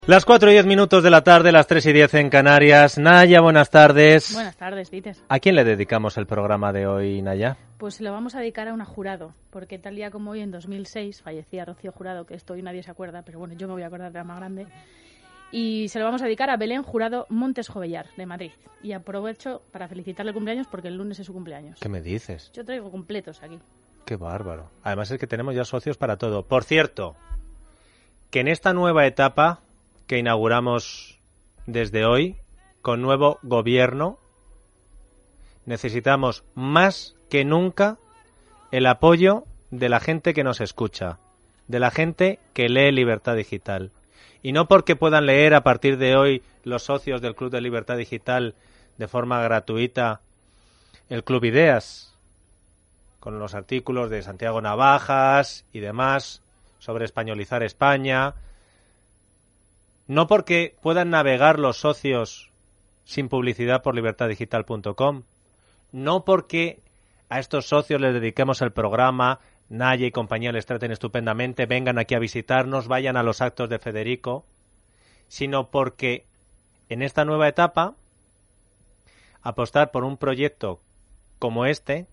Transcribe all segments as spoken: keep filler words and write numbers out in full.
Las cuatro y diez minutos de la tarde, las tres y diez en Canarias. Naya, buenas tardes. Buenas tardes, Peter. ¿A quién le dedicamos el programa de hoy, Naya? Pues se lo vamos a dedicar a una Jurado, porque tal día como hoy, en dos mil seis, fallecía Rocío Jurado, que esto hoy nadie se acuerda, pero bueno, yo me voy a acordar de la más grande. Y se lo vamos a dedicar a Belén Jurado Montes Jovellar, de Madrid. Y aprovecho para felicitarle el cumpleaños, porque el lunes es su cumpleaños. ¿Qué me dices? Yo traigo completos aquí. Qué bárbaro. Además es que tenemos ya socios para todo. Por cierto, que en esta nueva etapa que inauguramos desde hoy, con nuevo gobierno, necesitamos más que nunca el apoyo de la gente que nos escucha, de la gente que lee Libertad Digital. Y no porque puedan leer a partir de hoy los socios del Club de Libertad Digital de forma gratuita el Club Ideas, con los artículos de Santiago Navajas y demás sobre españolizar España. No porque puedan navegar los socios sin publicidad por libertad digital punto com. No porque a estos socios les dediquemos el programa, Naya y compañía les traten estupendamente, vengan aquí a visitarnos, vayan a los actos de Federico, sino porque en esta nueva etapa apostar por un proyecto como este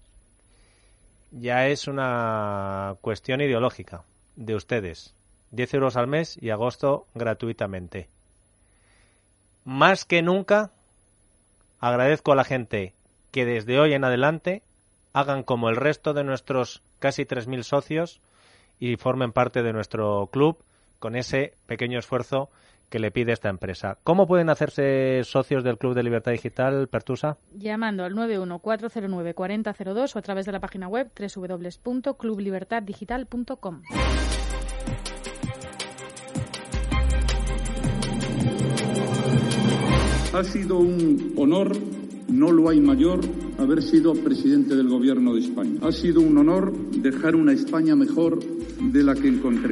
ya es una cuestión ideológica de ustedes. diez euros al mes y agosto gratuitamente. Más que nunca agradezco a la gente que desde hoy en adelante hagan como el resto de nuestros casi tres mil socios y formen parte de nuestro club con ese pequeño esfuerzo que le pide esta empresa. ¿Cómo pueden hacerse socios del Club de Libertad Digital, Pertusa? Llamando al nueve uno cuatro cero nueve cuatro cero cero dos o a través de la página web doble u doble u doble u punto club libertad digital punto com. Ha sido un honor, no lo hay mayor, haber sido presidente del Gobierno de España. Ha sido un honor dejar una España mejor de la que encontré.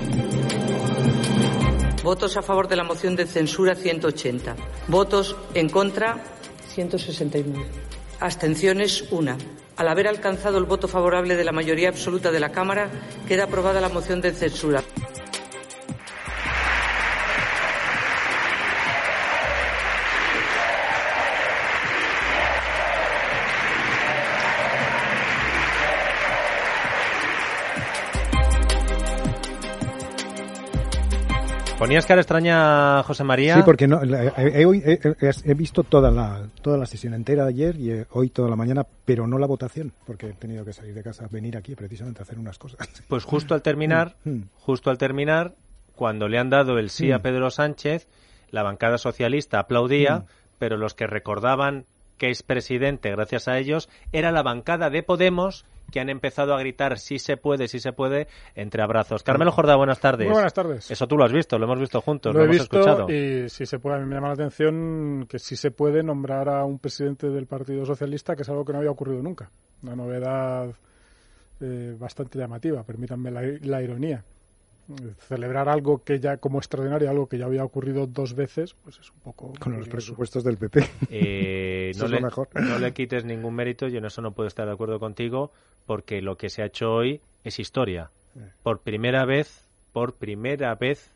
Votos a favor de la moción de censura ciento ochenta. Votos en contra ciento sesenta y nueve. Abstenciones una. Al haber alcanzado el voto favorable de la mayoría absoluta de la Cámara, queda aprobada la moción de censura. ¿Ponías cara extraña, José María? Sí, porque no, he, he, he, he visto toda la toda la sesión entera de ayer y hoy toda la mañana, pero no la votación, porque he tenido que salir de casa, venir aquí precisamente a hacer unas cosas. Pues justo al terminar, justo al terminar, cuando le han dado el sí a Pedro Sánchez, la bancada socialista aplaudía, pero los que recordaban que es presidente gracias a ellos era la bancada de Podemos, que han empezado a gritar sí se puede, sí se puede, entre abrazos. Carmelo Jordá, buenas tardes. Muy buenas tardes. Eso tú lo has visto, lo hemos visto juntos, lo, lo he hemos visto escuchado. Y sí se puede, a mí me llama la atención que sí se puede nombrar a un presidente del Partido Socialista, que es algo que no había ocurrido nunca. Una novedad eh, bastante llamativa, permítanme la, la ironía. Celebrar algo que ya como extraordinario, algo que ya había ocurrido dos veces, pues es un poco con los presupuestos del P P. Eh, no, es le, lo mejor. No le quites ningún mérito, yo en eso no puedo estar de acuerdo contigo, porque lo que se ha hecho hoy es historia. Por primera vez, por primera vez,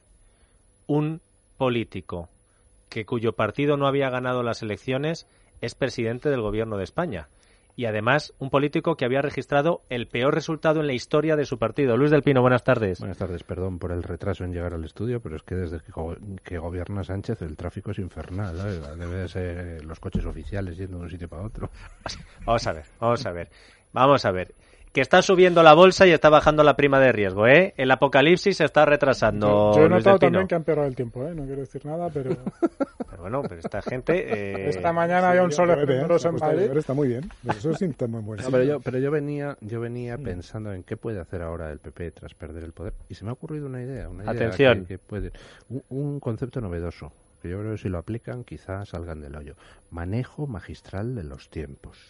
un político que cuyo partido no había ganado las elecciones es presidente del Gobierno de España. Y además, un político que había registrado el peor resultado en la historia de su partido. Luis del Pino, buenas tardes. Buenas tardes, perdón por el retraso en llegar al estudio, pero es que desde que, go- que gobierna Sánchez el tráfico es infernal, ¿sabes? Debe de ser los coches oficiales yendo de un sitio para otro. Vamos a ver, vamos a ver, vamos a ver. Que está subiendo la bolsa y está bajando la prima de riesgo, ¿eh? El apocalipsis se está retrasando. Yo, yo he Luis notado del Pino. también que ha empeorado el tiempo, ¿eh? No quiero decir nada, pero... Pero bueno, pero esta gente... Eh... Esta mañana había un sol esplendoroso en Madrid. Está muy bien, pues eso sí está muy bueno. No, pero yo, pero yo venía, yo venía pensando en qué puede hacer ahora el P P tras perder el poder. Y se me ha ocurrido una idea. Una idea Atención. Que, que puede, un, un concepto novedoso, que yo creo que si lo aplican quizás salgan del hoyo. Manejo magistral de los tiempos.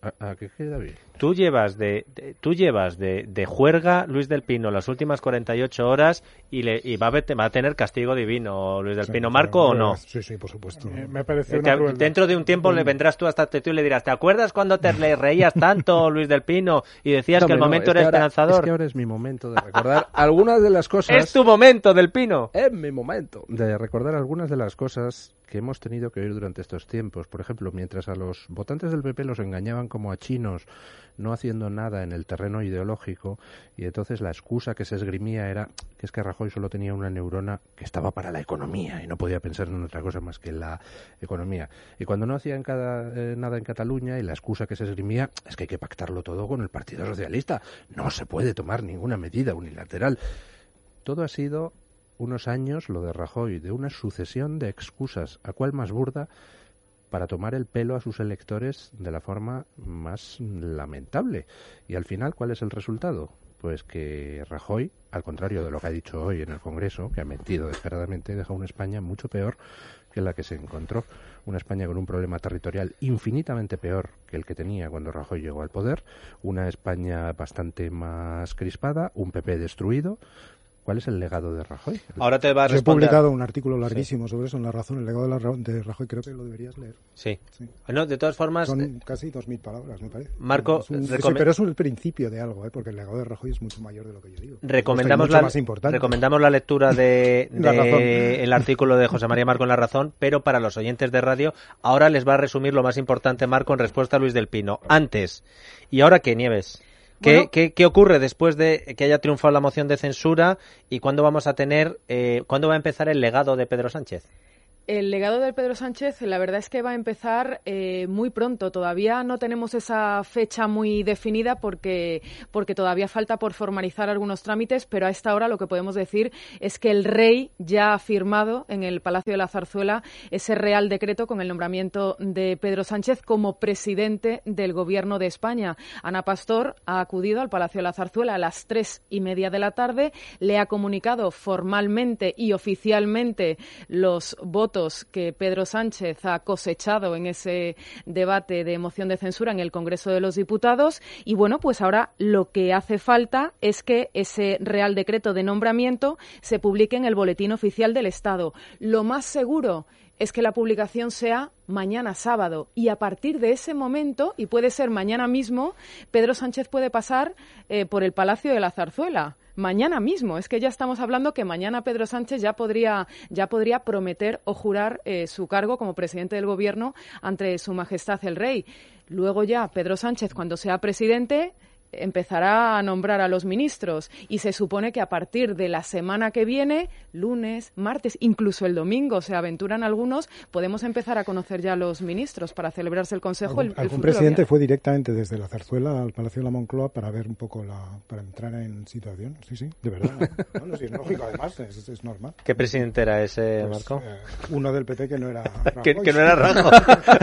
¿A, a qué queda bien? Tú llevas de, de tú llevas de, de juerga Luis del Pino las últimas cuarenta y ocho horas y, le, y va, a, va a tener castigo divino Luis del Sí, Pino. claro, ¿Marco o no? Sí, sí, por supuesto. Eh, me parece Te- una crueldad. dentro de un tiempo le vendrás tú hasta tú y le dirás, ¿te acuerdas cuando te le reías tanto, Luis del Pino, y decías que el Hombre, no, momento es era que ahora- esperanzador? Es que ahora es mi momento de recordar algunas de las cosas... Es tu momento, del Pino. Es mi momento de recordar algunas de las cosas que hemos tenido que oír durante estos tiempos. Por ejemplo, mientras a los votantes del P P los engañaban como a chinos, no haciendo nada en el terreno ideológico, y entonces la excusa que se esgrimía era que es que Rajoy solo tenía una neurona que estaba para la economía y no podía pensar en otra cosa más que en la economía. Y cuando no hacían cada, eh, nada en Cataluña, y la excusa que se esgrimía es que hay que pactarlo todo con el Partido Socialista, no se puede tomar ninguna medida unilateral. Todo ha sido unos años, lo de Rajoy, de una sucesión de excusas, a cuál más burda, para tomar el pelo a sus electores de la forma más lamentable. Y al final, ¿cuál es el resultado? Pues que Rajoy, al contrario de lo que ha dicho hoy en el Congreso, que ha mentido descaradamente, deja una España mucho peor que la que se encontró. Una España con un problema territorial infinitamente peor que el que tenía cuando Rajoy llegó al poder. Una España bastante más crispada, un P P destruido. ¿Cuál es el legado de Rajoy? Ahora te va a Yo he responder. publicado un artículo larguísimo sobre eso en La Razón, el legado de, la, Ra- de Rajoy, creo que lo deberías leer. Sí. Sí. Bueno, de todas formas, Son casi dos mil palabras, me parece. Marco, Es un- recome- sí, pero es el principio de algo, ¿eh? Porque el legado de Rajoy es mucho mayor de lo que yo digo. recomendamos Mucho la, más importante. recomendamos la lectura de, La de Razón. el artículo de José María Marco en La Razón, pero para los oyentes de radio, ahora les va a resumir lo más importante, Marco, en respuesta a Luis del Pino. Antes, ¿y ahora qué, Nieves? ¿Qué, Bueno. qué, qué ocurre después de que haya triunfado la moción de censura y cuándo vamos a tener, eh, cuándo va a empezar el legado de Pedro Sánchez? El legado del Pedro Sánchez, la verdad es que va a empezar eh, muy pronto. Todavía no tenemos esa fecha muy definida porque, porque todavía falta por formalizar algunos trámites, pero a esta hora lo que podemos decir es que el rey ya ha firmado en el Palacio de la Zarzuela ese Real Decreto con el nombramiento de Pedro Sánchez como presidente del Gobierno de España. Ana Pastor ha acudido al Palacio de la Zarzuela a las tres y media de la tarde, le ha comunicado formalmente y oficialmente los votos que Pedro Sánchez ha cosechado en ese debate de moción de censura en el Congreso de los Diputados y bueno, pues ahora lo que hace falta es que ese Real Decreto de nombramiento se publique en el Boletín Oficial del Estado. Lo más seguro es que la publicación sea mañana sábado y a partir de ese momento, y puede ser mañana mismo, Pedro Sánchez puede pasar eh, por el Palacio de la Zarzuela. Mañana mismo, es que ya estamos hablando que mañana Pedro Sánchez ya podría, ya podría prometer o jurar eh, su cargo como presidente del Gobierno ante Su Majestad el Rey. Luego ya Pedro Sánchez, cuando sea presidente, empezará a nombrar a los ministros y se supone que a partir de la semana que viene, lunes, martes, incluso el domingo, se aventuran algunos, podemos empezar a conocer ya a los ministros para celebrarse el Consejo. Algún, el, el algún futuro presidente viernes. fue directamente desde la Zarzuela al Palacio de la Moncloa para ver un poco la, para entrar en situación. Sí, sí, de verdad. No, no, sí, es lógico, además, es, es normal. ¿Qué presidente era ese, Pues, Marco? eh, uno del P P que no era Rajoy. que, que no era Rajoy.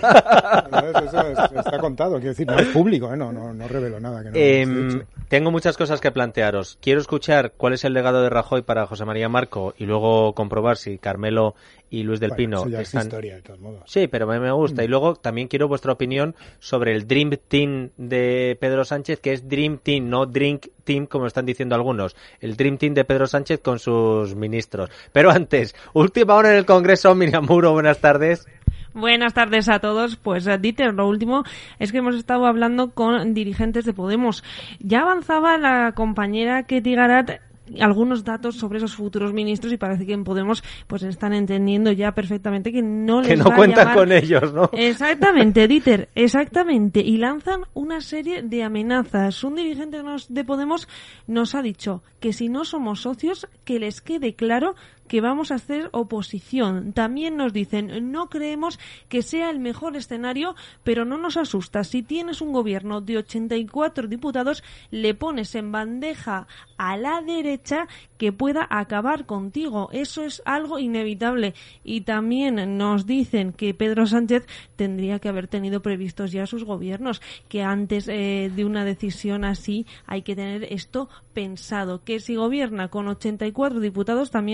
Eso, eso es- está contado, quiero decir, no es público, ¿eh? no, no, no revelo nada. Que no Eh, esté hecho. tengo muchas cosas que plantearos. Quiero escuchar cuál es el legado de Rajoy para José María Marco y luego comprobar si Carmelo y Luis del Bueno, Pino eso ya es están... historia, de todos modos. Sí, pero a mí me gusta. Y luego también quiero vuestra opinión sobre el Dream Team de Pedro Sánchez, que es Dream Team, no Drink Team, como están diciendo algunos. El Dream Team de Pedro Sánchez con sus ministros. Pero antes, última hora en el Congreso, Miriam Muro, buenas tardes. Buenas tardes a todos. Pues Dieter, lo último es que hemos estado hablando con dirigentes de Podemos. Ya avanzaba la compañera Ketty Garat algunos datos sobre esos futuros ministros y parece que en Podemos pues están entendiendo ya perfectamente que no les Que no va a cuentan llamar... con ellos, ¿no? Exactamente, Dieter, exactamente. Y lanzan una serie de amenazas. Un dirigente nos- de Podemos nos ha dicho que si no somos socios, que les quede claro que vamos a hacer oposición. También nos dicen, no creemos que sea el mejor escenario, pero no nos asusta. Si tienes un gobierno de ochenta y cuatro diputados, le pones en bandeja a la derecha que pueda acabar contigo. Eso es algo inevitable. Y también nos dicen que Pedro Sánchez tendría que haber tenido previstos ya sus gobiernos, que antes eh, de una decisión así hay que tener esto pensado. Que si gobierna con ochenta y cuatro diputados, también nos insiste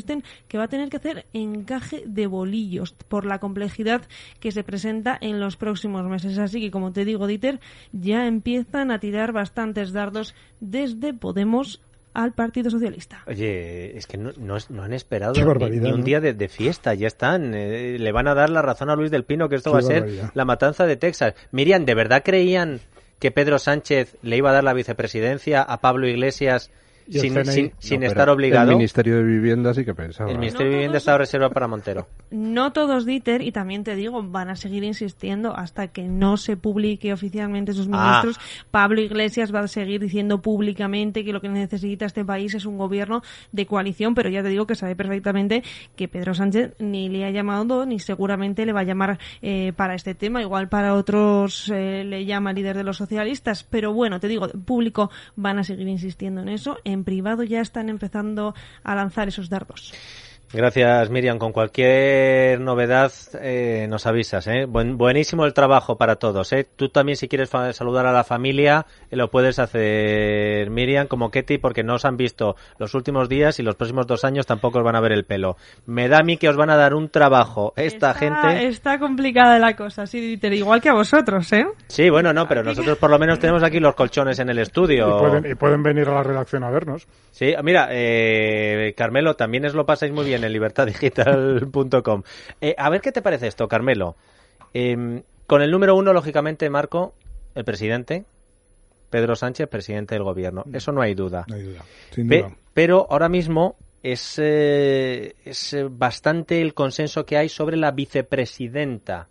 insisten que va a tener que hacer encaje de bolillos por la complejidad que se presenta en los próximos meses. Así que, como te digo, Dieter, ya empiezan a tirar bastantes dardos desde Podemos al Partido Socialista. Oye, es que no, no, no han esperado ni, ni un ¿no? día de, de fiesta, ya están. Eh, le van a dar la razón a Luis del Pino que esto Qué va a ser barbaridad. la matanza de Texas. Miriam, ¿de verdad creían que Pedro Sánchez le iba a dar la vicepresidencia a Pablo Iglesias Y el sin, C N I. sin, sin No, estar pero obligado? El Ministerio de Vivienda sí que pensaba. El ¿eh? Ministerio No de Vivienda todos- estaba reservado para Montero. No todos, Dieter, y también te digo, van a seguir insistiendo hasta que no se publique oficialmente sus Ah. ministros. Pablo Iglesias va a seguir diciendo públicamente que lo que necesita este país es un gobierno de coalición, pero ya te digo que sabe perfectamente que Pedro Sánchez ni le ha llamado ni seguramente le va a llamar eh, para este tema. Igual para otros eh, le llama líder de los socialistas, pero bueno, te digo, en público van a seguir insistiendo en eso. En privado ya están empezando a lanzar esos dardos. Gracias, Miriam. Con cualquier novedad eh, nos avisas. ¿eh? Buen, buenísimo el trabajo para todos. ¿eh? Tú también, si quieres fa- saludar a la familia, eh, lo puedes hacer, Miriam, como Ketty, porque no os han visto los últimos días y los próximos dos años tampoco os van a ver el pelo. Me da a mí que os van a dar un trabajo esta está, gente. Está complicada la cosa, sí, Dieter, igual que a vosotros, ¿eh? Sí, bueno, no, pero nosotros por lo menos tenemos aquí los colchones en el estudio. Y pueden, y pueden venir a la redacción a vernos. Sí, mira, eh, Carmelo, también os lo pasáis muy bien en libertad digital punto com. Eh, a ver qué te parece esto, Carmelo. Eh, con el número uno, lógicamente, Marco, el presidente, Pedro Sánchez, presidente del gobierno. Eso no hay duda. No hay duda, sin Pe- duda. pero ahora mismo es, eh, es eh, bastante el consenso que hay sobre la vicepresidenta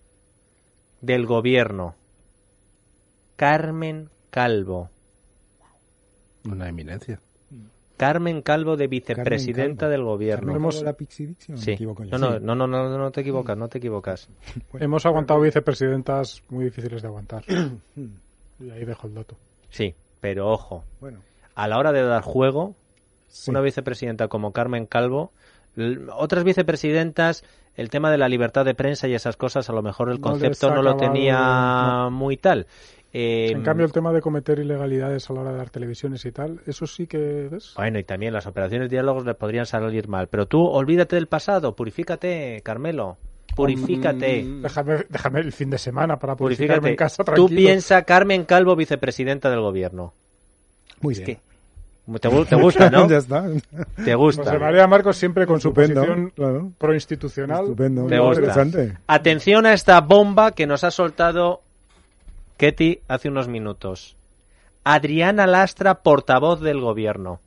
del gobierno, Carmen Calvo. Una eminencia. Carmen Calvo de vicepresidenta Calvo. del gobierno. ¿Carmen Hemos- Calvo la Pixie Dixie o me Sí. equivoco yo? No, no, Sí. no, no, no, no te equivocas, no te equivocas. Hemos aguantado vicepresidentas muy difíciles de aguantar. Y ahí dejo el dato. Sí, pero ojo, Bueno, a la hora de dar juego, sí. una vicepresidenta como Carmen Calvo, l- otras vicepresidentas, el tema de la libertad de prensa y esas cosas, a lo mejor el No les concepto no lo acababa de- tenía no. muy tal. Eh, En cambio, el tema de cometer ilegalidades a la hora de dar televisiones y tal, eso sí que es... Bueno, y también las operaciones de diálogos le podrían salir mal. Pero tú, olvídate del pasado, purifícate, Carmelo. Purifícate. Mm, Déjame, déjame el fin de semana para purificarme Purifícate. en casa Tú tranquilo. piensa Carmen Calvo, vicepresidenta del gobierno. Muy Es bien. que te, gu- te gusta, ¿no? Ya está. Te gusta. José María Marcos siempre con su Estupendo, posición claro. proinstitucional. Estupendo. Te gusta. Interesante. Atención a esta bomba que nos ha soltado Ketty hace unos minutos. Adriana Lastra, portavoz del gobierno.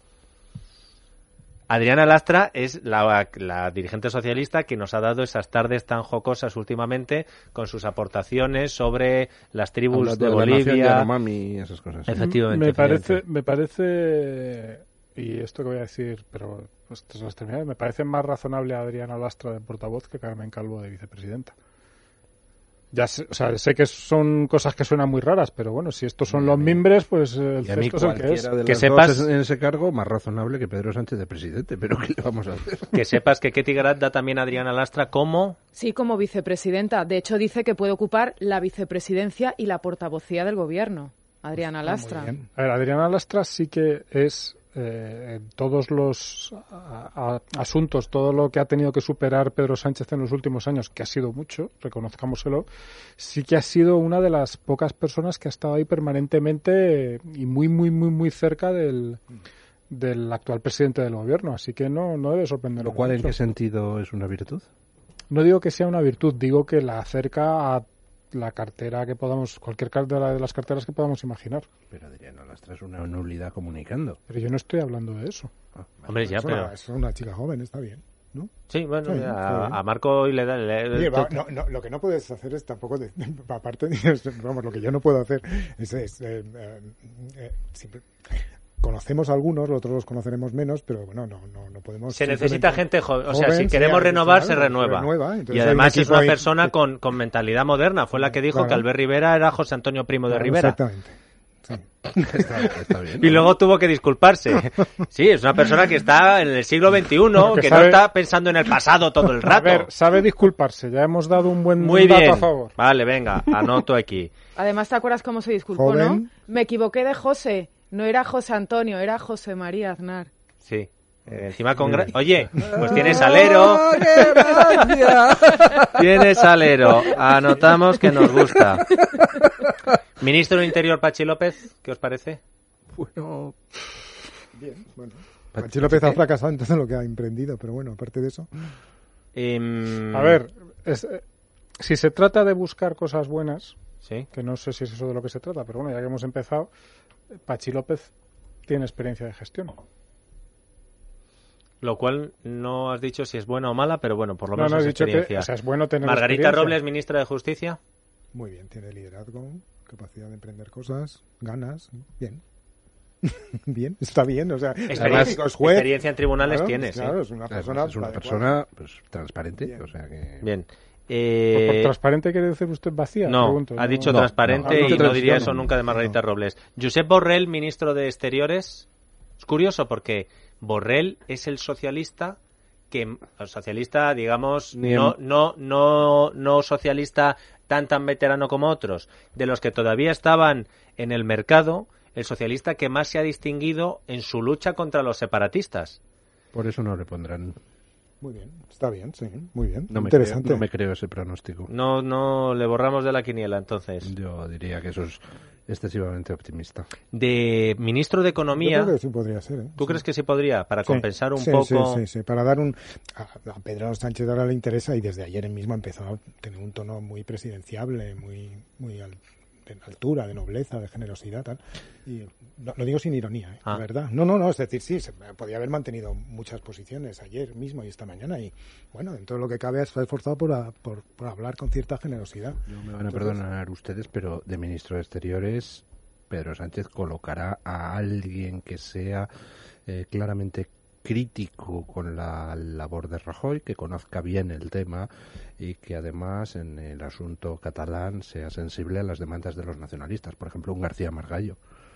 Adriana Lastra es la, la dirigente socialista que nos ha dado esas tardes tan jocosas últimamente con sus aportaciones sobre las tribus hablando de de la nación Bolivia. Yanomami y esas cosas. Efectivamente. Me efectivamente. parece, me parece, y esto que voy a decir, pero pues, tras las terminadas, me parece más razonable a Adriana Lastra de portavoz que Carmen Calvo de vicepresidenta. Ya sé, o sea, sé que son cosas que suenan muy raras, pero bueno, si estos son los mimbres, pues eh, el Y a mí cesto es el que es. cualquiera de Que las sepas- dos en ese cargo más razonable que Pedro Sánchez de presidente, pero ¿qué le vamos a hacer? Que sepas que Ketty Garat da también a Adriana Lastra como... Sí, como vicepresidenta. De hecho, dice que puede ocupar la vicepresidencia y la portavocía del gobierno. Adriana Lastra. Muy bien. A ver, Adriana Lastra sí que es eh, en todos los a- a- asuntos, todo lo que ha tenido que superar Pedro Sánchez en los últimos años, que ha sido mucho, reconozcámoselo, sí que ha sido una de las pocas personas que ha estado ahí permanentemente eh, y muy, muy, muy, muy cerca del, del actual presidente del gobierno. Así que no, no debe sorprender. Lo cual, ¿en qué sentido es una virtud? No digo que sea una virtud, digo que la acerca a la cartera que podamos, cualquier cartera de las carteras que podamos imaginar. Pero Adriana Lastra es una nulidad comunicando. Pero yo no estoy hablando de eso. Hombre, ya, es, una, pero... es una chica joven, está bien, ¿no? Sí, bueno, Sí, mira, está bien. a, a Marco hoy le da... le- Oye, va, no, no, lo que no puedes hacer es tampoco, de, aparte, es- vamos, lo que yo no puedo hacer es, es, eh, eh, eh, siempre- conocemos a algunos, los otros los conoceremos menos, pero bueno, no, no, no podemos. Se necesita simplemente- gente joven, o sea, joven, si queremos sea, renovar, claro, se renueva. entonces Y hay un además es equipo una ahí- persona con, con mentalidad moderna, fue la que dijo Claro. que Albert Rivera era José Antonio Primo de Claro, Rivera. Exactamente. Sí. Está, está bien. Y luego tuvo que disculparse. Sí, es una persona que está en el siglo veintiuno, Que que sabe- no está pensando en el pasado todo el A rato. ver, sabe disculparse, ya hemos dado un buen Muy dato bien. a favor. Vale, venga, anoto aquí. Además, ¿te acuerdas cómo se disculpó, Joven. no? Me equivoqué de José. No era José Antonio, era José María Aznar. Sí, Eh, encima con... Gra... Oye, pues tienes salero. Tienes salero. Anotamos que nos gusta. Ministro del Interior, Pachi López, ¿qué os parece? Bueno... Bien, bueno. Pachi López ha fracasado en todo lo que ha emprendido, pero bueno, aparte de eso... Um... A ver, es, eh, si se trata de buscar cosas buenas, ¿sí? Que no sé si es eso de lo que se trata, pero bueno, ya que hemos empezado, Pachi López tiene experiencia de gestión. Lo cual no has dicho si es buena o mala, pero bueno, por lo no, menos no es dicho experiencia. Que, o sea, es bueno tener Margarita experiencia. Robles, ministra de Justicia. Muy bien, tiene liderazgo, capacidad de emprender cosas, ganas, bien. Bien, está bien, o sea, experiencia, es juez, experiencia en tribunales claro, tienes. Claro, ¿sí? es una persona, es una persona pues, transparente, bien. O sea que... Bien. Eh... ¿Por transparente quiere decir usted vacía? No, Pregunto, ha no, dicho no, transparente no, no, y no diría eso no, nunca de Margarita no. Robles. Josep Borrell, ministro de Exteriores. Es curioso porque Borrell es el socialista que, el socialista, digamos, Ni no, en... no, no, no socialista tan tan veterano como otros, de los que todavía estaban en el mercado, el socialista que más se ha distinguido en su lucha contra los separatistas. Por eso no le pondrán. Muy bien, está bien, sí, muy bien. No me interesante. Creo, no me creo ese pronóstico. No, no le borramos de la quiniela, entonces. Yo diría que eso es excesivamente optimista. De ministro de Economía. Yo creo que sí podría ser, ¿eh? ¿Tú sí. crees que sí podría? Para sí, compensar un sí, poco. Sí, sí, sí, para dar un. A, a Pedro Sánchez ahora le interesa y desde ayer mismo ha empezado a tener un tono muy presidenciable, muy, muy al, de altura, de nobleza, de generosidad, tal. Y no, lo digo sin ironía, ¿eh? Ah. La verdad. No, no, no, es decir, sí, se podía haber mantenido muchas posiciones ayer mismo y esta mañana y, bueno, en todo lo que cabe se ha esforzado por, a, por, por hablar con cierta generosidad. No me van a Entonces, perdonar ustedes, pero de ministro de Exteriores, Pedro Sánchez colocará a alguien que sea eh, claramente crítico con la labor de Rajoy, que conozca bien el tema y que además en el asunto catalán sea sensible a las demandas de los nacionalistas, por ejemplo un García Margallo.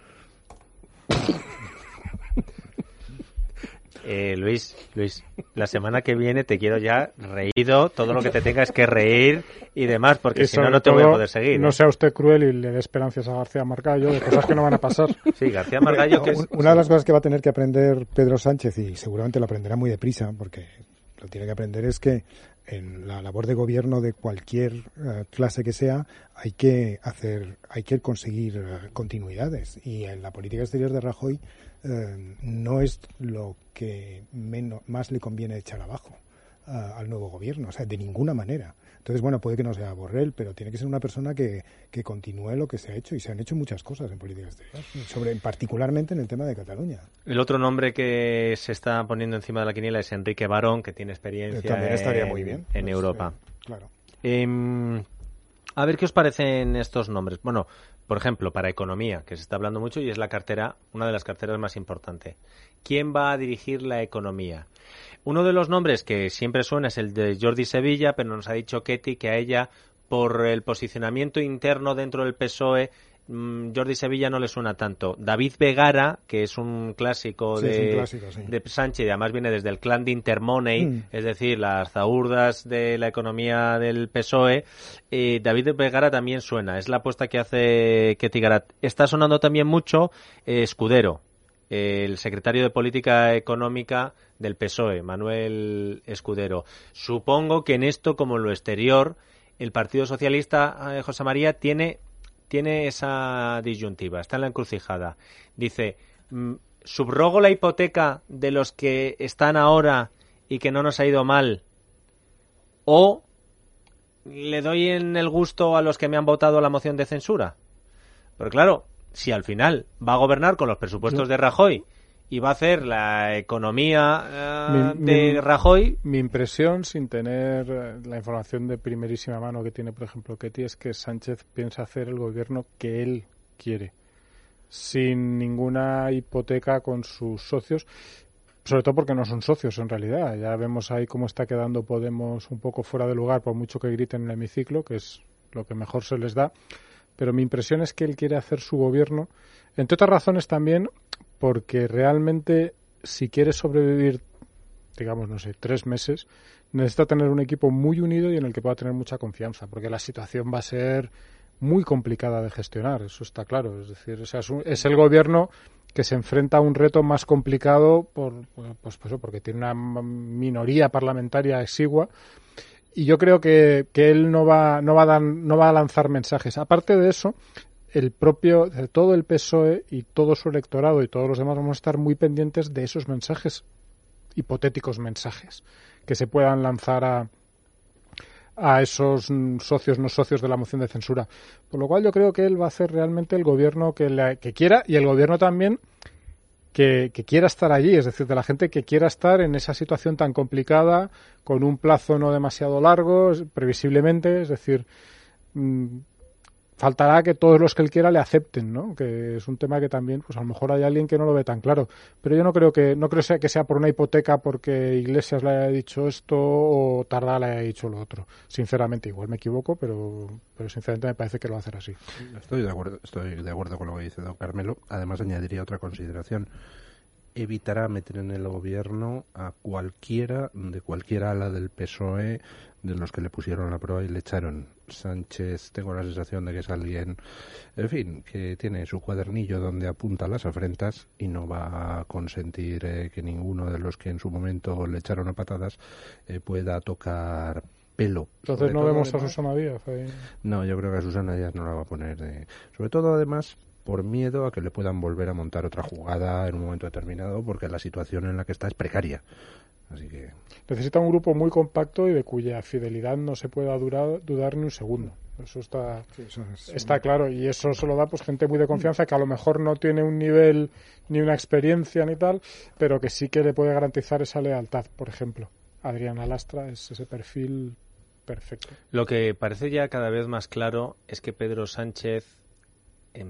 Eh, Luis, Luis, la semana que viene te quiero ya reído, todo lo que te tengas que reír y demás, porque si no, no te voy a poder seguir. No ¿eh? sea usted cruel y le dé esperanzas a García Margallo de cosas que no van a pasar. Sí, García Margallo que es... Una de las cosas que va a tener que aprender Pedro Sánchez, y seguramente lo aprenderá muy deprisa, porque lo tiene que aprender, es que en la labor de gobierno de cualquier uh, clase que sea, hay que hacer, hay que conseguir uh, continuidades. Y en la política exterior de Rajoy uh, no es lo que menos, más le conviene echar abajo uh, al nuevo gobierno, o sea, de ninguna manera. Entonces, bueno, puede que no sea Borrell, pero tiene que ser una persona que, que continúe lo que se ha hecho, y se han hecho muchas cosas en política exterior, sobre, particularmente en el tema de Cataluña. El otro nombre que se está poniendo encima de la quiniela es Enrique Barón, que tiene experiencia También estaría en, muy bien, en pues, Europa. Eh, claro. Eh, a ver, ¿qué os parecen estos nombres? Bueno, por ejemplo, para economía, que se está hablando mucho y es la cartera, una de las carteras más importantes. ¿Quién va a dirigir la economía? Uno de los nombres que siempre suena es el de Jordi Sevilla, pero nos ha dicho Ketty que a ella, por el posicionamiento interno dentro del P S O E, mmm, Jordi Sevilla no le suena tanto. David Vegara, que es un clásico, sí, de, es un clásico sí. de Sánchez, y además viene desde el clan de Intermoney, mm. es decir, las zaurdas de la economía del P S O E, eh, David Vegara también suena, es la apuesta que hace Ketty Garat. Está sonando también mucho eh, Escudero, el secretario de Política Económica del P S O E, Manuel Escudero. Supongo que en esto, como en lo exterior, el Partido Socialista, eh, José María, tiene, tiene esa disyuntiva, está en la encrucijada. Dice, ¿subrogo la hipoteca de los que están ahora y que no nos ha ido mal? ¿O le doy en el gusto a los que me han votado la moción de censura? Pero claro, si al final va a gobernar con los presupuestos de Rajoy y va a hacer la economía uh, mi, de mi, Rajoy... Mi impresión, sin tener la información de primerísima mano que tiene, por ejemplo, Ketty, es que Sánchez piensa hacer el gobierno que él quiere, sin ninguna hipoteca con sus socios, sobre todo porque no son socios en realidad. Ya vemos ahí cómo está quedando Podemos un poco fuera de lugar, por mucho que griten en el hemiciclo, que es lo que mejor se les da. Pero mi impresión es que él quiere hacer su gobierno, entre otras razones también, porque realmente si quiere sobrevivir, digamos, no sé, tres meses, necesita tener un equipo muy unido y en el que pueda tener mucha confianza, porque la situación va a ser muy complicada de gestionar, eso está claro. Es decir, o sea, es, un, es el gobierno que se enfrenta a un reto más complicado por, pues, pues, porque tiene una minoría parlamentaria exigua. Y yo creo que, que él no va, no, va a dar, no va a lanzar mensajes. Aparte de eso, el propio, todo el P S O E y todo su electorado y todos los demás vamos a estar muy pendientes de esos mensajes, hipotéticos mensajes, que se puedan lanzar a, a esos socios no socios de la moción de censura. Por lo cual yo creo que él va a hacer realmente el gobierno que, le, que quiera, y el gobierno también que, que quiera estar allí, es decir, de la gente que quiera estar en esa situación tan complicada, con un plazo no demasiado largo, previsiblemente, es decir, mmm, faltará que todos los que él quiera le acepten, ¿no? Que es un tema que también, pues a lo mejor hay alguien que no lo ve tan claro. Pero yo no creo que no creo que sea por una hipoteca porque Iglesias le haya dicho esto o Tardá le haya dicho lo otro. Sinceramente, igual me equivoco, pero pero sinceramente me parece que lo va a hacer así. Estoy de acuerdo, estoy de acuerdo con lo que dice don Carmelo. Además añadiría otra consideración. Evitará meter en el gobierno a cualquiera de cualquier ala del P S O E de los que le pusieron la prueba y le echaron. Sánchez, tengo la sensación de que es alguien, en fin, que tiene su cuadernillo donde apunta las afrentas y no va a consentir eh, que ninguno de los que en su momento le echaron a patadas eh, pueda tocar pelo. Entonces no vemos a Susana Díaz ahí. No, yo creo que a Susana Díaz no la va a poner. De... Sobre todo, además, por miedo a que le puedan volver a montar otra jugada en un momento determinado, porque la situación en la que está es precaria. Así que necesita un grupo muy compacto y de cuya fidelidad no se pueda durar, dudar ni un segundo. Eso está, sí, eso es, está claro, y eso se lo da pues gente muy de confianza que a lo mejor no tiene un nivel ni una experiencia ni tal, pero que sí que le puede garantizar esa lealtad. Por ejemplo, Adriana Lastra es ese perfil perfecto. Lo que parece ya cada vez más claro es que Pedro Sánchez eh,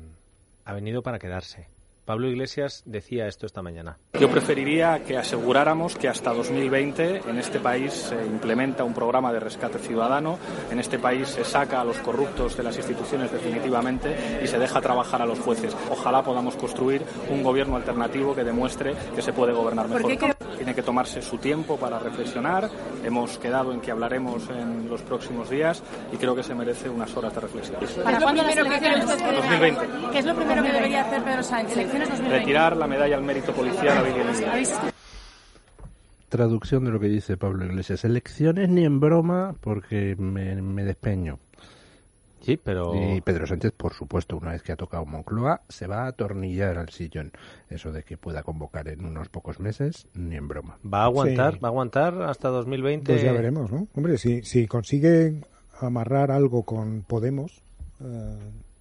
ha venido para quedarse. Pablo Iglesias decía esto esta mañana. Yo preferiría que aseguráramos que hasta dos mil veinte en este país se implementa un programa de rescate ciudadano, en este país se saca a los corruptos de las instituciones definitivamente y se deja trabajar a los jueces. Ojalá podamos construir un gobierno alternativo que demuestre que se puede gobernar mejor. Tiene que tomarse su tiempo para reflexionar. Hemos quedado en que hablaremos en los próximos días y creo que se merece unas horas de reflexión. ¿Para cuándo las elecciones? dos mil veinte. ¿Qué es lo primero que debería hacer Pedro Sánchez? Retirar la medalla al mérito policial a Billy. Traducción de lo que dice Pablo Iglesias. Elecciones ni en broma porque me, me despeño. Sí, pero... Y Pedro Sánchez, por supuesto, una vez que ha tocado Moncloa, se va a atornillar al sillón. Eso de que pueda convocar en unos pocos meses, ni en broma. ¿Va a aguantar? Sí. ¿Va a aguantar hasta dos mil veinte? Pues ya veremos, ¿no? Hombre, si, si consigue amarrar algo con Podemos... Eh...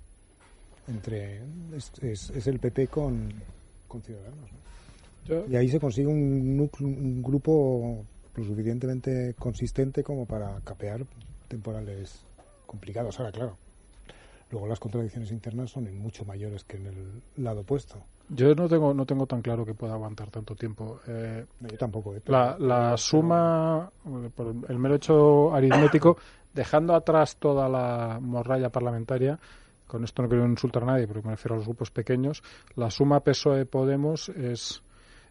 entre es, es, es el P P con, con Ciudadanos, ¿no? Yo... y ahí se consigue un, núcleo, un grupo lo suficientemente consistente como para capear temporales complicados. Ahora, claro, luego las contradicciones internas son mucho mayores que en el lado opuesto. Yo no tengo no tengo tan claro que pueda aguantar tanto tiempo. Eh, no, yo tampoco. Eh, la, la suma, por el mero hecho aritmético, dejando atrás toda la morralla parlamentaria. Con esto no quiero insultar a nadie, pero me refiero a los grupos pequeños. La suma P S O E-Podemos es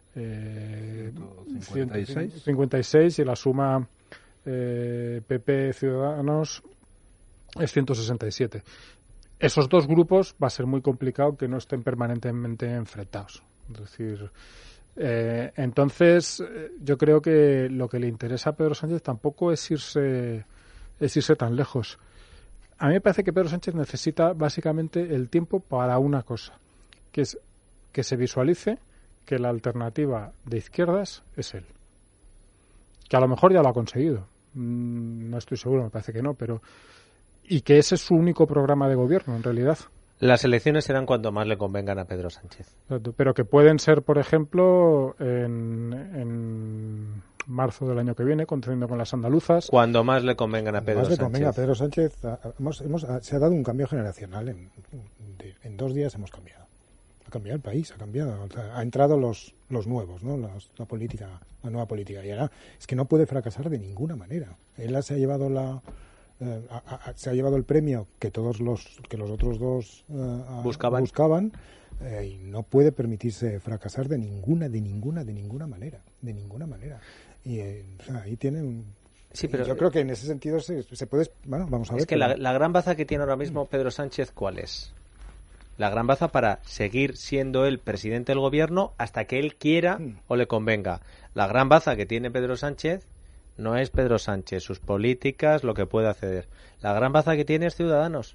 eh, cincuenta y seis. cincuenta y seis y la suma eh, P P-Ciudadanos es ciento sesenta y siete. Esos dos grupos va a ser muy complicado que no estén permanentemente enfrentados. Es decir, eh, entonces yo creo que lo que le interesa a Pedro Sánchez tampoco es irse, es irse tan lejos. A mí me parece que Pedro Sánchez necesita básicamente el tiempo para una cosa, que es que se visualice que la alternativa de izquierdas es él. Que a lo mejor ya lo ha conseguido. No estoy seguro, me parece que no, pero... Y que ese es su único programa de gobierno, en realidad. Las elecciones serán cuanto más le convengan a Pedro Sánchez. Pero que pueden ser, por ejemplo, en... en marzo del año que viene, conteniendo con las andaluzas. Cuando más le convengan a Pedro más Sánchez. le convenga a Pedro Sánchez. Hemos, hemos, se ha dado un cambio generacional. En, de, en dos días hemos cambiado. Ha cambiado el país, ha cambiado. O sea, ha entrado los, los nuevos, ¿no? Las, la política, la nueva política. Y ahora es que no puede fracasar de ninguna manera. Él se ha llevado la... Eh, a, a, se ha llevado el premio que todos los que los otros dos eh, buscaban, buscaban eh, y no puede permitirse fracasar de ninguna, de ninguna, de ninguna manera, de ninguna manera. Y eh, o sea, ahí tiene un... Sí, pero yo creo que en ese sentido se, se puede... Bueno, vamos a ver. Es que la, la gran baza que tiene ahora mismo Pedro Sánchez, ¿cuál es? La gran baza para seguir siendo él presidente del gobierno hasta que él quiera o le convenga. La gran baza que tiene Pedro Sánchez no es Pedro Sánchez, sus políticas, lo que puede hacer. La gran baza que tiene es Ciudadanos,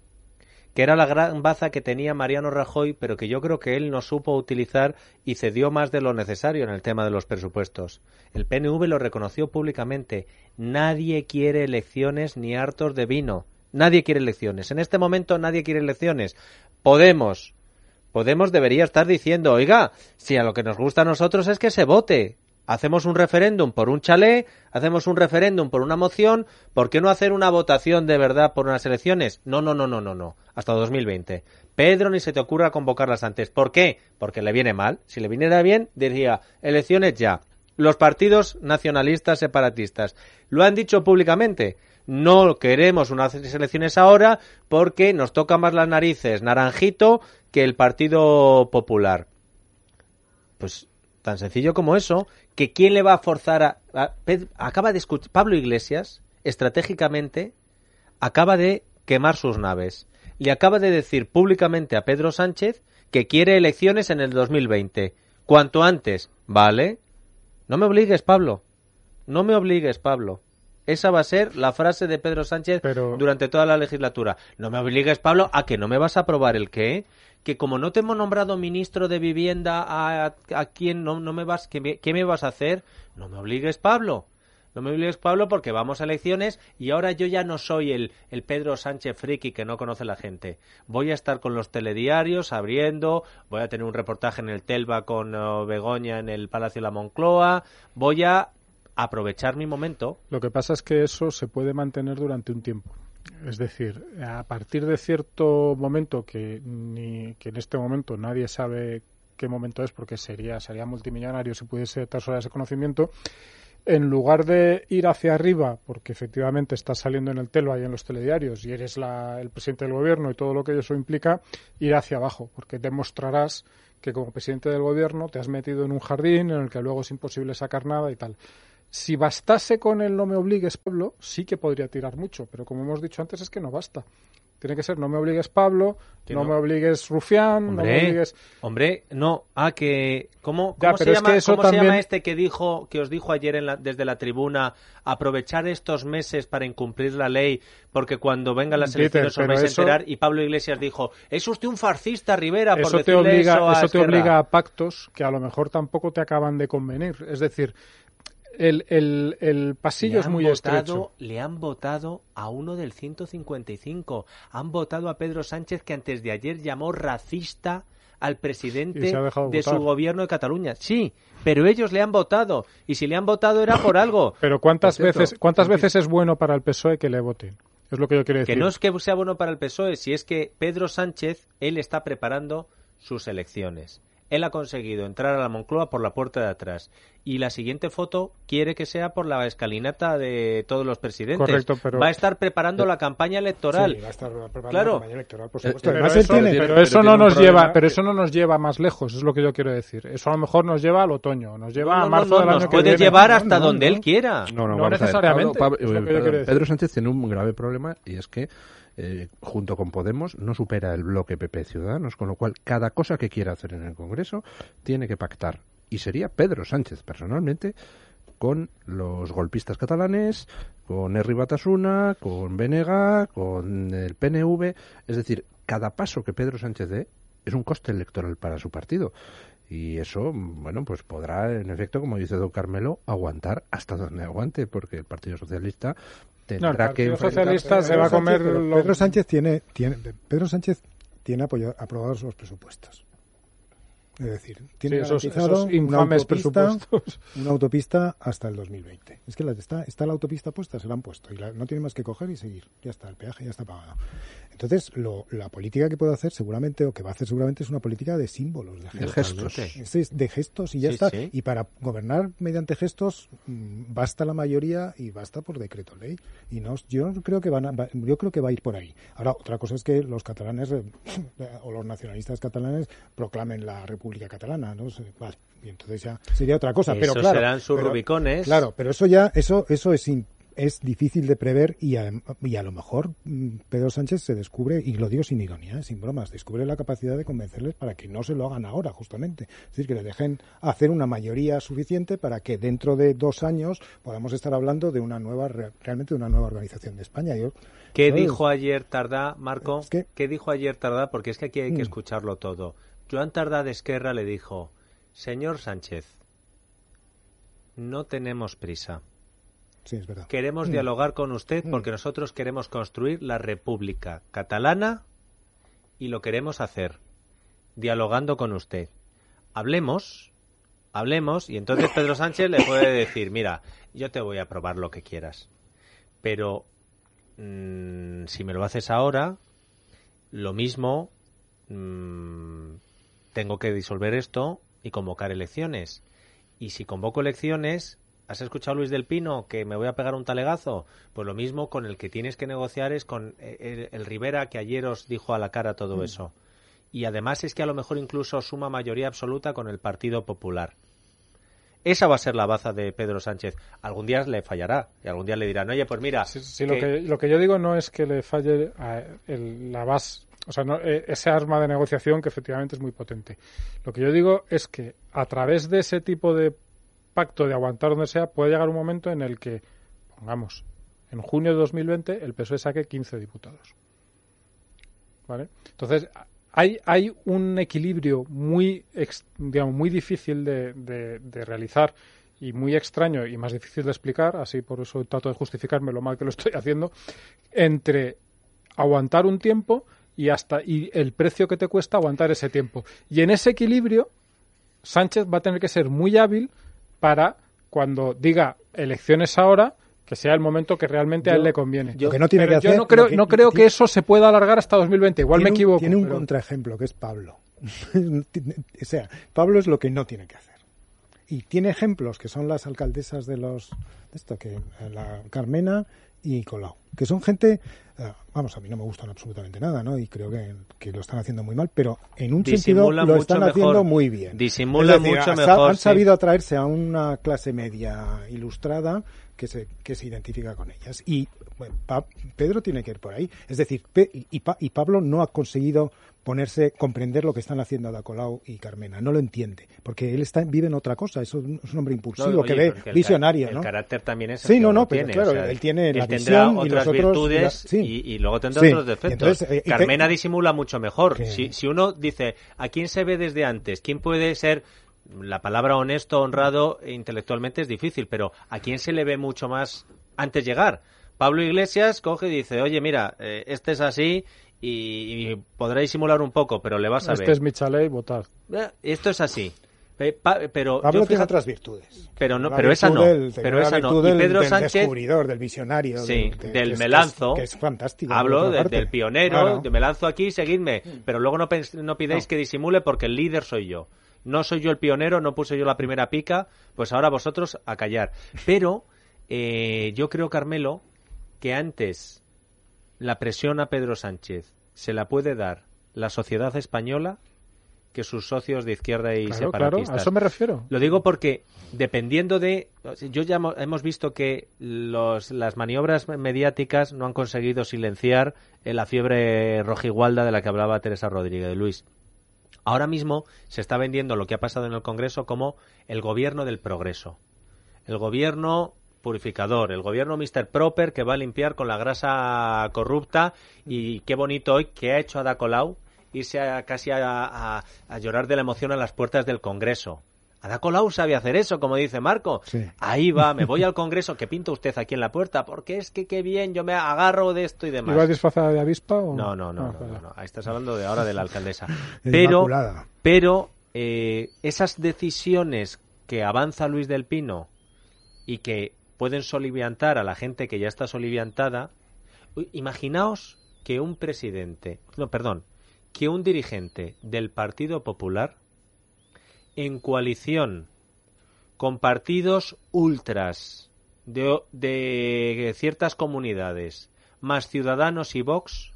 que era la gran baza que tenía Mariano Rajoy, pero que yo creo que él no supo utilizar y cedió más de lo necesario en el tema de los presupuestos. El P N V lo reconoció públicamente. Nadie quiere elecciones ni hartos de vino. Nadie quiere elecciones. En este momento nadie quiere elecciones. Podemos. Podemos debería estar diciendo, oiga, si a lo que nos gusta a nosotros es que se vote. Hacemos un referéndum por un chalet, hacemos un referéndum por una moción, ¿por qué no hacer una votación de verdad por unas elecciones? No, no, no, no, no, no, hasta dos mil veinte. Pedro, ni se te ocurra convocarlas antes. ¿Por qué? Porque le viene mal. Si le viniera bien, diría, elecciones ya. Los partidos nacionalistas separatistas lo han dicho públicamente. No queremos unas elecciones ahora porque nos toca más las narices Naranjito que el Partido Popular. Pues tan sencillo como eso, que quién le va a forzar a... a Pedro, acaba de escuchar, Pablo Iglesias, estratégicamente, acaba de quemar sus naves. Le acaba de decir públicamente a Pedro Sánchez que quiere elecciones en el dos mil veinte. Cuanto antes, ¿vale? No me obligues, Pablo. No me obligues, Pablo. Esa va a ser la frase de Pedro Sánchez Pero... durante toda la legislatura. No me obligues, Pablo, a que no me vas a aprobar el qué. Que como no te hemos nombrado ministro de Vivienda, a, a quién no, no me vas, ¿qué me, qué me vas a hacer? No me obligues, Pablo. No me obligues, Pablo, porque vamos a elecciones y ahora yo ya no soy el, el Pedro Sánchez friki que no conoce la gente. Voy a estar con los telediarios abriendo, voy a tener un reportaje en el Telva con uh, Begoña en el Palacio de la Moncloa, voy a aprovechar mi momento. Lo que pasa es que eso se puede mantener durante un tiempo. Es decir, a partir de cierto momento que ni que en este momento nadie sabe qué momento es, porque sería sería multimillonario si pudiese trasladar ese conocimiento, en lugar de ir hacia arriba, porque efectivamente estás saliendo en el Telva y en los telediarios y eres la, el presidente del gobierno y todo lo que eso implica, ir hacia abajo, porque demostrarás que como presidente del gobierno te has metido en un jardín en el que luego es imposible sacar nada y tal. Si bastase con el no me obligues, Pablo, sí que podría tirar mucho, pero como hemos dicho antes es que no basta. Tiene que ser no me obligues, Pablo, no, no me obligues, Rufián, hombre, no me obligues... Hombre, no, ah, que... ¿Cómo, ya, cómo, se, llama, es que eso ¿cómo también... se llama este que dijo, que os dijo ayer en la, desde la tribuna, aprovechar estos meses para incumplir la ley, porque cuando vengan las elecciones os vais a enterar? Y Pablo Iglesias dijo, es usted un fascista, Rivera, por eso decirle te obliga, eso a Eso te Esquerra. obliga a pactos que a lo mejor tampoco te acaban de convenir. Es decir... El, el, el pasillo es muy votado, estrecho. Le han votado a uno del ciento cincuenta y cinco. Han votado a Pedro Sánchez, que antes de ayer llamó racista al presidente de votar. su gobierno de Cataluña. Sí, pero ellos le han votado. Y si le han votado era por algo. Pero ¿cuántas veces cuántas veces es bueno para el P S O E que le voten? Es lo que yo quiero decir. Que no es que sea bueno para el P S O E, si es que Pedro Sánchez, él está preparando sus elecciones. Él ha conseguido entrar a la Moncloa por la puerta de atrás. Y la siguiente foto quiere que sea por la escalinata de todos los presidentes. Correcto, pero... Va a estar preparando la campaña electoral. Sí, va a estar preparando claro. la campaña electoral, por supuesto. Eh, Además, pero él eso, tiene... pero pero, eso pero no nos problema... lleva, pero eso no nos lleva más lejos, es lo que yo quiero decir. Eso a lo mejor nos lleva al otoño, nos lleva no, no, a marzo no, del nos año que puede viene. llevar hasta no, no, donde no. él quiera. No, no, no vamos necesariamente. A ver. Pablo, es lo que yo Pablo, quiero decir. Pedro Sánchez tiene un grave problema y es que Eh, junto con Podemos no supera el bloque P P Ciudadanos, con lo cual cada cosa que quiera hacer en el Congreso tiene que pactar. Y sería Pedro Sánchez personalmente con los golpistas catalanes, con Herri Batasuna, con B N G, con el P N V. Es decir, cada paso que Pedro Sánchez dé es un coste electoral para su partido. Y eso, bueno, pues podrá, en efecto, como dice don Carmelo, aguantar hasta donde aguante, porque el Partido Socialista tendrá no, el Partido que... Socialista se va a comer... Sánchez, los... Pedro Sánchez tiene, tiene, Pedro Sánchez tiene apoyado, aprobados los presupuestos. Es decir, tiene sí, esos, garantizado esos infames una autopista, presupuestos. una autopista hasta el dos mil veinte. Es que la, está, está la autopista puesta, se la han puesto. Y la, no tiene más que coger y seguir. Ya está, el peaje ya está pagado. Entonces, lo, la política que puede hacer seguramente, o que va a hacer seguramente, es una política de símbolos, de gestos. De gestos. Es de gestos y ya sí, está. Sí. Y para gobernar mediante gestos mmm, basta la mayoría y basta por decreto ley. Y no, yo creo que van a, yo creo que va a ir por ahí. Ahora, otra cosa es que los catalanes eh, o los nacionalistas catalanes proclamen la República Catalana, ¿no? Vale, y entonces ya sería otra cosa. Eso pero claro, serán sus pero, rubicones. Claro, pero eso ya, eso, eso es in, es difícil de prever y a, y a lo mejor Pedro Sánchez se descubre, y lo digo sin ironía, ¿eh? sin bromas, descubre la capacidad de convencerles para que no se lo hagan ahora, justamente. Es decir, que le dejen hacer una mayoría suficiente para que dentro de dos años podamos estar hablando de una nueva, realmente de una nueva organización de España. Yo, ¿Qué ¿sabes? dijo ayer Tardá, Marco? Es que... ¿Qué dijo ayer Tardá? Porque es que aquí hay que Mm. escucharlo todo. Joan Tardá de Esquerra le dijo: señor Sánchez, no tenemos prisa. Sí, es verdad. Queremos Mm. dialogar con usted Mm. porque nosotros queremos construir la República Catalana y lo queremos hacer dialogando con usted. Hablemos, hablemos, y entonces Pedro Sánchez le puede decir: mira, yo te voy a probar lo que quieras, pero mmm, si me lo haces ahora, lo mismo mmm, tengo que disolver esto y convocar elecciones. Y si convoco elecciones, ¿has escuchado, Luis del Pino, que me voy a pegar un talegazo? Pues lo mismo con el que tienes que negociar es con el, el Rivera, que ayer os dijo a la cara todo mm. eso. Y además es que a lo mejor incluso suma mayoría absoluta con el Partido Popular. Esa va a ser la baza de Pedro Sánchez. Algún día le fallará y algún día le dirán: oye, pues mira... Sí, sí, que... Lo, que, lo que yo digo no es que le falle a el, la base, o sea, no, ese arma de negociación que efectivamente es muy potente. Lo que yo digo es que a través de ese tipo de pacto de aguantar donde sea, puede llegar un momento en el que, pongamos, en junio de dos mil veinte el P S O E saque quince diputados. ¿Vale? Entonces, hay, hay un equilibrio muy, digamos, muy difícil de, de, de realizar y muy extraño y más difícil de explicar, así por eso trato de justificarme lo mal que lo estoy haciendo, entre aguantar un tiempo y hasta y el precio que te cuesta aguantar ese tiempo. Y en ese equilibrio, Sánchez va a tener que ser muy hábil para, cuando diga elecciones ahora, que sea el momento que realmente yo, a él le conviene. Yo, que no tiene pero que yo hacer, no creo, que, no creo tiene, que eso se pueda alargar hasta dos mil veinte. Igual me equivoco. Tiene un pero... contraejemplo, que es Pablo. O sea, Pablo es lo que no tiene que hacer. Y tiene ejemplos, que son las alcaldesas de los... de esto, que la Carmena y Colau, que son gente... Uh, vamos, a mí no me gustan absolutamente nada, ¿no? Y creo que, que lo están haciendo muy mal, pero en un Disimulan sentido lo están mejor. haciendo muy bien. Disimulan decir, mucho ha, mejor. Han sí. sabido atraerse a una clase media ilustrada que se, que se identifica con ellas. Y bueno, pa, Pedro tiene que ir por ahí. Es decir, Pe, y, pa, y Pablo no ha conseguido ponerse, comprender lo que están haciendo Ada Colau y Carmena. No lo entiende, porque él está vive en otra cosa. Es un, es un hombre impulsivo, no, oye, que ve visionario, el, ¿no? El carácter también es... Sí, no, no, pero tiene, claro, o sea, él tiene él la tendrá visión otras y los otros... virtudes la, sí. y, y luego tendrá sí. otros defectos. Entonces, eh, Carmena te... disimula mucho mejor. Que... Si, si uno dice, ¿a quién se ve desde antes? ¿Quién puede ser...? La palabra honesto, honrado, intelectualmente es difícil, pero ¿a quién se le ve mucho más antes de llegar? Pablo Iglesias coge y dice, oye, mira, eh, este es así y, y podrá disimular un poco, pero le vas a este ver. Este es mi chalet, votar. Eh, esto es así. Eh, pa, pero Pablo yo, tiene fíjate, otras virtudes. Pero no, la pero esa no. Del, pero esa no. Del, y Pedro del Sánchez, descubridor, del visionario, sí, del, de, del que me lanzo, que es, que es fantástico. Hablo de, del pionero, claro. de me lanzo aquí, seguidme. Pero luego no, pens, no pidáis no. que disimule porque el líder soy yo. No soy yo el pionero, no puse yo la primera pica, pues ahora vosotros a callar. Pero eh, yo creo, Carmelo, que antes la presión a Pedro Sánchez se la puede dar la sociedad española que sus socios de izquierda y claro, separatistas. Claro, a eso me refiero. Lo digo porque dependiendo de... Yo ya hemos visto que los, las maniobras mediáticas no han conseguido silenciar la fiebre rojigualda de la que hablaba Teresa Rodríguez, Luis. Ahora mismo se está vendiendo lo que ha pasado en el Congreso como el gobierno del progreso. El gobierno purificador, el gobierno mister Proper que va a limpiar con la grasa corrupta y qué bonito hoy que ha hecho Ada Colau irse a, casi a, a, a llorar de la emoción a las puertas del Congreso. Ada Colau sabe hacer eso, como dice Marco. Sí. Ahí va, me voy al Congreso, ¿qué pinta usted aquí en la puerta? Porque es que qué bien, yo me agarro de esto y demás. ¿Iba disfrazada de avispa o no? No, no, no, no, no, no. Ahí estás hablando de ahora de la alcaldesa. pero pero eh, esas decisiones que avanza Luis del Pino y que pueden soliviantar a la gente que ya está soliviantada, imaginaos que un presidente, no, perdón, que un dirigente del Partido Popular en coalición con partidos ultras de, de ciertas comunidades, más Ciudadanos y Vox,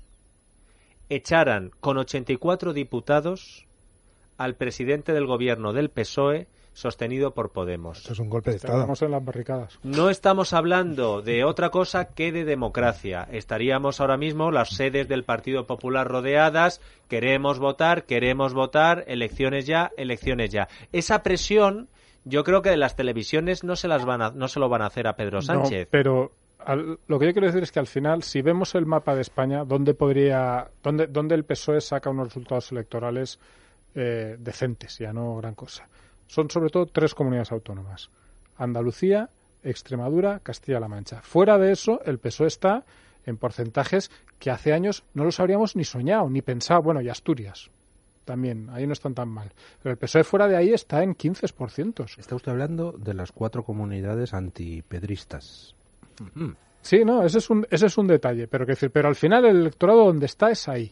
echaran con ochenta y cuatro diputados al presidente del gobierno del P S O E sostenido por Podemos. Eso es un golpe de Estado. Estamos en las barricadas. No estamos hablando de otra cosa que de democracia. Estaríamos ahora mismo las sedes del Partido Popular rodeadas, queremos votar, queremos votar, elecciones ya, elecciones ya. Esa presión, yo creo que de las televisiones no se las van a, no se lo van a hacer a Pedro Sánchez. No, pero al, lo que yo quiero decir es que al final, si vemos el mapa de España, ¿dónde podría, dónde, dónde el P S O E saca unos resultados electorales eh, decentes, ya no gran cosa? Son sobre todo tres comunidades autónomas: Andalucía, Extremadura, Castilla-La Mancha. Fuera de eso, el P S O E está en porcentajes que hace años no los habríamos ni soñado, ni pensado. Bueno, y Asturias también, ahí no están tan mal. Pero el P S O E fuera de ahí está en quince por ciento. Está usted hablando de las cuatro comunidades antipedristas. Mm. Sí, no, ese es un, ese es un detalle. Pero, que decir, pero al final el electorado donde está es ahí.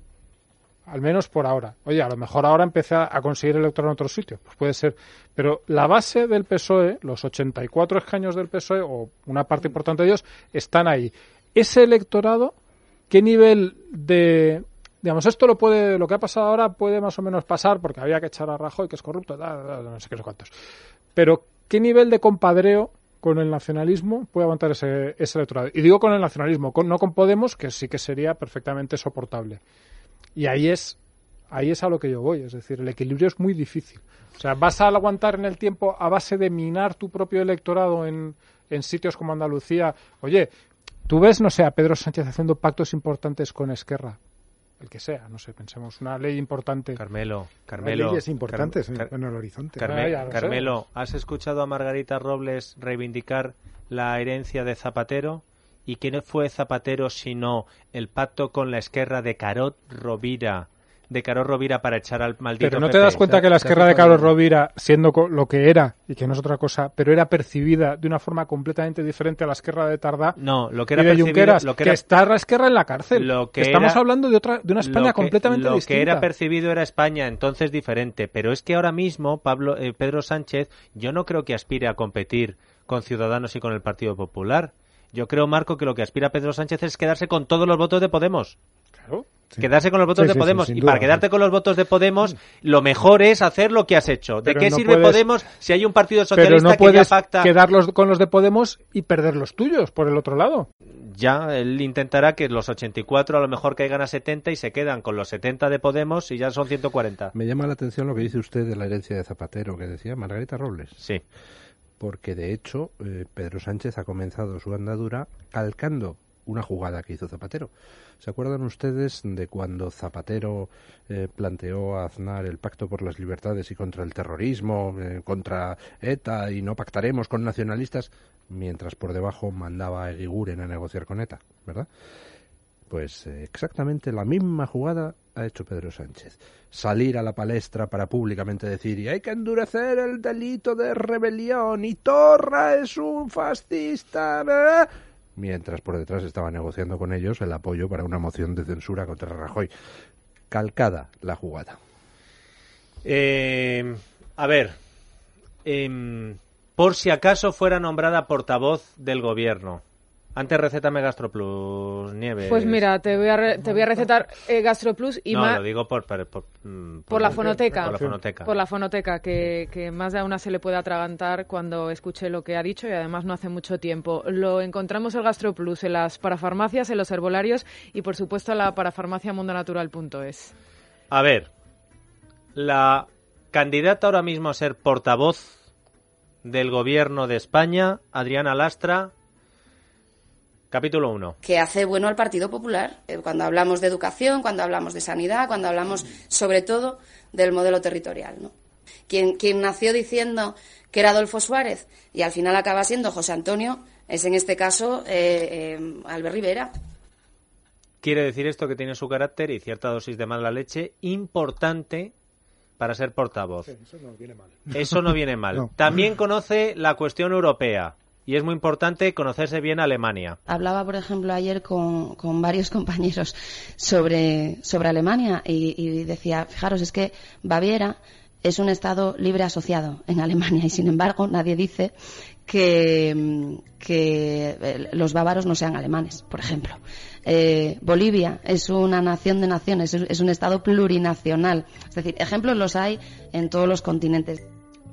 Al menos por ahora. Oye, a lo mejor ahora empecé a conseguir electorado en otros sitios. Pues puede ser. Pero la base del P S O E, los ochenta y cuatro escaños del P S O E, o una parte importante de ellos, están ahí. Ese electorado, ¿qué nivel de... Digamos, esto lo puede, lo que ha pasado ahora puede más o menos pasar, porque había que echar a Rajoy, que es corrupto, no sé qué, no sé cuántos. Pero, ¿qué nivel de compadreo con el nacionalismo puede aguantar ese, ese electorado? Y digo con el nacionalismo, con, no con Podemos, que sí que sería perfectamente soportable. Y ahí es ahí es a lo que yo voy, es decir, el equilibrio es muy difícil. O sea, vas a aguantar en el tiempo a base de minar tu propio electorado en, en sitios como Andalucía. Oye, tú ves, no sé, a Pedro Sánchez haciendo pactos importantes con Esquerra, el que sea, no sé, pensemos, una ley importante. Carmelo, Carmelo. Leyes importantes Car- en el horizonte. Carme- Ah, Carmelo, ¿has escuchado a Margarita Robles reivindicar la herencia de Zapatero? ¿Y quién fue Zapatero sino el pacto con la Esquerra de Carod Rovira? De Carod Rovira para echar al maldito Pero no P te P. das cuenta que la Esquerra de Carod Rovira, siendo co- lo que era, y que no es otra cosa, pero era percibida de una forma completamente diferente a la Esquerra de Tardá No, lo que y era de percibido, Junqueras, lo que, que, era, está la Esquerra en la cárcel. lo que Que estamos era- hablando de otra de una España lo que- completamente lo distinta. que era percibido era España, entonces diferente. Pero es que ahora mismo Pablo eh, Pedro Sánchez, yo no creo que aspire a competir con Ciudadanos y con el Partido Popular. Yo creo, Marco, que lo que aspira Pedro Sánchez es quedarse con todos los votos de Podemos. Claro. Sí. Quedarse con los votos Sí, de sí, Podemos. sí, sin y duda, para quedarte sí. con los votos de Podemos, lo mejor es hacer lo que has hecho. ¿De Pero qué no sirve puedes- Podemos si hay un partido Pero socialista no que ya puedes pacta? quedar los- con los de Podemos y perder los tuyos por el otro lado. Ya, él intentará que los ochenta y cuatro a lo mejor caigan a setenta y se quedan con los setenta de Podemos y ya son ciento cuarenta. Me llama la atención lo que dice usted de la herencia de Zapatero, que decía Margarita Robles. Sí. Porque, de hecho, eh, Pedro Sánchez ha comenzado su andadura calcando una jugada que hizo Zapatero. ¿Se acuerdan ustedes de cuando Zapatero eh, planteó a Aznar el pacto por las libertades y contra el terrorismo, eh, contra ETA, y no pactaremos con nacionalistas, mientras por debajo mandaba a Eguiguren a negociar con ETA, ¿verdad? Pues eh, exactamente la misma jugada ha hecho Pedro Sánchez. Salir a la palestra para públicamente decir y hay que endurecer el delito de rebelión y Torra es un fascista, ¿verdad? Mientras por detrás estaba negociando con ellos el apoyo para una moción de censura contra Rajoy. Calcada la jugada. Eh, a ver, eh, por si acaso fuera nombrada portavoz del gobierno. Antes recétame GastroPlus, Nieves. Pues mira, te voy a, re- te voy a recetar eh, GastroPlus y no, más... lo digo por... Por, por, mm, Por la fonoteca. Por la fonoteca. Por la fonoteca, que, que más de a una se le puede atragantar cuando escuche lo que ha dicho y además no hace mucho tiempo. Lo encontramos el GastroPlus en las parafarmacias, en los herbolarios y por supuesto en la parafarmacia mundonatural punto es. A ver, la candidata ahora mismo a ser portavoz del gobierno de España, Adriana Lastra, capítulo uno. Que hace bueno al Partido Popular, eh, cuando hablamos de educación, cuando hablamos de sanidad, cuando hablamos sobre todo del modelo territorial, ¿no? Quien, quien nació diciendo que era Adolfo Suárez y al final acaba siendo José Antonio, es en este caso eh, eh, Albert Rivera. Quiere decir esto que tiene su carácter y cierta dosis de mala leche importante para ser portavoz. Sí, eso no viene mal. Eso no viene mal. No. También conoce la cuestión europea. Y es muy importante conocerse bien Alemania. Hablaba, por ejemplo, ayer con, con varios compañeros sobre, sobre Alemania y, y decía, fijaros, es que Baviera es un Estado libre asociado en Alemania y, sin embargo, nadie dice que, que los bávaros no sean alemanes, por ejemplo. Eh, Bolivia es una nación de naciones, es, es un Estado plurinacional. Es decir, ejemplos los hay en todos los continentes.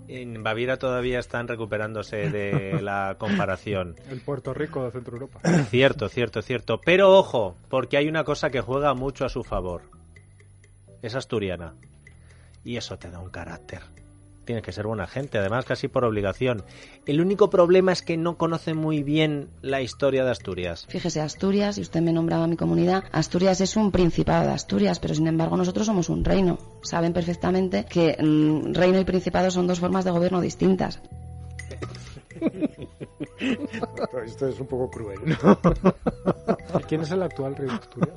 En Baviera todavía están recuperándose de la comparación. El Puerto Rico de Centro Europa. Cierto, cierto, cierto. Pero ojo, porque hay una cosa que juega mucho a su favor. Es asturiana. Y eso te da un carácter. Tienes que ser buena gente, además casi por obligación. El único problema es que no conoce muy bien la historia de Asturias. Fíjese, Asturias, y usted me nombraba mi comunidad, Asturias es un principado de Asturias, pero sin embargo nosotros somos un reino. Saben perfectamente que mmm, reino y principado son dos formas de gobierno distintas. Esto es un poco cruel, ¿no? ¿Quién es el actual rey de Asturias?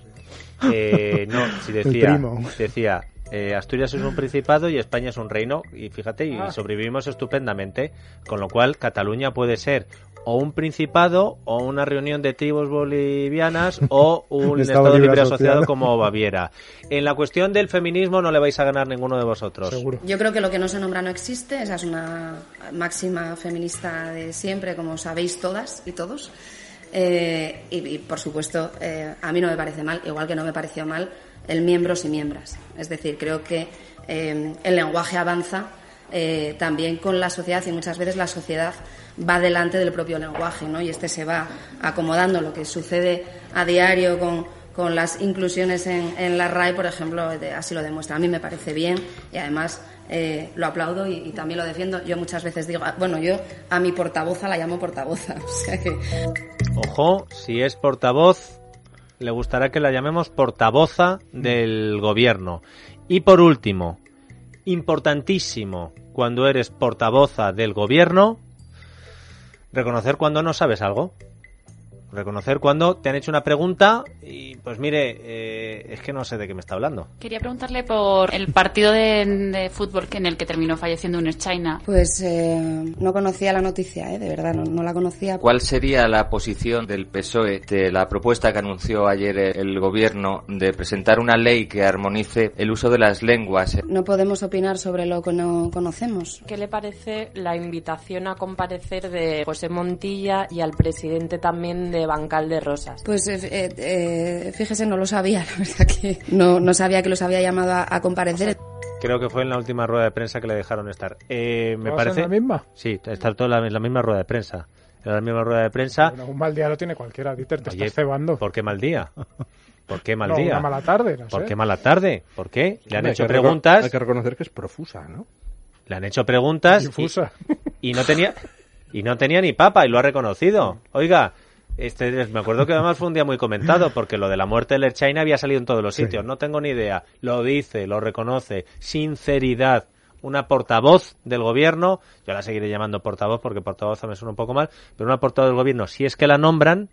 Eh, no, si decía, decía eh, Asturias es un principado y España es un reino, y fíjate, y ah. sobrevivimos estupendamente, con lo cual Cataluña puede ser o un principado o una reunión de tribus bolivianas o un Estado, estado libre asociado, asociado como Baviera. En la cuestión del feminismo no le vais a ganar ninguno de vosotros. Seguro. Yo creo que lo que no se nombra no existe, esa es una máxima feminista de siempre, como sabéis todas y todos. Eh, y, y, por supuesto, eh, a mí no me parece mal, igual que no me pareció mal el miembros y miembras. Es decir, creo que eh, el lenguaje avanza eh, también con la sociedad, y muchas veces la sociedad va delante del propio lenguaje, ¿no? Y este se va acomodando. Lo que sucede a diario con, con las inclusiones en, en la R A E, por ejemplo, de, así lo demuestra. A mí me parece bien y además eh, lo aplaudo y, y también lo defiendo. Yo muchas veces digo, bueno, yo a mi portavoza la llamo portavoza. O sea que... Ojo, si es portavoz, le gustará que la llamemos portavoza del gobierno. Y por último, importantísimo, cuando eres portavoza del gobierno, reconocer cuando no sabes algo. Reconocer cuando te han hecho una pregunta y, pues mire, eh, es que no sé de qué me está hablando. Quería preguntarle por el partido de, de fútbol que en el que terminó falleciendo un China. Pues eh, no conocía la noticia, eh, de verdad, no, no la conocía. ¿Cuál sería la posición del P S O E de la propuesta que anunció ayer el gobierno de presentar una ley que armonice el uso de las lenguas? No podemos opinar sobre lo que no conocemos. ¿Qué le parece la invitación a comparecer de José Montilla y al presidente también de Bancal de Rosas? Pues eh, eh, fíjese, no lo sabía, la verdad que no, no sabía que los había llamado a, a comparecer. Creo que fue en la última rueda de prensa que le dejaron estar. Eh, me ¿No parece. ¿En la misma? Sí, está toda la, la misma rueda de prensa. En la misma rueda de prensa. Bueno, un mal día lo tiene cualquiera, Dieter, te Oye, estás cebando. ¿Por qué mal día? ¿Por qué mal no, día? Una mala tarde, no sé. ¿Por qué mala tarde? ¿Por qué? Le han hay hecho que preguntas. Hay que reconocer que es profusa, ¿no? Le han hecho preguntas. Difusa. Y, y no tenía y no tenía ni papa y lo ha reconocido. Oiga. Este, me acuerdo que además fue un día muy comentado porque lo de la muerte del Air China había salido en todos los sitios. Sí. No tengo ni idea. Lo dice, lo reconoce. Sinceridad. Una portavoz del gobierno, yo la seguiré llamando portavoz porque portavoz me suena un poco mal, pero una portavoz del gobierno, si es que la nombran,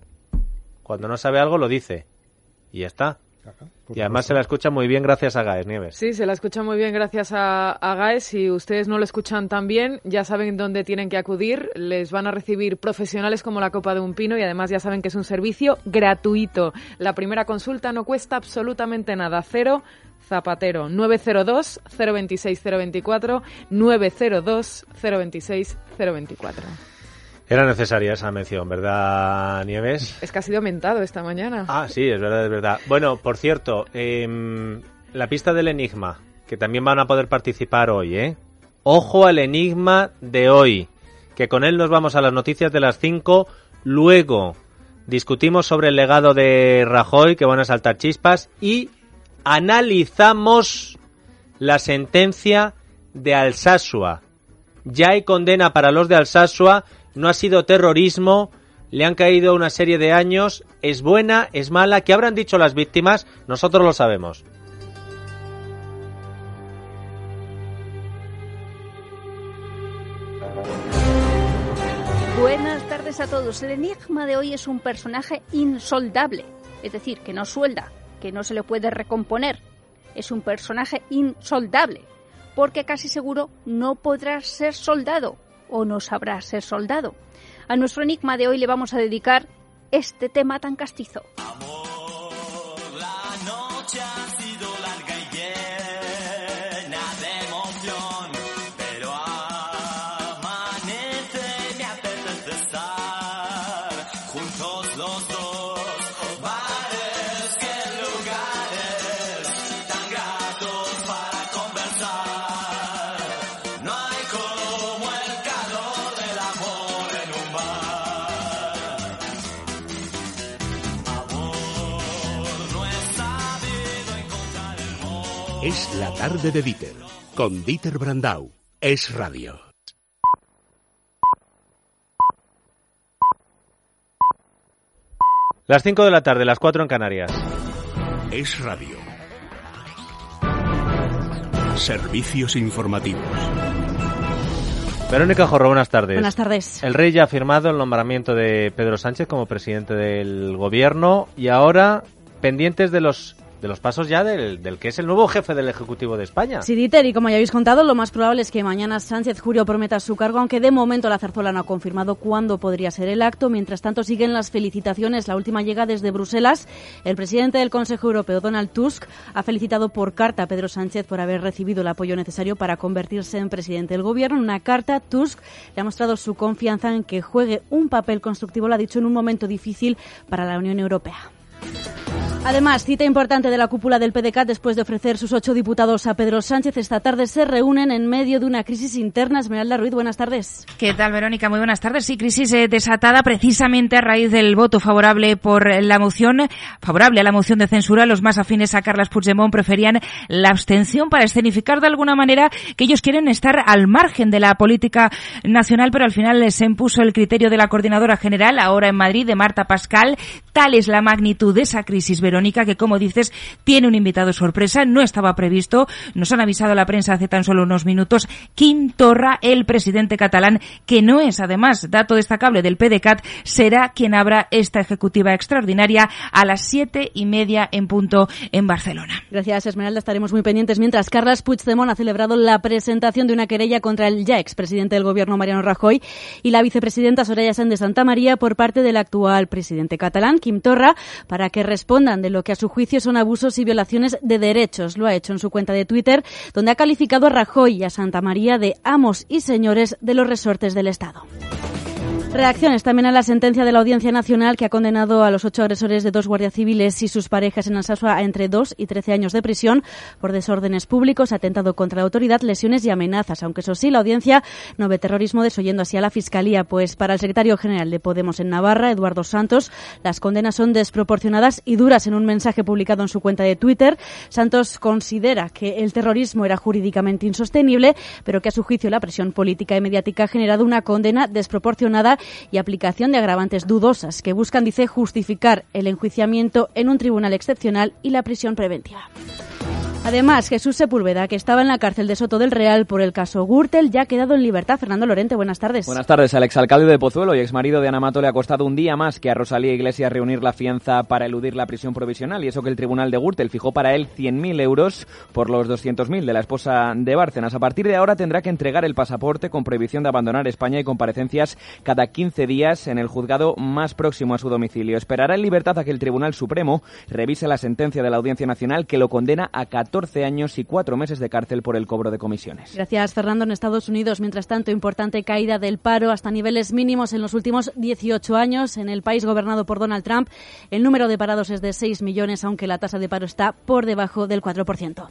cuando no sabe algo lo dice. Y ya está. Y además se la escucha muy bien gracias a Gaes, Nieves. Sí, se la escucha muy bien gracias a, a Gaes. Si ustedes no lo escuchan tan bien, ya saben dónde tienen que acudir. Les van a recibir profesionales como la copa de un pino y además ya saben que es un servicio gratuito. La primera consulta no cuesta absolutamente nada. Cero Zapatero, nueve cero dos, cero dos seis, cero dos cuatro, nueve cero dos, cero dos seis, cero dos cuatro. Era necesaria esa mención, ¿verdad, Nieves? Es que ha sido mentado esta mañana. Ah, sí, es verdad, es verdad. Bueno, por cierto, eh, la pista del enigma, que también van a poder participar hoy, ¿eh? Ojo al enigma de hoy, que con él nos vamos a las noticias de las cinco. Luego discutimos sobre el legado de Rajoy, que van a saltar chispas, y analizamos la sentencia de Alsasua. Ya hay condena para los de Alsasua. No ha sido terrorismo, le han caído una serie de años, es buena, es mala, ¿qué habrán dicho las víctimas? Nosotros lo sabemos. Buenas tardes a todos. El enigma de hoy es un personaje insoldable, es decir, que no suelda, que no se le puede recomponer. Es un personaje insoldable, porque casi seguro no podrá ser soldado. O no sabrá ser soldado. A nuestro enigma de hoy le vamos a dedicar este tema tan castizo. Amor, la noche ha sido larga y llena de emoción, pero amanece, me apetece estar juntos los dos. Bares que lugares tan gratos para conversar. No hay Es la tarde de Dieter, con Dieter Brandau. Es radio. Las cinco de la tarde, las cuatro en Canarias. Es radio. Servicios informativos. Verónica Jorro, buenas tardes. Buenas tardes. El rey ya ha firmado el nombramiento de Pedro Sánchez como presidente del gobierno y ahora pendientes de los de los pasos ya del, del que es el nuevo jefe del Ejecutivo de España. Sí, Dieter, y como ya habéis contado, lo más probable es que mañana Sánchez Jurjo prometa su cargo, aunque de momento la Zarzuela no ha confirmado cuándo podría ser el acto. Mientras tanto, siguen las felicitaciones. La última llega desde Bruselas. El presidente del Consejo Europeo, Donald Tusk, ha felicitado por carta a Pedro Sánchez por haber recibido el apoyo necesario para convertirse en presidente del gobierno. En una carta, Tusk le ha mostrado su confianza en que juegue un papel constructivo, lo ha dicho, en un momento difícil para la Unión Europea. Además, cita importante de la cúpula del P D C A T después de ofrecer sus ocho diputados a Pedro Sánchez. Esta tarde se reúnen en medio de una crisis interna. Esmeralda Ruiz, buenas tardes. ¿Qué tal, Verónica? Muy buenas tardes. Sí, crisis eh, desatada precisamente a raíz del voto favorable por la moción, favorable a la moción de censura. Los más afines a Carles Puigdemont preferían la abstención para escenificar de alguna manera que ellos quieren estar al margen de la política nacional, pero al final se impuso el criterio de la coordinadora general, ahora en Madrid, de Marta Pascal. Tal es la magnitud de esa crisis, Verónica, que, como dices, tiene un invitado sorpresa. No estaba previsto. Nos han avisado a la prensa hace tan solo unos minutos. Quim Torra, el presidente catalán, que no es, además, dato destacable del P D C A T, será quien abra esta ejecutiva extraordinaria a las siete y media en punto en Barcelona. Gracias, Esmeralda. Estaremos muy pendientes. Mientras, Carles Puigdemont ha celebrado la presentación de una querella contra el ya expresidente del gobierno, Mariano Rajoy, y la vicepresidenta Soraya Sáenz de Santamaría por parte del actual presidente catalán, Quim Torra, para que respondan de lo que a su juicio son abusos y violaciones de derechos. Lo ha hecho en su cuenta de Twitter, donde ha calificado a Rajoy y a Santamaría de amos y señores de los resortes del Estado. Reacciones también a la sentencia de la Audiencia Nacional, que ha condenado a los ocho agresores de dos guardias civiles y sus parejas en Alsasua a entre dos y trece años de prisión por desórdenes públicos, atentado contra la autoridad, lesiones y amenazas. Aunque eso sí, la Audiencia no ve terrorismo, desoyendo así a la Fiscalía, pues para el secretario general de Podemos en Navarra, Eduardo Santos, las condenas son desproporcionadas y duras. En un mensaje publicado en su cuenta de Twitter, Santos considera que el terrorismo era jurídicamente insostenible, pero que a su juicio la presión política y mediática ha generado una condena desproporcionada y aplicación de agravantes dudosas que buscan, dice, justificar el enjuiciamiento en un tribunal excepcional y la prisión preventiva. Además, Jesús Sepúlveda, que estaba en la cárcel de Soto del Real por el caso Gürtel, ya ha quedado en libertad. Fernando Lorente, buenas tardes. Buenas tardes. Al exalcalde de Pozuelo y exmarido de Ana Mato le ha costado un día más que a Rosalía Iglesias reunir la fianza para eludir la prisión provisional, y eso que el tribunal de Gürtel fijó para él cien mil euros por los doscientos mil de la esposa de Bárcenas. A partir de ahora tendrá que entregar el pasaporte con prohibición de abandonar España y comparecencias cada quince días en el juzgado más próximo a su domicilio. Esperará en libertad a que el Tribunal Supremo revise la sentencia de la Audiencia Nacional, que lo condena a catorce años y cuatro meses de cárcel por el cobro de comisiones. Gracias, Fernando. En Estados Unidos, mientras tanto, importante caída del paro hasta niveles mínimos en los últimos dieciocho años. En el país gobernado por Donald Trump, el número de parados es de seis millones, aunque la tasa de paro está por debajo del cuatro por ciento.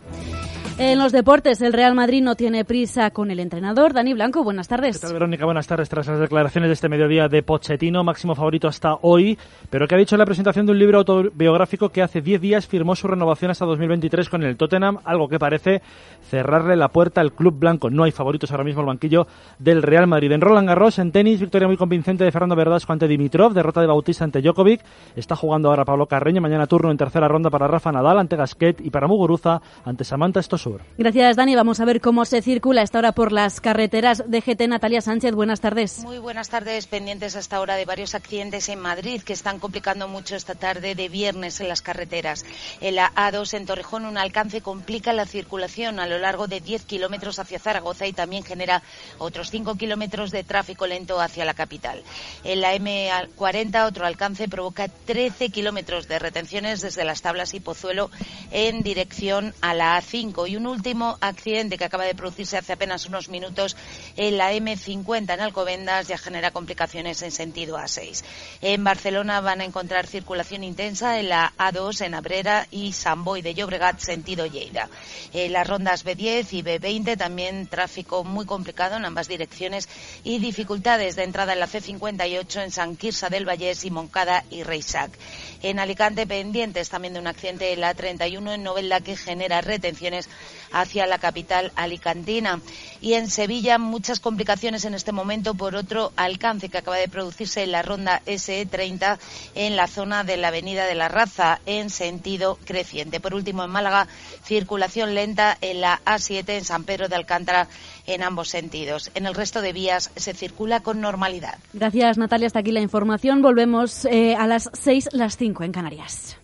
En los deportes, el Real Madrid no tiene prisa con el entrenador. Dani Blanco, buenas tardes. ¿Qué tal, Verónica? Buenas tardes. Tras las declaraciones de este mediodía de Pochettino, máximo favorito hasta hoy, pero que ha dicho en la presentación de un libro autobiográfico que hace diez días firmó su renovación hasta dos mil veintitrés con el Tottenham, algo que parece cerrarle la puerta al club blanco. No hay favoritos ahora mismo el banquillo del Real Madrid. En Roland Garros, en tenis, victoria muy convincente de Fernando Verdasco ante Dimitrov, derrota de Bautista ante Djokovic. Está jugando ahora Pablo Carreño, mañana turno en tercera ronda para Rafa Nadal ante Gasquet y para Muguruza ante Samantha Stosur. Gracias, Dani. Vamos a ver cómo se circula a esta hora por las carreteras de G T. Natalia Sánchez, buenas tardes. Muy buenas tardes. Pendientes hasta ahora de varios accidentes en Madrid que están complicando mucho esta tarde de viernes en las carreteras. En la A dos en Torrejón, un alcance complica la circulación a lo largo de diez kilómetros hacia Zaragoza y también genera otros cinco kilómetros de tráfico lento hacia la capital. En la M cuarenta, otro alcance provoca trece kilómetros de retenciones desde Las Tablas y Pozuelo en dirección a la A cinco. Y un último accidente que acaba de producirse hace apenas unos minutos en la eme cincuenta en Alcobendas ya genera complicaciones en sentido a seis. En Barcelona van a encontrar circulación intensa en la a dos en Abrera y Sant Boi de Llobregat sentido Lleida. En las rondas be diez y be veinte también tráfico muy complicado en ambas direcciones y dificultades de entrada en la ce cincuenta y ocho en Sant Quirze del Vallès y Montcada y Reixac. En Alicante pendientes también de un accidente en la treinta y uno en Novelda que genera retenciones hacia la capital alicantina. Y en Sevilla muchas complicaciones en este momento por otro alcance que acaba de producirse en la ronda ese treinta en la zona de la avenida de la Raza en sentido creciente. Por último, en Málaga, circulación lenta en la a siete en San Pedro de Alcántara en ambos sentidos. En el resto de vías se circula con normalidad. Gracias, Natalia. Hasta aquí la información. Volvemos eh, a las seis, las cinco en Canarias.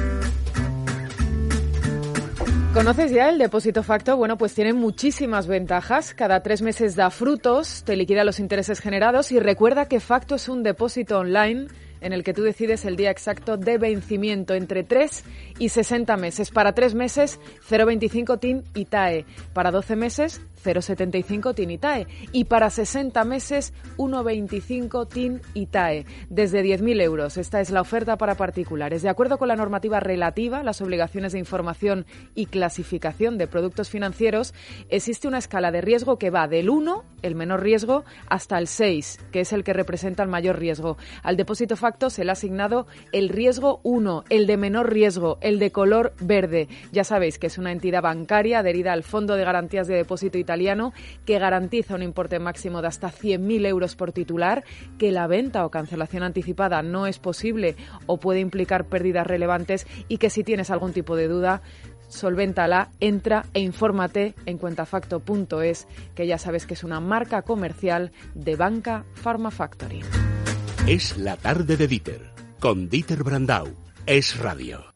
¿Conoces ya el depósito facto? Bueno, pues tiene muchísimas ventajas. Cada tres meses da frutos, te liquida los intereses generados y recuerda que facto es un depósito online en el que tú decides el día exacto de vencimiento entre tres y sesenta meses. Para tres meses, cero coma veinticinco T I N y T A E. Para doce meses, cero coma setenta y cinco T I N y T A E. Y para sesenta meses, uno coma veinticinco T I N y T A E. Desde diez mil euros. Esta es la oferta para particulares. De acuerdo con la normativa relativa, las obligaciones de información y clasificación de productos financieros, existe una escala de riesgo que va del uno, el menor riesgo, hasta el seis, que es el que representa el mayor riesgo. Al depósito facto se le ha asignado el riesgo uno, el de menor riesgo, el de color verde. Ya sabéis que es una entidad bancaria adherida al Fondo de Garantías de Depósito italiano que garantiza un importe máximo de hasta cien mil euros por titular, que la venta o cancelación anticipada no es posible o puede implicar pérdidas relevantes y que si tienes algún tipo de duda, solvéntala, entra e infórmate en cuentafacto punto es, que ya sabes que es una marca comercial de Banca Pharma Factory. Es la tarde de Dieter, con Dieter Brandau. Es radio.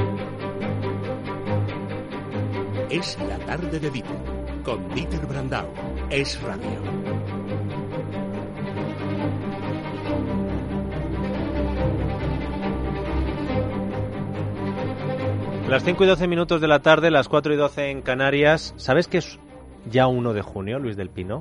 Es la tarde de Dieter, con Dieter Brandau. Es radio. Las cinco y doce minutos de la tarde, las cuatro y doce en Canarias. ¿Sabes que es ya uno de junio, Luis del Pino?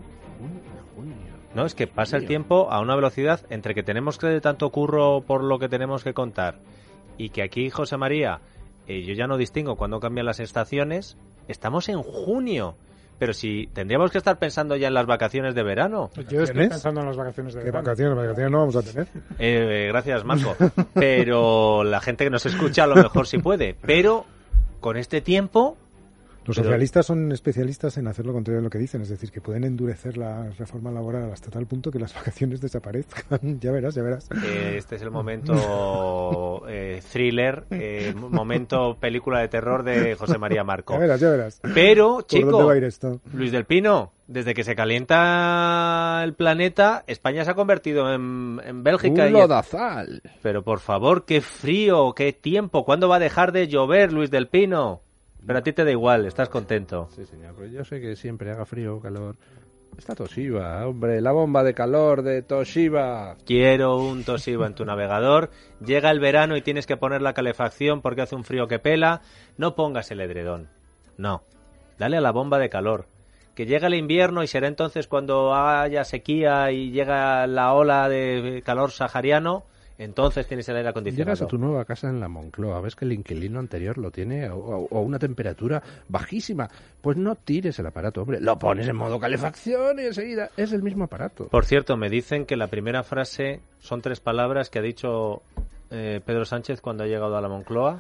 No, es que pasa el tiempo a una velocidad entre que tenemos que tanto curro por lo que tenemos que contar y que aquí, José María, eh, yo ya no distingo cuándo cambian las estaciones. Estamos en junio, pero si tendríamos que estar pensando ya en las vacaciones de verano. Yo estoy pensando en las vacaciones de ¿Qué verano. vacaciones? Vacaciones no vamos a tener. Eh, gracias, Marco. Pero la gente que nos escucha a lo mejor sí puede. Pero con este tiempo... Los Pero... socialistas son especialistas en hacer lo contrario de lo que dicen, es decir, que pueden endurecer la reforma laboral hasta tal punto que las vacaciones desaparezcan. Ya verás, ya verás. Eh, este es el momento eh, thriller, eh, momento película de terror de José María Marco. Ya verás, ya verás. Pero, ¿Por chico, dónde va a ir esto? Luis del Pino, desde que se calienta el planeta, España se ha convertido en, en Bélgica. Un y lodazal. Pero por favor, qué frío, qué tiempo. ¿Cuándo va a dejar de llover, Luis del Pino? Pero a ti te da igual, estás contento. Sí, señor, pero yo sé que siempre haga frío o calor. Está Toshiba, hombre, la bomba de calor de Toshiba. Quiero un Toshiba en tu navegador. Llega el verano y tienes que poner la calefacción porque hace un frío que pela. No pongas el edredón. No. Dale a la bomba de calor. Que llega el invierno y será entonces cuando haya sequía y llega la ola de calor sahariano. Entonces tienes el aire acondicionado. Llegas a tu nueva casa en la Moncloa, ves que el inquilino anterior lo tiene a, a, a una temperatura bajísima. Pues no tires el aparato, hombre. Lo pones en modo calefacción y enseguida es el mismo aparato. Por cierto, me dicen que la primera frase son tres palabras que ha dicho eh, Pedro Sánchez cuando ha llegado a la Moncloa.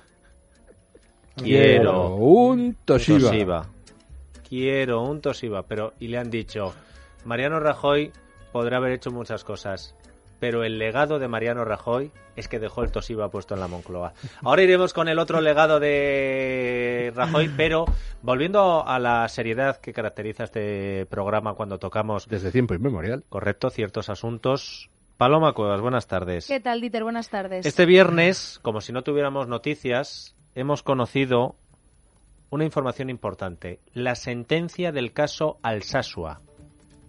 Quiero un Toshiba. Toshiba. Quiero un Toshiba. Pero, y le han dicho, Mariano Rajoy podrá haber hecho muchas cosas, pero el legado de Mariano Rajoy es que dejó el Toshiba puesto en la Moncloa. Ahora iremos con el otro legado de Rajoy, pero volviendo a la seriedad que caracteriza este programa cuando tocamos... Desde tiempo inmemorial. Correcto, ciertos asuntos. Paloma Cuevas, buenas tardes. ¿Qué tal, Dieter? Buenas tardes. Este viernes, como si no tuviéramos noticias, hemos conocido una información importante. La sentencia del caso Alsasua.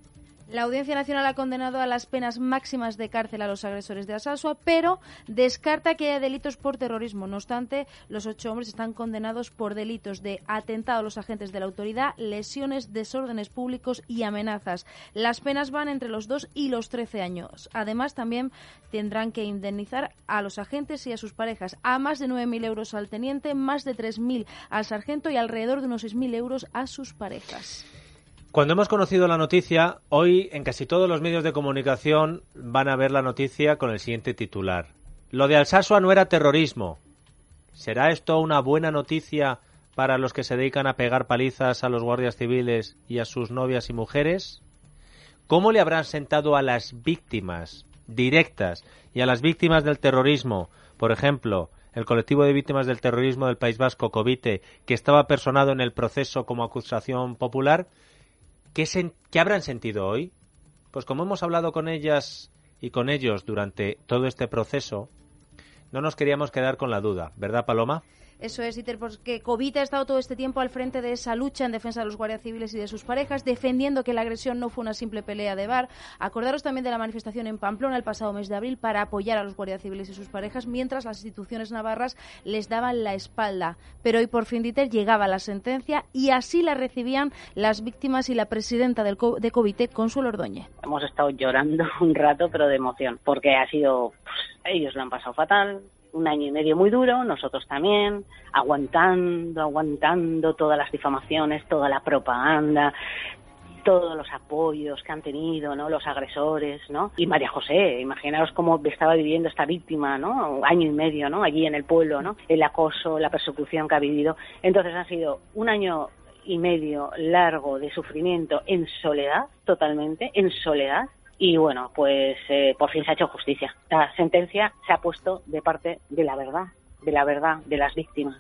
La Audiencia Nacional ha condenado a las penas máximas de cárcel a los agresores de Alsasua, pero descarta que haya delitos por terrorismo. No obstante, los ocho hombres están condenados por delitos de atentado a los agentes de la autoridad, lesiones, desórdenes públicos y amenazas. Las penas van entre los dos y los trece años. Además, también tendrán que indemnizar a los agentes y a sus parejas, a más de nueve mil euros al teniente, más de tres mil al sargento y alrededor de unos seis mil euros a sus parejas. Cuando hemos conocido la noticia, hoy en casi todos los medios de comunicación van a ver la noticia con el siguiente titular. Lo de Alsasua no era terrorismo. ¿Será esto una buena noticia para los que se dedican a pegar palizas a los guardias civiles y a sus novias y mujeres? ¿Cómo le habrán sentado a las víctimas directas y a las víctimas del terrorismo? Por ejemplo, el colectivo de víctimas del terrorismo del País Vasco, Covite, que estaba personado en el proceso como acusación popular. ¿Qué, sen- ¿Qué habrán sentido hoy? Pues como hemos hablado con ellas y con ellos durante todo este proceso, no nos queríamos quedar con la duda, ¿verdad, Paloma? Eso es, Iter, porque Covite ha estado todo este tiempo al frente de esa lucha en defensa de los guardias civiles y de sus parejas, defendiendo que la agresión no fue una simple pelea de bar. Acordaros también de la manifestación en Pamplona el pasado mes de abril para apoyar a los guardias civiles y sus parejas, mientras las instituciones navarras les daban la espalda. Pero hoy por fin, Dieter, llegaba la sentencia y así la recibían las víctimas y la presidenta del Co- de Covite, Consuelo Ordóñez. Hemos estado llorando un rato, pero de emoción, porque ha sido, pues, ellos lo han pasado fatal. Un año y medio muy duro, nosotros también, aguantando, aguantando todas las difamaciones, toda la propaganda, todos los apoyos que han tenido, ¿no? Los agresores, ¿no? Y María José, imaginaos cómo estaba viviendo esta víctima, ¿no? Año y medio, ¿no? Allí en el pueblo, ¿no? El acoso, la persecución que ha vivido. Entonces ha sido un año y medio largo de sufrimiento en soledad, totalmente, en soledad. Y bueno, pues eh, por fin se ha hecho justicia. La sentencia se ha puesto de parte de la verdad, de la verdad de las víctimas.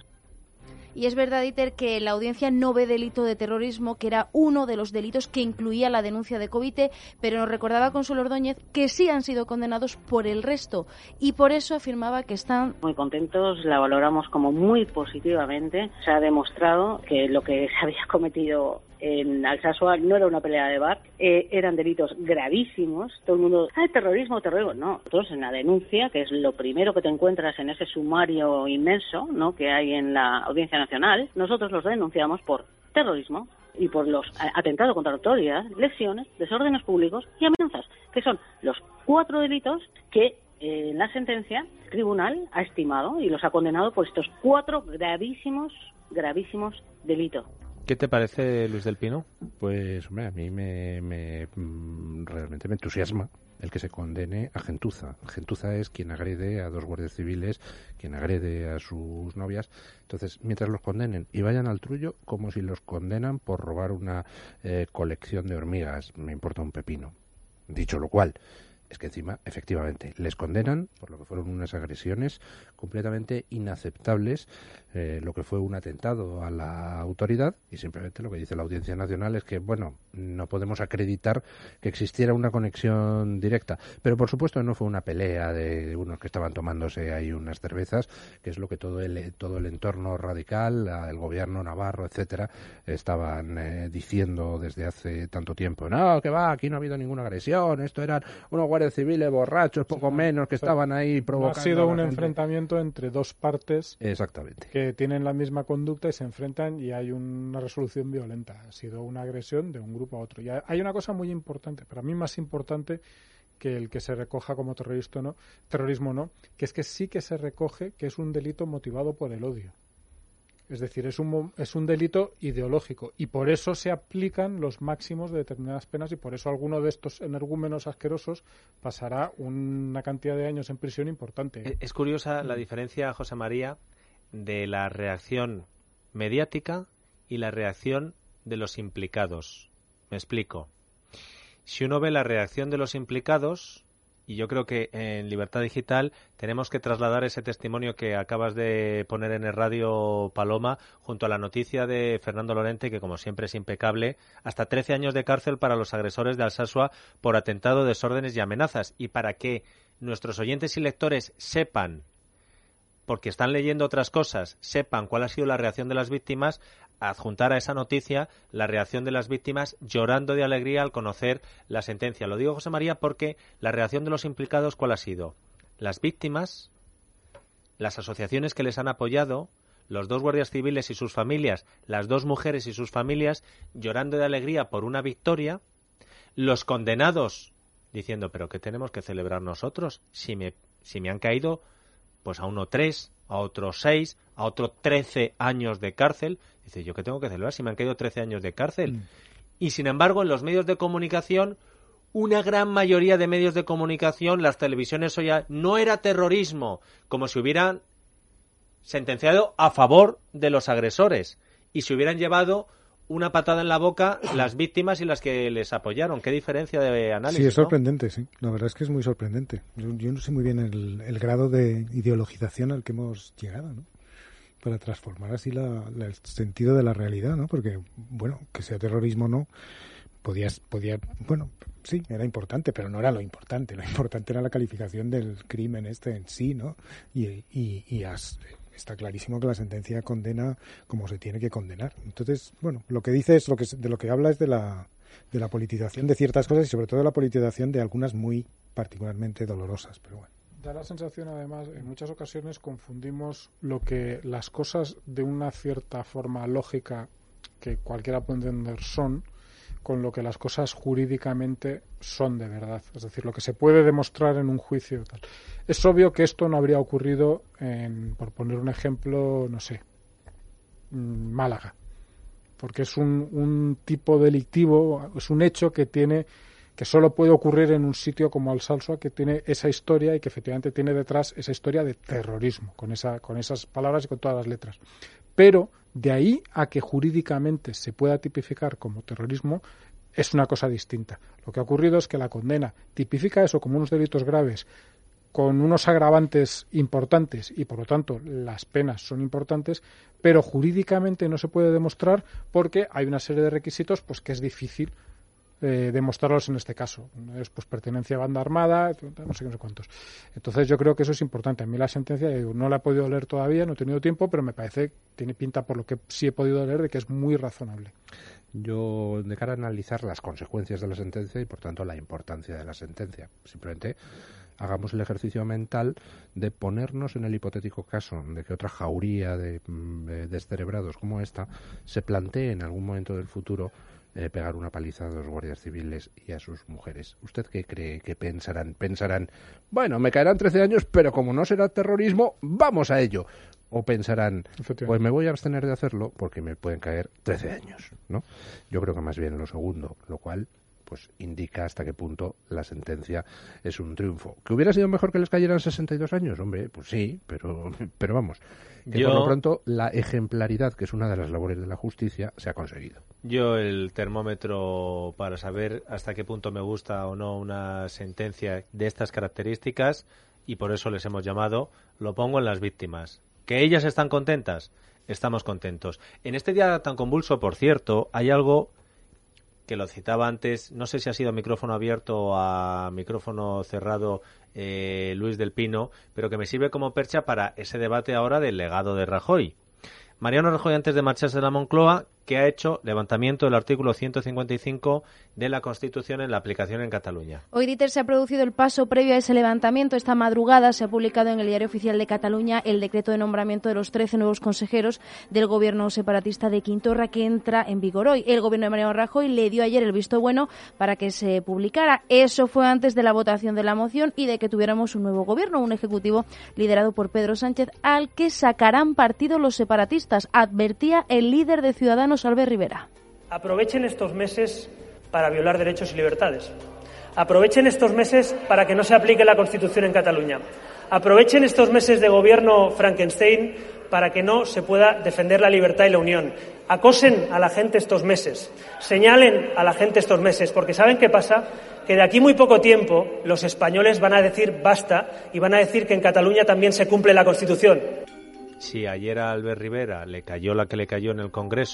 Y es verdad, Dieter, que la audiencia no ve delito de terrorismo, que era uno de los delitos que incluía la denuncia de Covite, pero nos recordaba Consuelo Ordóñez que sí han sido condenados por el resto y por eso afirmaba que están muy contentos, la valoramos como muy positivamente. Se ha demostrado que lo que se había cometido en Alsasua no era una pelea de bar, eh, eran delitos gravísimos. Todo el mundo, ah, terrorismo, terrorismo. No, nosotros en la denuncia, que es lo primero que te encuentras en ese sumario inmenso, ¿no?, que hay en la Audiencia Nacional, nosotros los denunciamos por terrorismo y por los atentados contra la autoridad, lesiones, desórdenes públicos y amenazas, que son los cuatro delitos que eh, en la sentencia el tribunal ha estimado y los ha condenado por estos cuatro gravísimos, gravísimos delitos. ¿Qué te parece, Luis del Pino? Pues, hombre, a mí me, me realmente me entusiasma el que se condene a gentuza. Gentuza es quien agrede a dos guardias civiles, quien agrede a sus novias. Entonces, mientras los condenen y vayan al trullo, como si los condenan por robar una eh, colección de hormigas, me importa un pepino. Dicho lo cual, es que encima, efectivamente, les condenan por lo que fueron unas agresiones completamente inaceptables, eh, lo que fue un atentado a la autoridad, y simplemente lo que dice la Audiencia Nacional es que, bueno, no podemos acreditar que existiera una conexión directa. Pero, por supuesto, no fue una pelea de unos que estaban tomándose ahí unas cervezas, que es lo que todo el, todo el entorno radical, el gobierno navarro, etcétera, estaban eh, diciendo desde hace tanto tiempo. No, que va, aquí no ha habido ninguna agresión, esto eran unos guardias civiles borrachos, poco menos, que o sea, estaban ahí provocando. No ha sido un gente. enfrentamiento entre dos partes Exactamente. que tienen la misma conducta y se enfrentan y hay una resolución violenta. Ha sido una agresión de un grupo a otro. Y hay una cosa muy importante, para mí más importante que el que se recoja como terrorista, no, terrorismo no, que es que sí que se recoge que es un delito motivado por el odio. Es decir, es un, es un delito ideológico y por eso se aplican los máximos de determinadas penas y por eso alguno de estos energúmenos asquerosos pasará una cantidad de años en prisión importante. Es curiosa la diferencia, José María, de la reacción mediática y la reacción de los implicados. Me explico. Si uno ve la reacción de los implicados, y yo creo que en Libertad Digital tenemos que trasladar ese testimonio que acabas de poner en el radio, Paloma, junto a la noticia de Fernando Lorente, que como siempre es impecable, hasta trece años de cárcel para los agresores de Alsasua por atentado, desórdenes y amenazas. Y para que nuestros oyentes y lectores sepan, porque están leyendo otras cosas, sepan cuál ha sido la reacción de las víctimas, adjuntar a esa noticia la reacción de las víctimas llorando de alegría al conocer la sentencia. Lo digo, José María, porque la reacción de los implicados, ¿cuál ha sido? Las víctimas, las asociaciones que les han apoyado, los dos guardias civiles y sus familias, las dos mujeres y sus familias, llorando de alegría por una victoria, los condenados diciendo, pero ¿qué tenemos que celebrar nosotros? Si me, si me han caído pues a uno tres, a otro seis, a otro trece años de cárcel. Dice, ¿yo qué tengo que celebrar si me han caído trece años de cárcel? Mm. Y sin embargo, en los medios de comunicación, una gran mayoría de medios de comunicación, las televisiones hoy, no era terrorismo, como si hubieran sentenciado a favor de los agresores y se hubieran llevado una patada en la boca las víctimas y las que les apoyaron. ¿Qué diferencia de análisis? Sí, es ¿no? sorprendente, sí. La verdad es que es muy sorprendente. Yo, yo no sé muy bien el, el grado de ideologización al que hemos llegado, ¿no? Para transformar así la, la, el sentido de la realidad, ¿no? Porque, bueno, que sea terrorismo o no, podías, podía, bueno, sí, era importante, pero no era lo importante. Lo importante era la calificación del crimen este en sí, ¿no? Y, y, y as, está clarísimo que la sentencia condena como se tiene que condenar. Entonces, bueno, lo que dice es, lo que de lo que habla es de la, de la politización de ciertas cosas y sobre todo de la politización de algunas muy particularmente dolorosas, pero bueno. Da la sensación, además, en muchas ocasiones confundimos lo que las cosas de una cierta forma lógica que cualquiera puede entender son con lo que las cosas jurídicamente son de verdad. Es decir, lo que se puede demostrar en un juicio. Tal. Es obvio que esto no habría ocurrido en, por poner un ejemplo, no sé, Málaga. Porque es un, un tipo delictivo, es un hecho que tiene que solo puede ocurrir en un sitio como Alsasua, que tiene esa historia y que efectivamente tiene detrás esa historia de terrorismo, con esa, con esas palabras y con todas las letras. Pero de ahí a que jurídicamente se pueda tipificar como terrorismo es una cosa distinta. Lo que ha ocurrido es que la condena tipifica eso como unos delitos graves con unos agravantes importantes y por lo tanto las penas son importantes, pero jurídicamente no se puede demostrar porque hay una serie de requisitos pues que es difícil Eh, demostrarlos en este caso. Es pues pertenencia a banda armada, no sé qué, no sé cuántos. Entonces yo creo que eso es importante. A mí la sentencia, digo, no la he podido leer todavía, no he tenido tiempo, pero me parece, tiene pinta por lo que sí he podido leer de que es muy razonable. Yo, de cara a analizar las consecuencias de la sentencia y por tanto la importancia de la sentencia, simplemente hagamos el ejercicio mental de ponernos en el hipotético caso de que otra jauría de, de descerebrados como esta se plantee en algún momento del futuro Eh, pegar una paliza a los guardias civiles y a sus mujeres. ¿Usted qué cree que pensarán? Pensarán, bueno, me caerán trece años, pero como no será terrorismo, vamos a ello. O pensarán, pues me voy a abstener de hacerlo porque me pueden caer trece años, ¿no? Yo creo que más bien lo segundo, lo cual pues indica hasta qué punto la sentencia es un triunfo. ¿Que hubiera sido mejor que les cayeran sesenta y dos años? Hombre, pues sí, pero, pero vamos, que Yo... por lo pronto la ejemplaridad, que es una de las labores de la justicia, se ha conseguido. Yo el termómetro para saber hasta qué punto me gusta o no una sentencia de estas características, y por eso les hemos llamado, lo pongo en las víctimas. ¿Que ellas están contentas? Estamos contentos. En este día tan convulso, por cierto, hay algo que lo citaba antes, no sé si ha sido a micrófono abierto o a micrófono cerrado eh, Luis del Pino, pero que me sirve como percha para ese debate ahora del legado de Rajoy. Mariano Rajoy, antes de marcharse de la Moncloa, que ha hecho levantamiento del artículo ciento cincuenta y cinco de la Constitución en la aplicación en Cataluña. Hoy, Dieter, se ha producido el paso previo a ese levantamiento. Esta madrugada se ha publicado en el Diario Oficial de Cataluña el decreto de nombramiento de los trece nuevos consejeros del gobierno separatista de Quintorra, que entra en vigor hoy. El gobierno de Mariano Rajoy le dio ayer el visto bueno para que se publicara. Eso fue antes de la votación de la moción y de que tuviéramos un nuevo gobierno, un ejecutivo liderado por Pedro Sánchez, al que sacarán partido los separatistas, advertía el líder de Ciudadanos, Albert Rivera. Aprovechen estos meses para violar derechos y libertades. Aprovechen estos meses para que no se aplique la Constitución en Cataluña. Aprovechen estos meses de gobierno Frankenstein para que no se pueda defender la libertad y la unión. Acosen a la gente estos meses. Señalen a la gente estos meses, porque ¿saben qué pasa? Que de aquí muy poco tiempo los españoles van a decir basta y van a decir que en Cataluña también se cumple la Constitución. Si ayer a Albert Rivera le cayó la que le cayó en el Congreso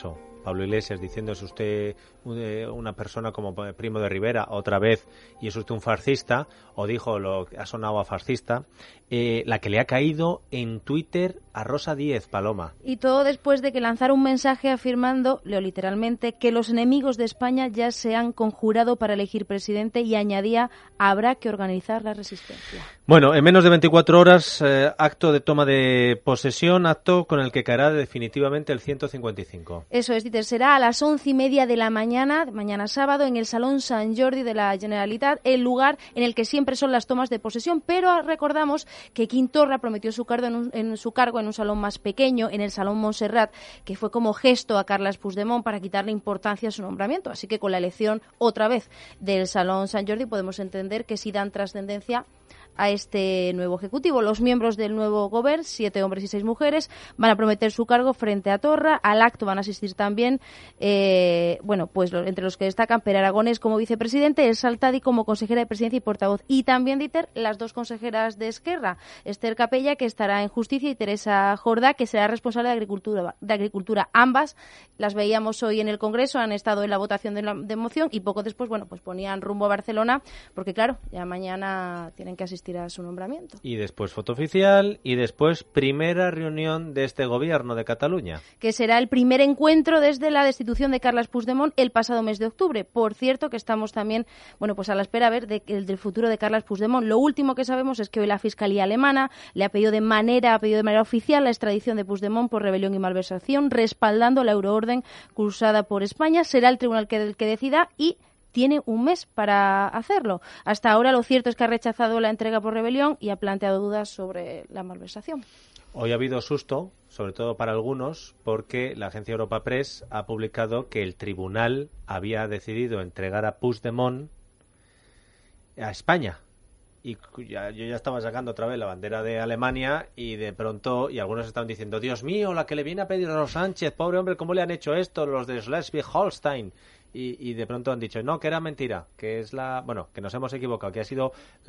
Pablo Iglesias diciendo es usted una persona como Primo de Rivera otra vez y es usted un fascista, o dijo lo que ha sonado a fascista, eh, la que le ha caído en Twitter a Rosa Díez, Paloma. Y todo después de que lanzara un mensaje afirmando, leo literalmente, que los enemigos de España ya se han conjurado para elegir presidente y añadía, habrá que organizar la resistencia. Bueno, en menos de veinticuatro horas, eh, acto de toma de posesión, acto con el que caerá definitivamente el ciento cincuenta y cinco. Eso es, Dieter, será a las once y media de la mañana, mañana sábado, en el Salón Sant Jordi de la Generalitat, el lugar en el que siempre son las tomas de posesión, pero recordamos que Quim Torra prometió su cargo en, un, en su cargo en un salón más pequeño, en el Salón Montserrat, que fue como gesto a Carles Puigdemont para quitarle importancia a su nombramiento. Así que con la elección otra vez del Salón Sant Jordi podemos entender que sí dan trascendencia a este nuevo ejecutivo. Los miembros del nuevo gobierno, siete hombres y seis mujeres, van a prometer su cargo frente a Torra. Al acto van a asistir también, eh, bueno, pues lo, entre los que destacan Pere Aragonés como vicepresidente, El Saltadi como consejera de presidencia y portavoz, y también, Dieter, las dos consejeras de Esquerra, Esther Capella, que estará en Justicia, y Teresa Jordá, que será responsable de Agricultura. De agricultura. Ambas las veíamos hoy en el Congreso, han estado en la votación de la de moción y poco después, bueno, pues ponían rumbo a Barcelona, porque claro, ya mañana tienen que asistir a su nombramiento. Y después foto oficial y después primera reunión de este gobierno de Cataluña. Que será el primer encuentro desde la destitución de Carles Puigdemont el pasado mes de octubre. Por cierto, que estamos también, bueno, pues a la espera a ver de, de, del futuro de Carles Puigdemont. Lo último que sabemos es que hoy la Fiscalía alemana le ha pedido de manera, ha pedido de manera oficial la extradición de Puigdemont por rebelión y malversación, respaldando la euroorden cursada por España. Será el tribunal que, el que decida y tiene un mes para hacerlo. Hasta ahora lo cierto es que ha rechazado la entrega por rebelión y ha planteado dudas sobre la malversación. Hoy ha habido susto, sobre todo para algunos, porque la agencia Europa Press ha publicado que el tribunal había decidido entregar a Puigdemont a España. Y ya, yo ya estaba sacando otra vez la bandera de Alemania y de pronto, y algunos estaban diciendo, Dios mío, la que le viene a pedir a los Sánchez, pobre hombre, ¿cómo le han hecho esto los de Schleswig-Holstein? Y, y de pronto han dicho, no, que era mentira, que es la, bueno, que nos hemos equivocado, que ha sido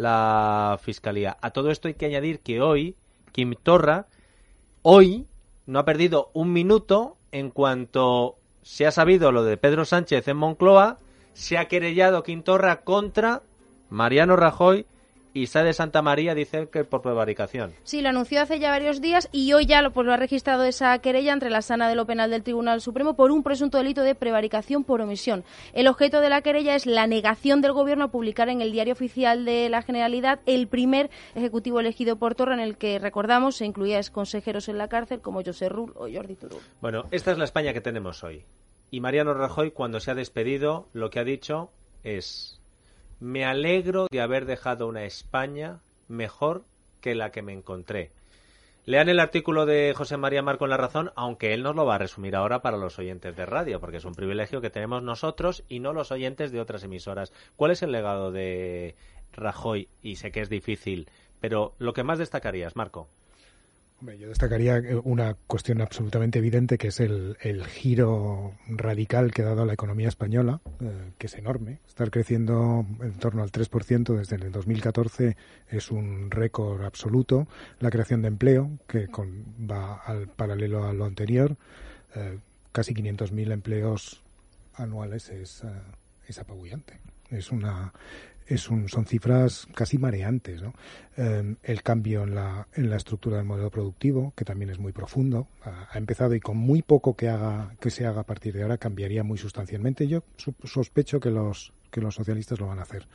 la Fiscalía. A todo esto hay que añadir que hoy, Quim Torra, hoy no ha perdido un minuto en cuanto se ha sabido lo de Pedro Sánchez en Moncloa, se ha querellado Quim Torra contra Mariano Rajoy y Sá de Santa María, dice que por prevaricación. Sí, lo anunció hace ya varios días y hoy ya lo, pues, lo ha registrado esa querella entre la Sala de lo Penal del Tribunal Supremo por un presunto delito de prevaricación por omisión. El objeto de la querella es la negación del Gobierno a publicar en el Diario Oficial de la Generalidad el primer ejecutivo elegido por Torra, en el que, recordamos, se incluía exconsejeros en la cárcel como José Rull o Jordi Turull. Bueno, esta es la España que tenemos hoy. Y Mariano Rajoy, cuando se ha despedido, lo que ha dicho es: me alegro de haber dejado una España mejor que la que me encontré. Lean el artículo de José María Marco en La Razón, aunque él nos lo va a resumir ahora para los oyentes de radio, porque es un privilegio que tenemos nosotros y no los oyentes de otras emisoras. ¿Cuál es el legado de Rajoy? Y sé que es difícil, pero lo que más destacarías, Marco. Hombre, yo destacaría una cuestión absolutamente evidente, que es el, el giro radical que ha dado a la economía española, eh, que es enorme. Estar creciendo en torno al tres por ciento desde el dos mil catorce es un récord absoluto. La creación de empleo, que con, va al paralelo a lo anterior, eh, casi quinientos mil empleos anuales es, eh, es apabullante. Es una... Es un, son cifras casi mareantes, ¿no? Eh, el cambio en la, en la estructura del modelo productivo, que también es muy profundo, ha, ha empezado, y con muy poco que haga que se haga a partir de ahora cambiaría muy sustancialmente. Yo sospecho que los que los socialistas lo van a hacer.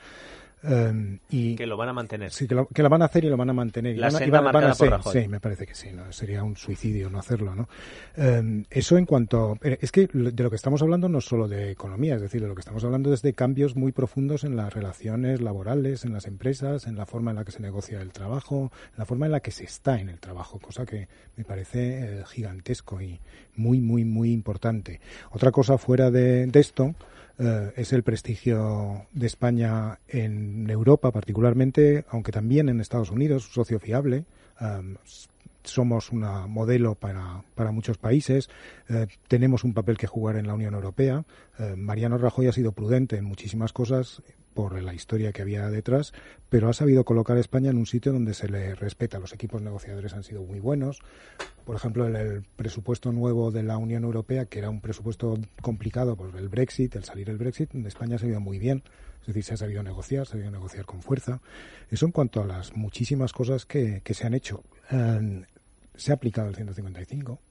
Um, y que lo van a mantener. Sí, que lo, que lo van a hacer y lo van a mantener. La y van, senda y van, marcada van a ser, por Rajoy. Sí, me parece que sí, ¿no? Sería un suicidio no hacerlo, ¿no? Um, eso en cuanto... Es que de lo que estamos hablando no es solo de economía, es decir, de lo que estamos hablando es de cambios muy profundos en las relaciones laborales, en las empresas, en la forma en la que se negocia el trabajo, en la forma en la que se está en el trabajo, cosa que me parece eh, gigantesco y muy, muy, muy importante. Otra cosa fuera de, de esto... Uh, es el prestigio de España en Europa particularmente, aunque también en Estados Unidos, socio fiable. Um, somos un modelo para, para muchos países. Uh, tenemos un papel que jugar en la Unión Europea. Uh, Mariano Rajoy ha sido prudente en muchísimas cosas, por la historia que había detrás, pero ha sabido colocar a España en un sitio donde se le respeta. Los equipos negociadores han sido muy buenos. Por ejemplo, el, el presupuesto nuevo de la Unión Europea, que era un presupuesto complicado por el Brexit, el salir del Brexit, de España ha salido muy bien. Es decir, se ha sabido negociar, se ha sabido negociar con fuerza. Eso en cuanto a las muchísimas cosas que, que se han hecho. Eh, se ha aplicado el ciento cincuenta y cinco,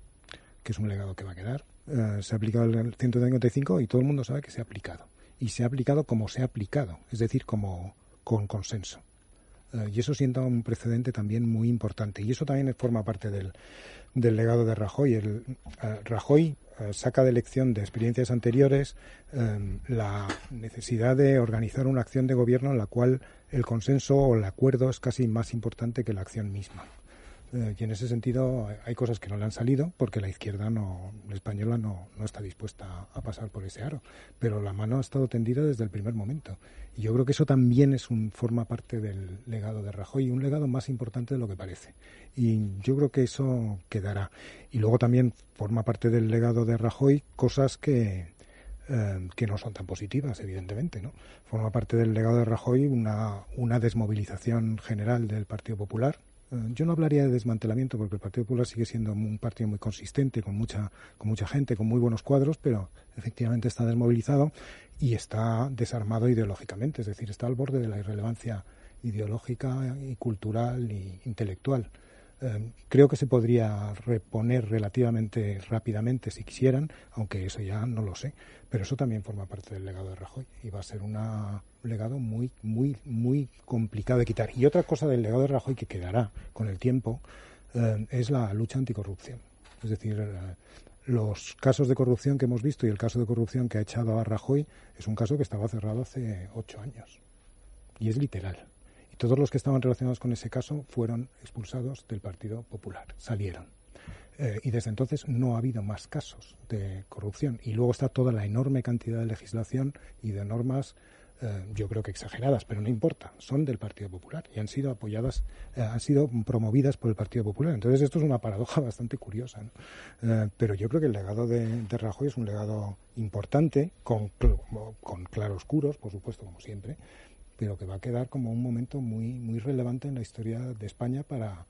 que es un legado que va a quedar. Eh, se ha aplicado el ciento cincuenta y cinco y todo el mundo sabe que se ha aplicado. Y se ha aplicado como se ha aplicado, es decir, como con consenso. Eh, y eso sienta un precedente también muy importante. Y eso también forma parte del, del legado de Rajoy. El, eh, Rajoy eh, saca de lección de experiencias anteriores eh, la necesidad de organizar una acción de gobierno en la cual el consenso o el acuerdo es casi más importante que la acción misma. Eh, y en ese sentido hay cosas que no le han salido porque la izquierda no, la española no, no está dispuesta a pasar por ese aro, pero la mano ha estado tendida desde el primer momento y yo creo que eso también es un forma parte del legado de Rajoy, un legado más importante de lo que parece, y yo creo que eso quedará. Y luego también forma parte del legado de Rajoy cosas que eh, que no son tan positivas, evidentemente, ¿no? Forma parte del legado de Rajoy una, una desmovilización general del Partido Popular. Yo no hablaría de desmantelamiento porque el Partido Popular sigue siendo un partido muy consistente, con mucha con mucha gente, con muy buenos cuadros, pero efectivamente está desmovilizado y está desarmado ideológicamente, es decir, está al borde de la irrelevancia ideológica y cultural e intelectual. Eh, creo que se podría reponer relativamente rápidamente si quisieran, aunque eso ya no lo sé, pero eso también forma parte del legado de Rajoy y va a ser una, un legado muy, muy, muy complicado de quitar. Y otra cosa del legado de Rajoy que quedará con el tiempo eh, es la lucha anticorrupción. Es decir, eh, los casos de corrupción que hemos visto y el caso de corrupción que ha echado a Rajoy es un caso que estaba cerrado hace ocho años y es literal. Todos los que estaban relacionados con ese caso fueron expulsados del Partido Popular, salieron. Eh, y desde entonces no ha habido más casos de corrupción. Y luego está toda la enorme cantidad de legislación y de normas, eh, yo creo que exageradas, pero no importa, son del Partido Popular y han sido apoyadas, eh, han sido promovidas por el Partido Popular. Entonces esto es una paradoja bastante curiosa, ¿no? Eh, pero yo creo que el legado de, de Rajoy es un legado importante, con, con claroscuros, por supuesto, como siempre, pero que va a quedar como un momento muy muy relevante en la historia de España para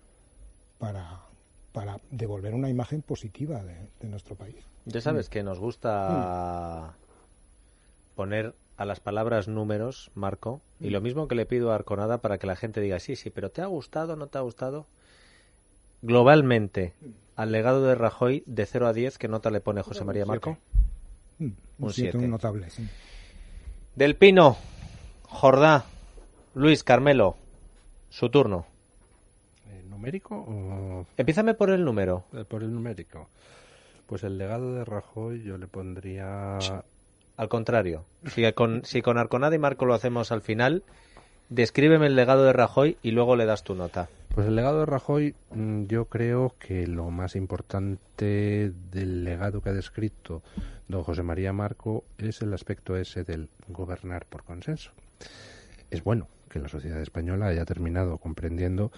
para para devolver una imagen positiva de, de nuestro país. Ya sabes que nos gusta mm. poner a las palabras números, Marco, mm. y lo mismo que le pido a Arconada para que la gente diga sí, sí, pero ¿te ha gustado o no te ha gustado? Globalmente, mm. al legado de Rajoy, de cero a diez, ¿qué nota le pone José María Marco? Mm. Un siete, un notable, sí. Del Pino, Jordá, Luis, Carmelo, su turno. ¿El numérico o...? Empiézame por el número. Por el numérico. Pues el legado de Rajoy yo le pondría... Al contrario. Si con, si con Arconada y Marco lo hacemos al final, descríbeme el legado de Rajoy y luego le das tu nota. Pues el legado de Rajoy, yo creo que lo más importante del legado que ha descrito don José María Marco es el aspecto ese del gobernar por consenso. Es bueno que la sociedad española haya terminado comprendiendo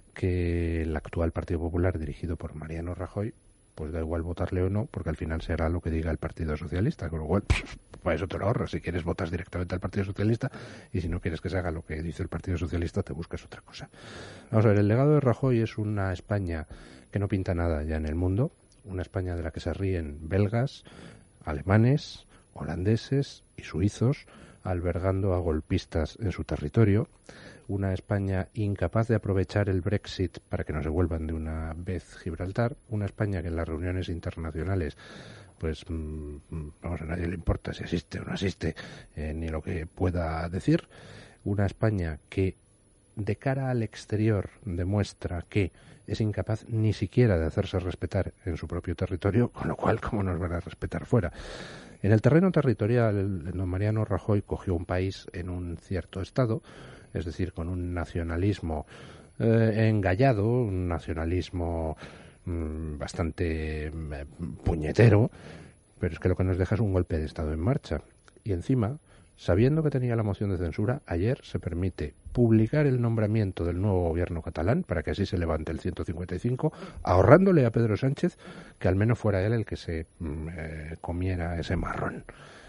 que el actual Partido Popular, dirigido por Mariano Rajoy, pues da igual votarle o no, porque al final será lo que diga el Partido Socialista, con lo cual, pff, para eso te lo ahorras. Si quieres, votas directamente al Partido Socialista, y si no quieres que se haga lo que dice el Partido Socialista, te buscas otra cosa. Vamos a ver, el legado de Rajoy es una España que no pinta nada ya en el mundo, una España de la que se ríen belgas, alemanes, holandeses y suizos, albergando a golpistas en su territorio, una España incapaz de aprovechar el Brexit para que no se vuelvan de una vez Gibraltar, una España que en las reuniones internacionales pues mmm, vamos, a nadie le importa si asiste o no asiste, eh, ni lo que pueda decir, una España que de cara al exterior demuestra que es incapaz ni siquiera de hacerse respetar en su propio territorio, con lo cual, ¿cómo nos van a respetar fuera? En el terreno territorial, don Mariano Rajoy cogió un país en un cierto estado, es decir, con un nacionalismo eh, engallado, un nacionalismo mmm, bastante eh, puñetero, pero es que lo que nos deja es un golpe de Estado en marcha. Y encima, sabiendo que tenía la moción de censura, ayer se permite publicar el nombramiento del nuevo gobierno catalán para que así se levante el ciento cincuenta y cinco, ahorrándole a Pedro Sánchez que al menos fuera él el que se mm, eh, comiera ese marrón.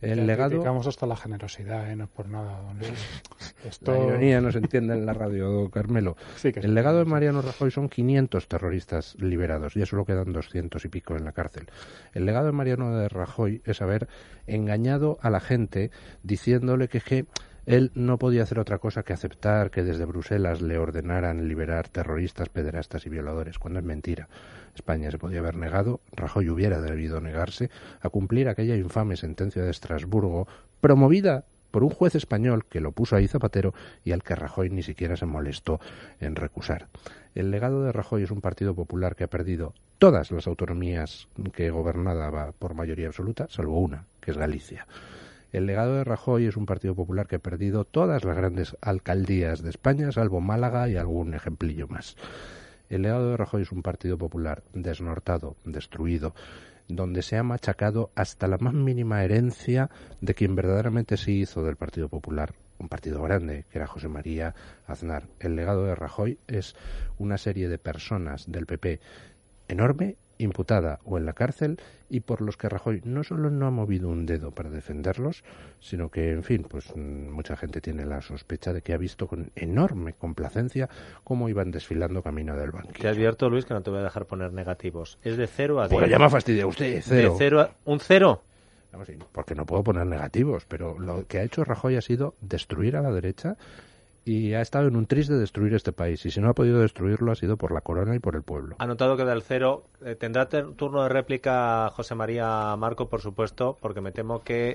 El ya legado... criticamos hasta la generosidad, ¿eh? No es por nada. Don Luis. Esto... La ironía no se entiende en la radio, Carmelo. Sí que el legado de Mariano Rajoy son quinientos terroristas liberados, y eso solo quedan doscientos y pico en la cárcel. El legado de Mariano de Rajoy es haber engañado a la gente diciéndole que, que él no podía hacer otra cosa que aceptar que desde Bruselas le ordenaran liberar terroristas, pederastas y violadores, cuando es mentira. España se podía haber negado, Rajoy hubiera debido negarse a cumplir aquella infame sentencia de Estrasburgo, promovida por un juez español que lo puso ahí Zapatero y al que Rajoy ni siquiera se molestó en recusar. El legado de Rajoy es un Partido Popular que ha perdido todas las autonomías que gobernaba por mayoría absoluta, salvo una, que es Galicia. El legado de Rajoy es un Partido Popular que ha perdido todas las grandes alcaldías de España, salvo Málaga y algún ejemplillo más. El legado de Rajoy es un Partido Popular desnortado, destruido, donde se ha machacado hasta la más mínima herencia de quien verdaderamente sí hizo del Partido Popular un partido grande, que era José María Aznar. El legado de Rajoy es una serie de personas del P P enorme, imputada o en la cárcel, y por los que Rajoy no solo no ha movido un dedo para defenderlos, sino que, en fin, pues mucha gente tiene la sospecha de que ha visto con enorme complacencia cómo iban desfilando camino del banquillo. Te advierto, Luis, que no te voy a dejar poner negativos. Es de cero a diez. Pues ya me ha fastidiado usted, cero. De cero a... ¿Un cero? Vamos, porque no puedo poner negativos, pero lo que ha hecho Rajoy ha sido destruir a la derecha y ha estado en un tris de destruir este país. Y si no ha podido destruirlo ha sido por la corona y por el pueblo. Anotado queda el cero. Eh, tendrá ter- turno de réplica José María Marco, por supuesto, porque me temo que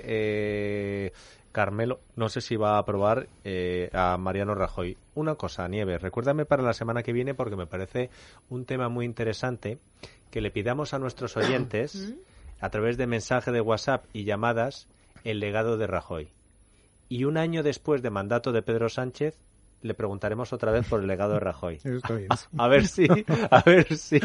eh, Carmelo no sé si va a aprobar eh, a Mariano Rajoy. Una cosa, Nieves, recuérdame para la semana que viene, porque me parece un tema muy interesante que le pidamos a nuestros oyentes a través de mensaje de WhatsApp y llamadas el legado de Rajoy. Y un año después de mandato de Pedro Sánchez le preguntaremos otra vez por el legado de Rajoy. Está bien. A, a ver si, a ver si,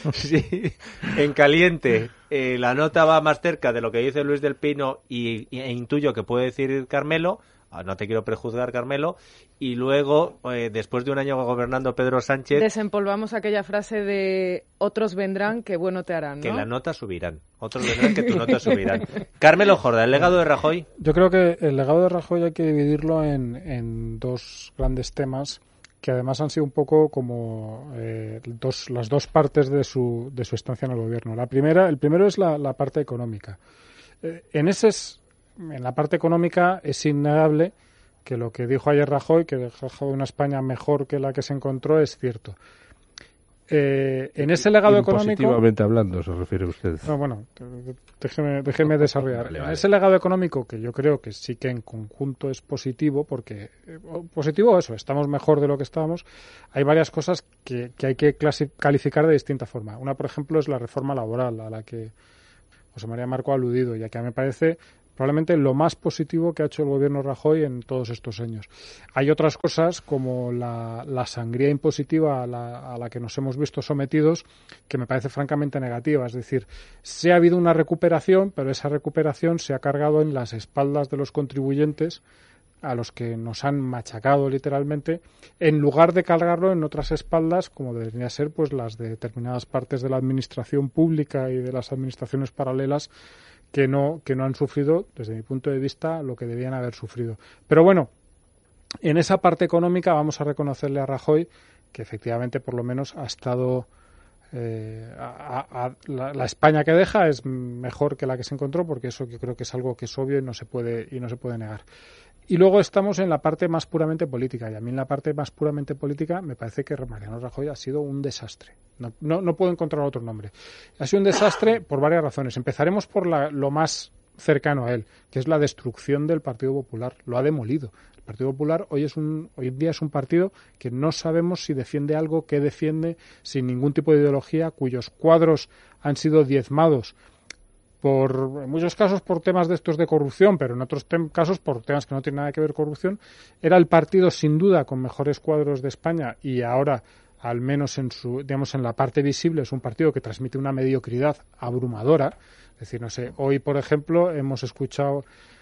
si en caliente eh, la nota va más cerca de lo que dice Luis del Pino y, y e intuyo que puede decir Carmelo. No te quiero prejuzgar, Carmelo. Y luego, eh, después de un año gobernando Pedro Sánchez... Desempolvamos aquella frase de otros vendrán que bueno te harán, ¿no? Que la nota subirán. Otros vendrán que tu nota subirán. Carmelo Jorda, ¿el legado de Rajoy? Yo creo que el legado de Rajoy hay que dividirlo en, en dos grandes temas que además han sido un poco como eh, dos, las dos partes de su, de su estancia en el gobierno. La primera, el primero es la, la parte económica. Eh, en ese es, en la parte económica es innegable que lo que dijo ayer Rajoy, que dejó una España mejor que la que se encontró, es cierto. Eh, en ese legado económico... Positivamente hablando, se refiere usted. No, bueno, déjeme, déjeme desarrollar. Vale, vale. En ese legado económico, que yo creo que sí que en conjunto es positivo, porque eh, positivo eso, estamos mejor de lo que estábamos, hay varias cosas que, que hay que clasi- calificar de distinta forma. Una, por ejemplo, es la reforma laboral, a la que José María Marco ha aludido, y a que me parece probablemente lo más positivo que ha hecho el gobierno Rajoy en todos estos años. Hay otras cosas como la, la sangría impositiva a la, a la que nos hemos visto sometidos que me parece francamente negativa. Es decir, sí ha habido una recuperación, pero esa recuperación se ha cargado en las espaldas de los contribuyentes a los que nos han machacado literalmente, en lugar de cargarlo en otras espaldas como debería ser pues las de determinadas partes de la administración pública y de las administraciones paralelas que no, que no han sufrido, desde mi punto de vista, lo que debían haber sufrido. Pero bueno, en esa parte económica vamos a reconocerle a Rajoy que efectivamente por lo menos ha estado... Eh, a, a, la, la España que deja es mejor que la que se encontró, porque eso yo creo que es algo que es obvio y no se puede, y no se puede negar. Y luego estamos en la parte más puramente política, y a mí en la parte más puramente política me parece que Mariano Rajoy ha sido un desastre. No, no, no puedo encontrar otro nombre. Ha sido un desastre por varias razones. Empezaremos por la, lo más cercano a él, que es la destrucción del Partido Popular. Lo ha demolido. El Partido Popular hoy es un, hoy en día es un partido que no sabemos si defiende algo, qué defiende, sin ningún tipo de ideología, cuyos cuadros han sido diezmados por, en muchos casos por temas de estos de corrupción, pero en otros tem- casos por temas que no tienen nada que ver con corrupción. Era el partido sin duda con mejores cuadros de España, y ahora, al menos en su, digamos, en la parte visible, es un partido que transmite una mediocridad abrumadora. Es decir, no sé, hoy por ejemplo hemos escuchado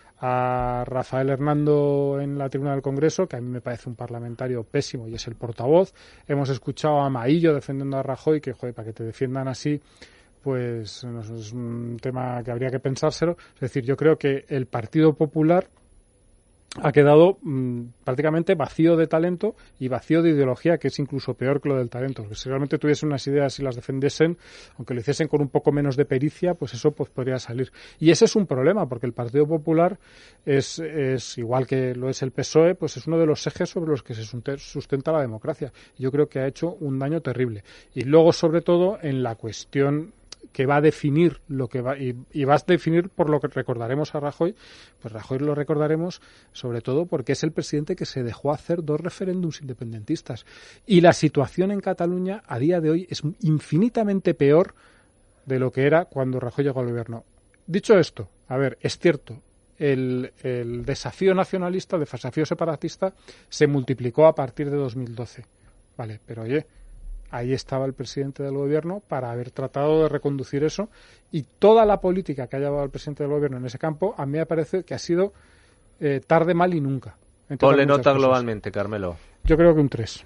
a Rafael Hernando en la tribuna del Congreso, que a mí me parece un parlamentario pésimo y es el portavoz. Hemos escuchado a Maillo defendiendo a Rajoy, que joder, para que te defiendan así, pues no sé, es un tema que habría que pensárselo. Es decir, yo creo que el Partido Popular ha quedado mmm, prácticamente vacío de talento y vacío de ideología, que es incluso peor que lo del talento. Porque si realmente tuviesen unas ideas y las defendiesen, aunque lo hiciesen con un poco menos de pericia, pues eso pues, podría salir. Y ese es un problema, porque el Partido Popular es, es igual que lo es el P S O E, pues es uno de los ejes sobre los que se sustenta la democracia. Yo creo que ha hecho un daño terrible. Y luego, sobre todo, en la cuestión que va a definir lo que va y, y va a definir por lo que recordaremos a Rajoy, pues Rajoy lo recordaremos sobre todo porque es el presidente que se dejó hacer dos referéndums independentistas y la situación en Cataluña a día de hoy es infinitamente peor de lo que era cuando Rajoy llegó al gobierno. Dicho esto, a ver, es cierto, el, el desafío nacionalista, el desafío separatista se multiplicó a partir de dos mil doce, vale, pero oye, ahí estaba el presidente del gobierno para haber tratado de reconducir eso y toda la política que ha llevado el presidente del gobierno en ese campo a mí me parece que ha sido eh, tarde, mal y nunca. Ponle nota cosas. Globalmente, Carmelo. Yo creo que un tres.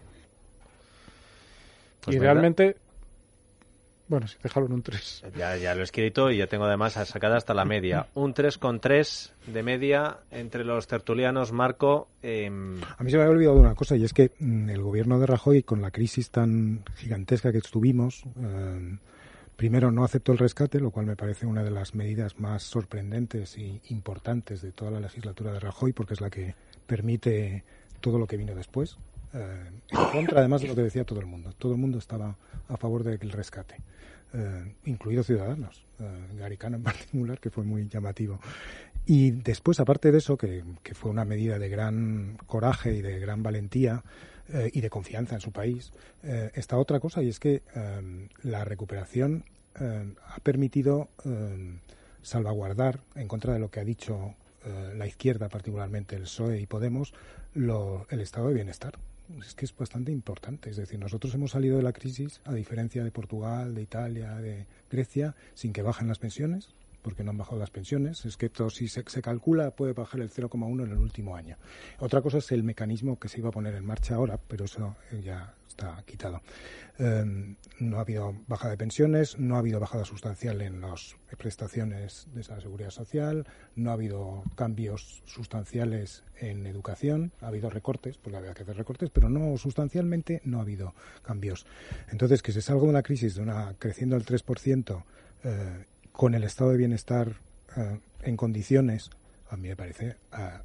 Pues y venga. Realmente, bueno, sí, déjalo en un tres. Ya, ya lo he escrito y ya tengo además sacada hasta la media. Un tres con tres de media entre los tertulianos, Marco. Eh... A mí se me había olvidado una cosa y es que mm, el gobierno de Rajoy, con la crisis tan gigantesca que tuvimos, eh, primero no aceptó el rescate, lo cual me parece una de las medidas más sorprendentes e importantes de toda la legislatura de Rajoy, porque es la que permite todo lo que vino después. Eh, en contra, además, de lo que decía todo el mundo. Todo el mundo estaba a favor del rescate, eh, incluidos Ciudadanos, eh, Garicano en particular, que fue muy llamativo. Y después, aparte de eso, que, que fue una medida de gran coraje y de gran valentía eh, y de confianza en su país, eh, está otra cosa, y es que eh, la recuperación eh, ha permitido eh, salvaguardar, en contra de lo que ha dicho eh, la izquierda, particularmente el P S O E y Podemos, lo, el estado de bienestar. Es que es bastante importante. Es decir, nosotros hemos salido de la crisis, a diferencia de Portugal, de Italia, de Grecia, sin que bajen las pensiones, porque no han bajado las pensiones. Es que esto, si se, se calcula, puede bajar el cero coma uno en el último año. Otra cosa es el mecanismo que se iba a poner en marcha ahora, pero eso ya está quitado. Eh, no ha habido bajada de pensiones, no ha habido bajada sustancial en las prestaciones de la seguridad social, no ha habido cambios sustanciales en educación, ha habido recortes, porque había que hacer recortes, pero no sustancialmente no ha habido cambios. Entonces, que se salga de una crisis de una creciendo al tres por ciento eh, con el estado de bienestar eh, en condiciones, a mí me parece, eh,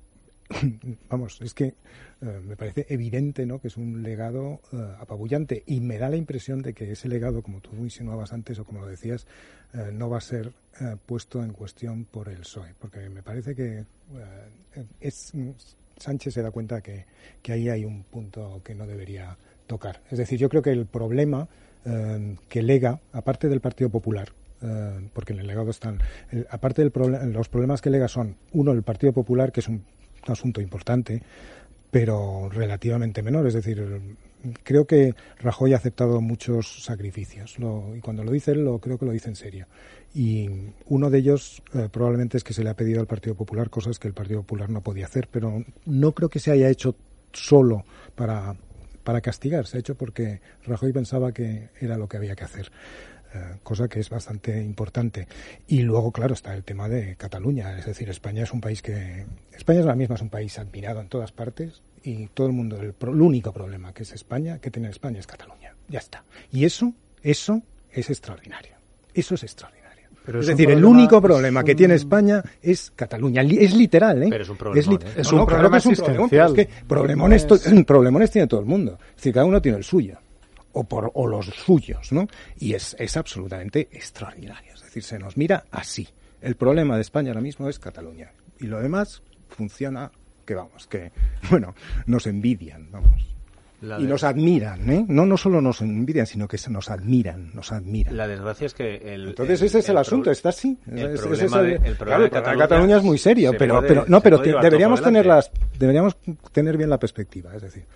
vamos, es que eh, me parece evidente, ¿no?, que es un legado eh, apabullante, y me da la impresión de que ese legado, como tú insinuabas antes o como lo decías, eh, no va a ser eh, puesto en cuestión por el P S O E, porque me parece que eh, es Sánchez se da cuenta que, que ahí hay un punto que no debería tocar. Es decir, yo creo que el problema eh, que lega, aparte del Partido Popular, Uh, porque en el legado están, el, aparte del proble- los problemas que lega son, uno, el Partido Popular, que es un, un asunto importante, pero relativamente menor. Es decir, creo que Rajoy ha aceptado muchos sacrificios, lo, y cuando lo dice él, lo, creo que lo dice en serio. Y uno de ellos eh, probablemente es que se le ha pedido al Partido Popular cosas que el Partido Popular no podía hacer, pero no creo que se haya hecho solo para, para castigar, se ha hecho porque Rajoy pensaba que era lo que había que hacer. Uh, cosa que es bastante importante. Y luego, claro, está el tema de Cataluña. Es decir, España es un país que... España es la misma, es un país admirado en todas partes, y todo el mundo, el, pro, el único problema que es España, que tiene España, es Cataluña. Ya está. Y eso, eso es extraordinario. Eso es extraordinario. Pero es, es decir, problema, el único problema un... que tiene España es Cataluña. Es literal, ¿eh? Pero es un problemón, es, ¿eh? es no, un no, problema claro es un problemón, pero es que problemones, to- problemones tiene todo el mundo. Es decir, cada uno tiene el suyo. O, por, o los suyos, ¿no? Y es, es absolutamente extraordinario. Es decir, se nos mira así. El problema de España ahora mismo es Cataluña. Y lo demás funciona, que vamos, que, bueno, nos envidian, vamos. La y de... nos admiran, ¿eh? No, no solo nos envidian, sino que nos admiran, nos admiran. La desgracia es que el... Entonces el, ese es el, el asunto, pro... está así. El es, problema, es el... de, el problema claro, de Cataluña, Cataluña es muy serio, pero, puede, pero no, pero te, deberíamos tener las, deberíamos tener bien la perspectiva, es decir,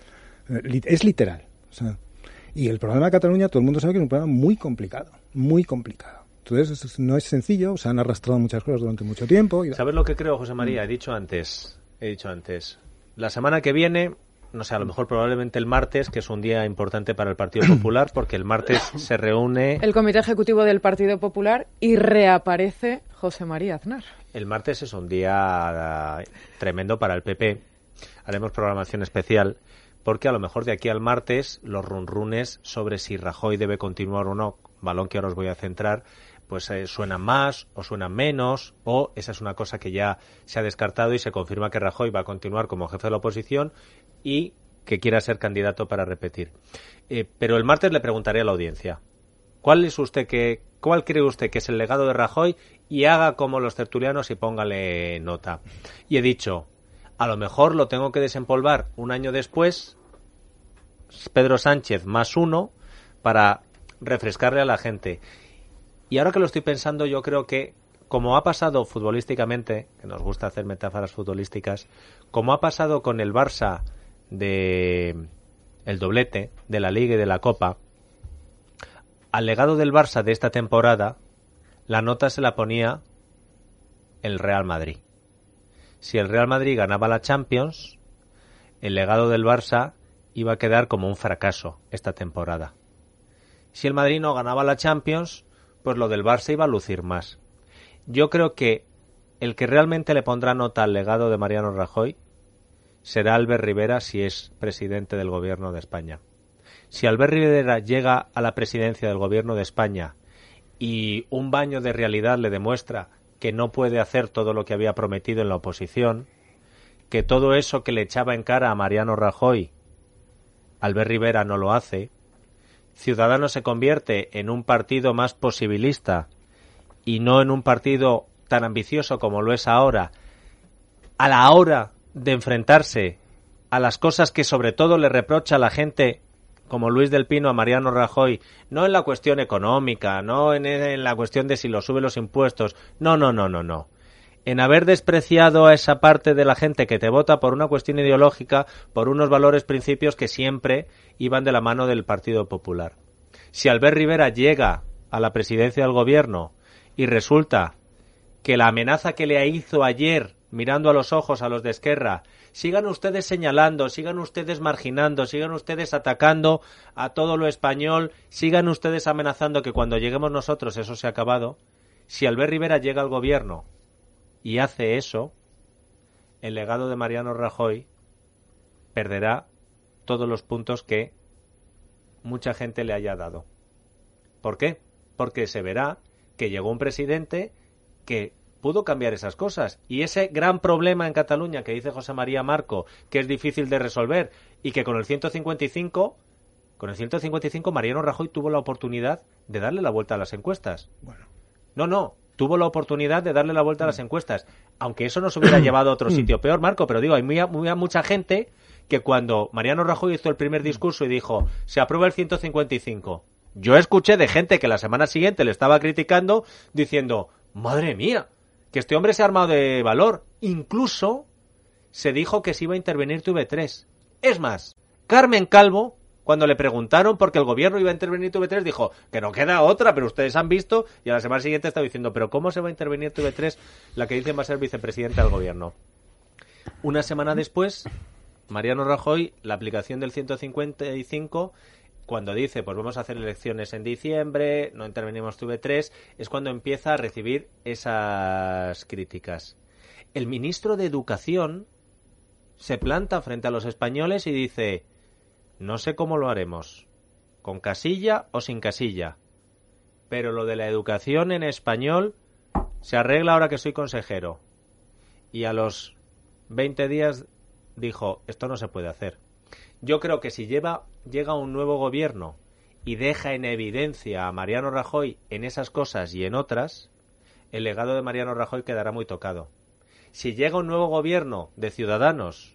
es literal, o sea, y el problema de Cataluña, todo el mundo sabe que es un problema muy complicado, muy complicado. Entonces, no es sencillo, se han arrastrado muchas cosas durante mucho tiempo. Y... ¿Sabes lo que creo, José María? He dicho antes, he dicho antes, la semana que viene no sé, a lo mejor probablemente el martes, que es un día importante para el Partido Popular, porque el martes se reúne... El Comité Ejecutivo del Partido Popular y reaparece José María Aznar. El martes es un día tremendo para el P P. Haremos programación especial, porque a lo mejor de aquí al martes los runrunes sobre si Rajoy debe continuar o no, balón que ahora os voy a centrar, pues eh, suenan más o suenan menos, o esa es una cosa que ya se ha descartado y se confirma que Rajoy va a continuar como jefe de la oposición y que quiera ser candidato para repetir. Eh, pero el martes le preguntaré a la audiencia, ¿cuál es usted que, cuál cree usted que es el legado de Rajoy? Y haga como los tertulianos y póngale nota. Y he dicho, a lo mejor lo tengo que desempolvar un año después, Pedro Sánchez más uno, para refrescarle a la gente. Y ahora que lo estoy pensando, yo creo que, como ha pasado futbolísticamente, que nos gusta hacer metáforas futbolísticas, como ha pasado con el Barça de el doblete de la Liga y de la Copa, al legado del Barça de esta temporada, la nota se la ponía el Real Madrid. Si el Real Madrid ganaba la Champions, el legado del Barça iba a quedar como un fracaso esta temporada. Si el Madrid no ganaba la Champions, pues lo del Barça iba a lucir más. Yo creo que el que realmente le pondrá nota al legado de Mariano Rajoy será Albert Rivera si es presidente del Gobierno de España. Si Albert Rivera llega a la presidencia del Gobierno de España y un baño de realidad le demuestra que no puede hacer todo lo que había prometido en la oposición, que todo eso que le echaba en cara a Mariano Rajoy, Albert Rivera no lo hace, Ciudadanos se convierte en un partido más posibilista y no en un partido tan ambicioso como lo es ahora, a la hora de enfrentarse a las cosas que sobre todo le reprocha a la gente como Luis del Pino a Mariano Rajoy, no en la cuestión económica, no en, en la cuestión de si lo sube los impuestos, no, no, no, no, no. En haber despreciado a esa parte de la gente que te vota por una cuestión ideológica, por unos valores, principios que siempre iban de la mano del Partido Popular. Si Albert Rivera llega a la presidencia del Gobierno y resulta que la amenaza que le hizo ayer, mirando a los ojos a los de Esquerra, sigan ustedes señalando, sigan ustedes marginando, sigan ustedes atacando a todo lo español, sigan ustedes amenazando que cuando lleguemos nosotros eso se ha acabado, si Albert Rivera llega al Gobierno y hace eso, el legado de Mariano Rajoy perderá todos los puntos que mucha gente le haya dado. ¿Por qué? Porque se verá que llegó un presidente que pudo cambiar esas cosas. Y ese gran problema en Cataluña que dice José María Marco, que es difícil de resolver, y que con el ciento cincuenta y cinco, con el ciento cincuenta y cinco Mariano Rajoy tuvo la oportunidad de darle la vuelta a las encuestas. Bueno. No, no. Tuvo la oportunidad de darle la vuelta a las encuestas, aunque eso nos hubiera llevado a otro sitio peor, Marco, pero digo, hay muy, muy, mucha gente que cuando Mariano Rajoy hizo el primer discurso y dijo, se aprueba el ciento cincuenta y cinco, yo escuché de gente que la semana siguiente le estaba criticando diciendo, madre mía, que este hombre se ha armado de valor. Incluso se dijo que se iba a intervenir T V tres. Es más, Carmen Calvo, cuando le preguntaron por qué el gobierno iba a intervenir T V tres, dijo que no queda otra, pero ustedes han visto, y a la semana siguiente estaba diciendo, pero ¿cómo se va a intervenir T V tres? La que dice va a ser vicepresidenta del gobierno. Una semana después, Mariano Rajoy, la aplicación del ciento cincuenta y cinco, cuando dice, pues vamos a hacer elecciones en diciembre, no intervenimos T V tres, es cuando empieza a recibir esas críticas. El ministro de Educación se planta frente a los españoles y dice, no sé cómo lo haremos, con casilla o sin casilla, pero lo de la educación en español se arregla ahora que soy consejero. Y a los veinte días dijo, esto no se puede hacer. Yo creo que si lleva, llega un nuevo gobierno y deja en evidencia a Mariano Rajoy en esas cosas y en otras, el legado de Mariano Rajoy quedará muy tocado. Si llega un nuevo gobierno de Ciudadanos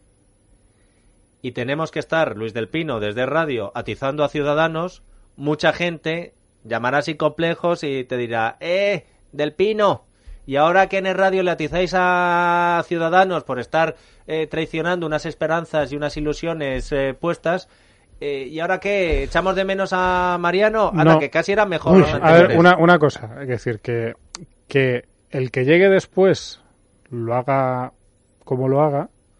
y tenemos que estar, Luis del Pino, desde radio, atizando a Ciudadanos, mucha gente llamará sin complejos y te dirá, ¡eh, del Pino! Y ahora que en el radio le atizáis a Ciudadanos por estar eh, traicionando unas esperanzas y unas ilusiones eh, puestas, eh, ¿y ahora qué? ¿Echamos de menos a Mariano? Anda, no. Que casi era mejor. Uy, a ver, una, una cosa, es decir, que, que el que llegue después lo haga como lo haga,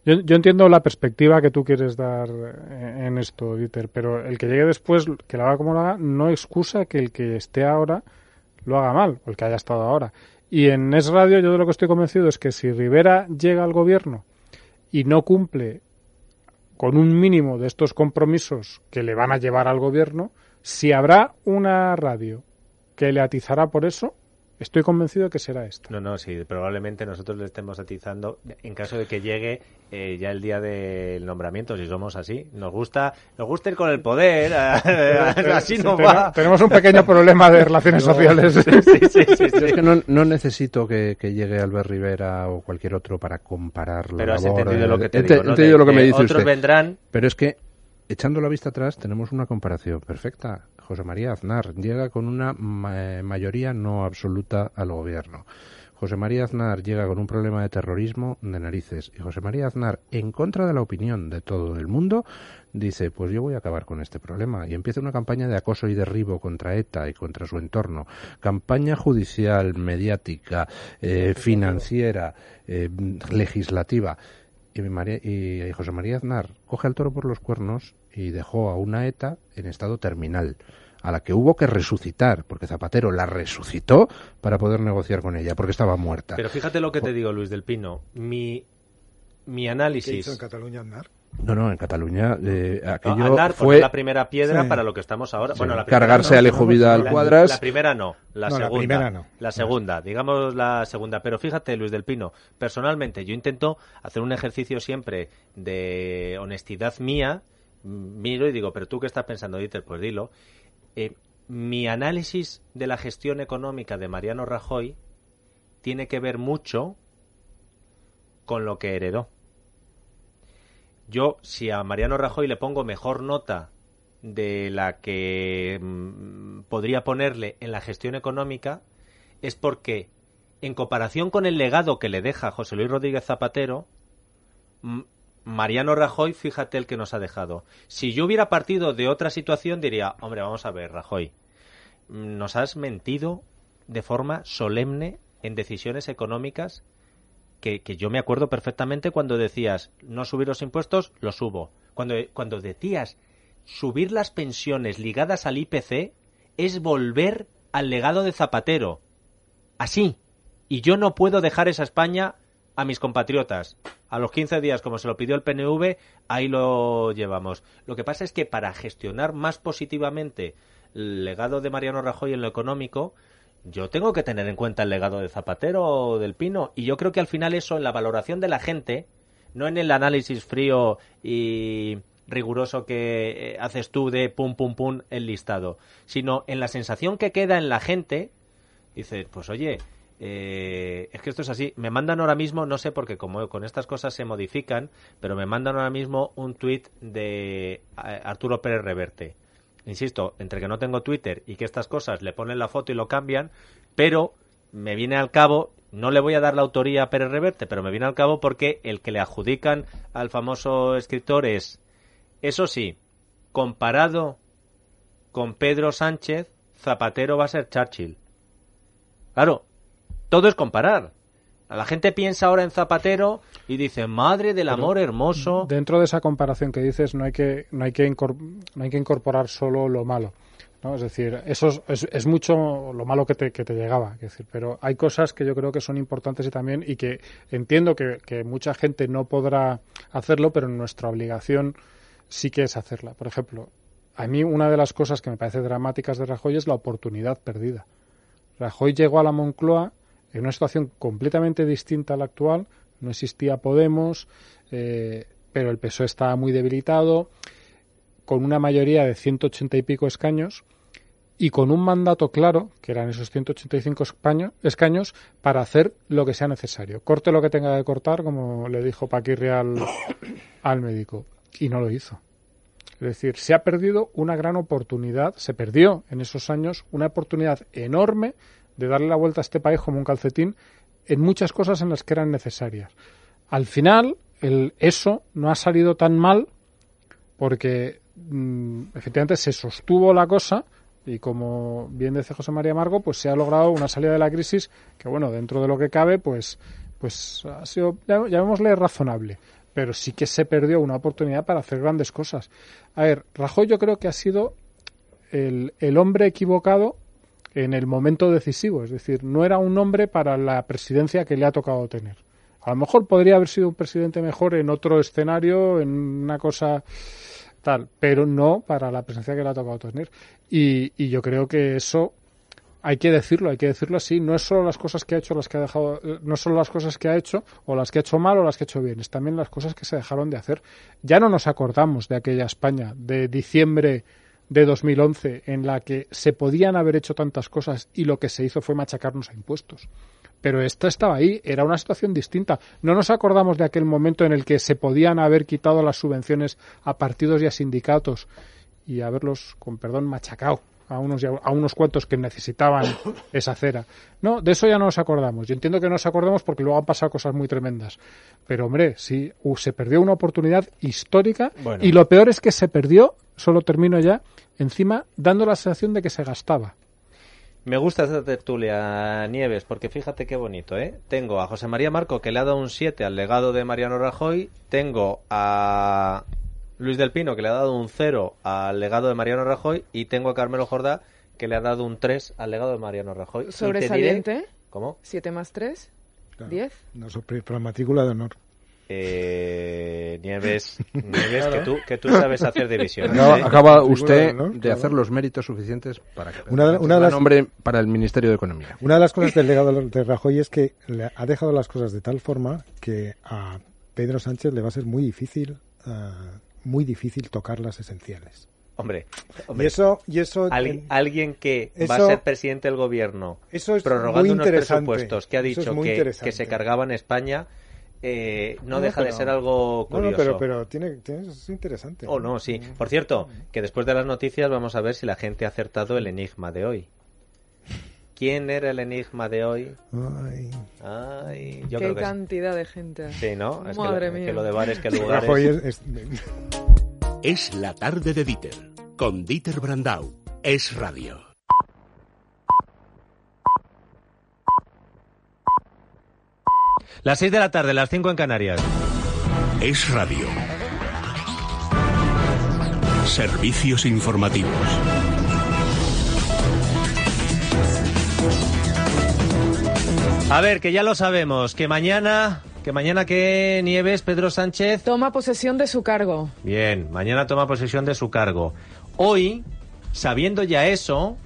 Yo, yo entiendo la perspectiva que tú quieres dar en esto, Dieter, pero el que llegue después, que lo haga como lo haga, no excusa que el que esté ahora lo haga mal, o el que haya estado ahora. Y en Es Radio yo de lo que estoy convencido es que si Rivera llega al gobierno y no cumple con un mínimo de estos compromisos que le van a llevar al gobierno, si habrá una radio que le atizará por eso, estoy convencido que será esta. No, no, sí, probablemente nosotros le estemos atizando en caso de que llegue eh, ya el día del nombramiento, si somos así. Nos gusta nos gusta ir con el poder, así no va. Tenemos un pequeño problema de relaciones no, sociales. Sí, sí, sí, sí, sí. Es que no, no necesito que, que llegue Albert Rivera o cualquier otro para comparar la Pero has labor. entendido lo que te Ent- digo, ¿no? entendido De, lo que me dice otros usted. vendrán. Pero es que, echando la vista atrás, tenemos una comparación perfecta. José María Aznar llega con una ma- mayoría no absoluta al gobierno. José María Aznar llega con un problema de terrorismo de narices. Y José María Aznar, en contra de la opinión de todo el mundo, dice, pues yo voy a acabar con este problema. Y empieza una campaña de acoso y derribo contra ETA y contra su entorno. Campaña judicial, mediática, eh, financiera, eh, legislativa. Y, María, y José María Aznar coge al toro por los cuernos y dejó a una ETA en estado terminal, a la que hubo que resucitar, porque Zapatero la resucitó para poder negociar con ella, porque estaba muerta. Pero fíjate lo que te digo, Luis del Pino. Mi, mi análisis... ¿Qué hizo en Cataluña Aznar? No, no, en Cataluña eh, aquello no, Aznar fue la primera piedra sí. para lo que estamos ahora. Sí. Bueno, la primera Cargarse no, a Alejo Vidal la, Cuadras. La primera no, la no, segunda. La primera no. La segunda, digamos la segunda. Pero fíjate, Luis del Pino, personalmente yo intento hacer un ejercicio siempre de honestidad mía. Miro y digo, pero tú qué estás pensando, Dieter, pues dilo. Eh, mi análisis de la gestión económica de Mariano Rajoy tiene que ver mucho con lo que heredó. Yo, si a Mariano Rajoy le pongo mejor nota de la que mmm, podría ponerle en la gestión económica, es porque, en comparación con el legado que le deja José Luis Rodríguez Zapatero, mmm, Mariano Rajoy, fíjate el que nos ha dejado. Si yo hubiera partido de otra situación, diría, hombre, vamos a ver, Rajoy, nos has mentido de forma solemne en decisiones económicas que, que yo me acuerdo perfectamente cuando decías, no subir los impuestos, los subo. Cuando, cuando decías, subir las pensiones ligadas al I P C es volver al legado de Zapatero. Así. Y yo no puedo dejar esa España a mis compatriotas. A los quince días, como se lo pidió el P N V, ahí lo llevamos. Lo que pasa es que para gestionar más positivamente el legado de Mariano Rajoy en lo económico, yo tengo que tener en cuenta el legado de Zapatero o del Pino. Y yo creo que al final eso, en la valoración de la gente, no en el análisis frío y riguroso que haces tú de pum, pum, pum, el listado, sino en la sensación que queda en la gente, dices, pues oye, Eh, es que esto es así. Me mandan ahora mismo, no sé porque como con estas cosas se modifican, pero me mandan ahora mismo un tuit de Arturo Pérez Reverte. Insisto, entre que no tengo Twitter y que estas cosas le ponen la foto y lo cambian, pero me viene al cabo, no le voy a dar la autoría a Pérez Reverte, pero me viene al cabo porque el que le adjudican al famoso escritor es, eso sí, comparado con Pedro Sánchez, Zapatero va a ser Churchill. Claro, todo es comparar. La gente piensa ahora en Zapatero y dice, madre del amor Pero hermoso. Dentro de esa comparación que dices, no hay que no hay que incor- no hay que incorporar solo lo malo, ¿no? Es decir, eso es, es, es mucho lo malo que te, que te llegaba, es decir, pero hay cosas que yo creo que son importantes y también y que entiendo que, que mucha gente no podrá hacerlo, pero nuestra obligación sí que es hacerla. Por ejemplo, a mí una de las cosas que me parece dramáticas de Rajoy es la oportunidad perdida. Rajoy llegó a la Moncloa en una situación completamente distinta a la actual, no existía Podemos, eh, pero el P S O E estaba muy debilitado, con una mayoría de ciento ochenta y pico escaños y con un mandato claro, que eran esos ciento ochenta y cinco escaños, escaños para hacer lo que sea necesario. Corte lo que tenga que cortar, como le dijo Paquirri al, al médico, y no lo hizo. Es decir, se ha perdido una gran oportunidad, se perdió en esos años una oportunidad enorme de darle la vuelta a este país como un calcetín en muchas cosas en las que eran necesarias. Al final, el, eso no ha salido tan mal porque mmm, efectivamente se sostuvo la cosa y como bien dice José María Margo, pues se ha logrado una salida de la crisis que, bueno, dentro de lo que cabe, pues, pues ha sido, llamémosle razonable. pero sí que se perdió una oportunidad para hacer grandes cosas. A ver, Rajoy yo creo que ha sido el, el hombre equivocado en el momento decisivo, es decir, no era un hombre para la presidencia que le ha tocado tener. A lo mejor podría haber sido un presidente mejor en otro escenario, en una cosa tal, pero no para la presidencia que le ha tocado tener. Y, y yo creo que eso hay que decirlo, hay que decirlo así. No es solo las cosas que ha hecho, las que ha dejado, no solo las cosas que ha hecho, o las que ha hecho mal o las que ha hecho bien, es también las cosas que se dejaron de hacer. Ya no nos acordamos de aquella España de diciembre de dos mil once en la que se podían haber hecho tantas cosas y lo que se hizo fue machacarnos a impuestos. Pero esta estaba ahí, era una situación distinta. No nos acordamos de aquel momento en el que se podían haber quitado las subvenciones a partidos y a sindicatos y haberlos, con perdón, machacado a unos, y a, a unos cuantos que necesitaban esa cera. No, de eso ya no nos acordamos. Yo entiendo que no nos acordamos porque luego han pasado cosas muy tremendas. Pero, hombre, sí, uh, se perdió una oportunidad histórica bueno. Y lo peor es que se perdió, solo termino ya, encima dando la sensación de que se gastaba. Me gusta esta tertulia, Nieves, porque fíjate qué bonito, ¿eh? Tengo a José María Marco, que le ha dado un siete al legado de Mariano Rajoy. Tengo a Luis del Pino, que le ha dado un cero al legado de Mariano Rajoy. Y tengo a Carmelo Jordá, que le ha dado un tres al legado de Mariano Rajoy. ¿Sobresaliente? Diré... ¿Cómo? ¿siete más tres? Claro. ¿diez? No, por matrícula de honor. Eh, Nieves, Nieves que, tú, que tú sabes hacer división. Acaba, ¿eh? acaba usted ¿no? de claro. hacer los méritos suficientes para que una de, una de las, nombre para el Ministerio de Economía. Una de las cosas del legado de Rajoy es que le ha dejado las cosas de tal forma que a Pedro Sánchez le va a ser muy difícil, uh, muy difícil tocar las esenciales. Hombre, hombre y eso, y eso Al, eh, alguien que eso, va a ser presidente del gobierno eso es prorrogando unos presupuestos que ha dicho que, que se cargaban España. Eh, no, no deja pero, de ser algo curioso. No, no, pero, pero tiene, tiene, es interesante. Oh, no, sí. Por cierto, que después de las noticias vamos a ver si la gente ha acertado el enigma de hoy. ¿Quién era el enigma de hoy? Ay. Ay, yo Qué creo que cantidad es... de gente. Sí, ¿no? Es Madre que, lo, mía. que lo de bares, que lugares... es, es... es la tarde de Dieter, con Dieter Brandau. Es radio. Las seis de la tarde, las cinco en Canarias. Es radio. Servicios informativos. A ver, que ya lo sabemos, que mañana... Que mañana que Nieves, Pedro Sánchez... Toma posesión de su cargo. Bien, mañana toma posesión de su cargo. Hoy, sabiendo ya eso,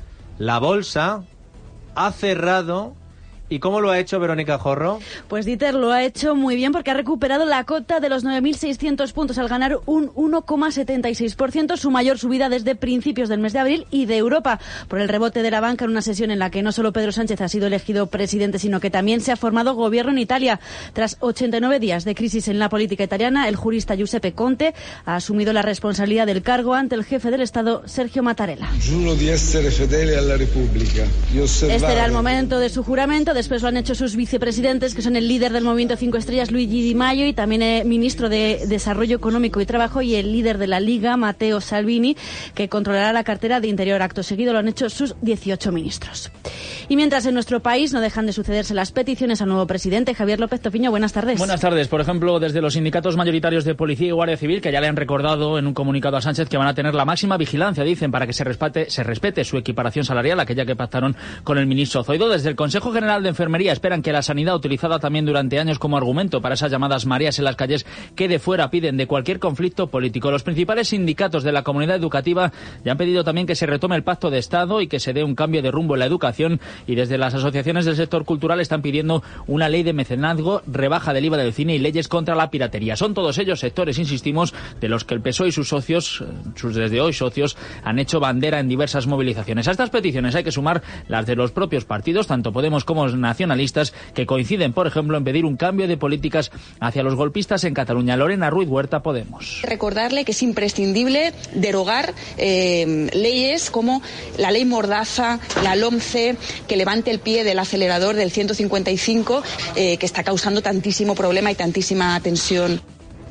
la bolsa ha cerrado... ¿Y cómo lo ha hecho Verónica Jorro? Pues Dieter lo ha hecho muy bien porque ha recuperado la cota de los nueve mil seiscientos puntos al ganar un uno coma setenta y seis por ciento, su mayor subida desde principios del mes de abril y de Europa, por el rebote de la banca en una sesión en la que no solo Pedro Sánchez ha sido elegido presidente, sino que también se ha formado gobierno en Italia. Tras ochenta y nueve días de crisis en la política italiana, el jurista Giuseppe Conte ha asumido la responsabilidad del cargo ante el jefe del Estado, Sergio Mattarella. Juro di essere fedele alla Repubblica. Este era el momento de su juramento. Después lo han hecho sus vicepresidentes, que son el líder del Movimiento Cinco Estrellas, Luigi Di Maio, y también el ministro de Desarrollo Económico y Trabajo y el líder de la Liga, Matteo Salvini, que controlará la cartera de Interior. Acto seguido lo han hecho sus dieciocho ministros. Y mientras en nuestro país no dejan de sucederse las peticiones al nuevo presidente, Javier López Topiño, buenas tardes. Buenas tardes. Por ejemplo, desde los sindicatos mayoritarios de Policía y Guardia Civil, que ya le han recordado en un comunicado a Sánchez que van a tener la máxima vigilancia, dicen, para que se respete, se respete su equiparación salarial, aquella que pactaron con el ministro Zoido. Desde el Consejo General de Enfermería esperan que la sanidad, utilizada también durante años como argumento para esas llamadas mareas en las calles, quede fuera. Piden de cualquier conflicto político. Los principales sindicatos de la comunidad educativa ya han pedido también que se retome el pacto de Estado y que se dé un cambio de rumbo en la educación, y desde las asociaciones del sector cultural están pidiendo una ley de mecenazgo, rebaja del I V A del cine y leyes contra la piratería. Son todos ellos sectores, insistimos, de los que el P S O E y sus socios, sus desde hoy socios, han hecho bandera en diversas movilizaciones. A estas peticiones hay que sumar las de los propios partidos, tanto Podemos como nacionalistas, que coinciden, por ejemplo, en pedir un cambio de políticas hacia los golpistas en Cataluña. Lorena Ruiz Huerta, Podemos. Recordarle que es imprescindible derogar eh, leyes como la ley Mordaza, la LOMCE, que levante el pie del acelerador del ciento cincuenta y cinco, eh, que está causando tantísimo problema y tantísima tensión.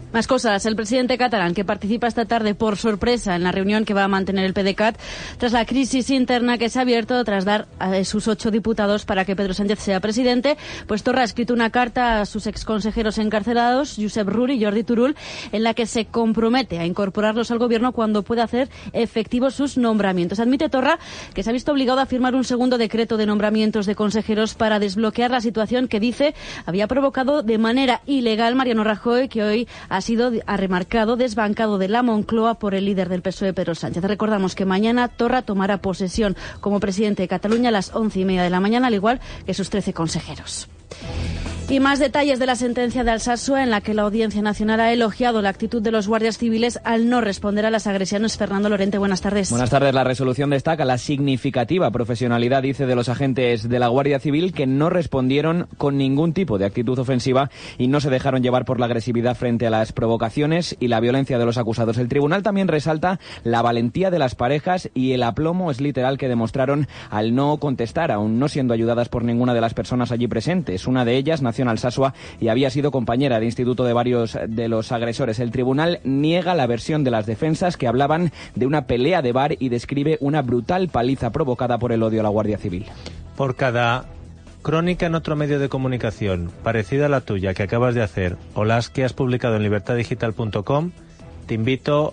Más cosas. El presidente catalán, que participa esta tarde por sorpresa en la reunión que va a mantener el PDeCAT tras la crisis interna que se ha abierto tras dar a sus ocho diputados para que Pedro Sánchez sea presidente, pues Torra ha escrito una carta a sus exconsejeros encarcelados, Josep Rull y Jordi Turull, en la que se compromete a incorporarlos al gobierno cuando pueda hacer efectivos sus nombramientos. Admite Torra que se ha visto obligado a firmar un segundo decreto de nombramientos de consejeros para desbloquear la situación que dice había provocado de manera ilegal Mariano Rajoy, que hoy ha ha sido, ha remarcado, desbancado de la Moncloa por el líder del P S O E, Pedro Sánchez. Recordamos que mañana Torra tomará posesión como presidente de Cataluña a las once y media de la mañana, al igual que sus trece consejeros. Y más detalles de la sentencia de Alsasua, en la que la Audiencia Nacional ha elogiado la actitud de los guardias civiles al no responder a las agresiones. Fernando Lorente, buenas tardes. Buenas tardes. La resolución destaca la significativa profesionalidad, dice, de los agentes de la Guardia Civil, que no respondieron con ningún tipo de actitud ofensiva y no se dejaron llevar por la agresividad frente a las provocaciones y la violencia de los acusados. El tribunal también resalta la valentía de las parejas y el aplomo, es literal, que demostraron al no contestar, aún no siendo ayudadas por ninguna de las personas allí presentes. Una de ellas nació en Alsasua y había sido compañera de instituto de varios de los agresores. El tribunal niega la versión de las defensas, que hablaban de una pelea de bar, y describe una brutal paliza provocada por el odio a la Guardia Civil. Por cada crónica en otro medio de comunicación parecida a la tuya que acabas de hacer o las que has publicado en libertad digital punto com, te invito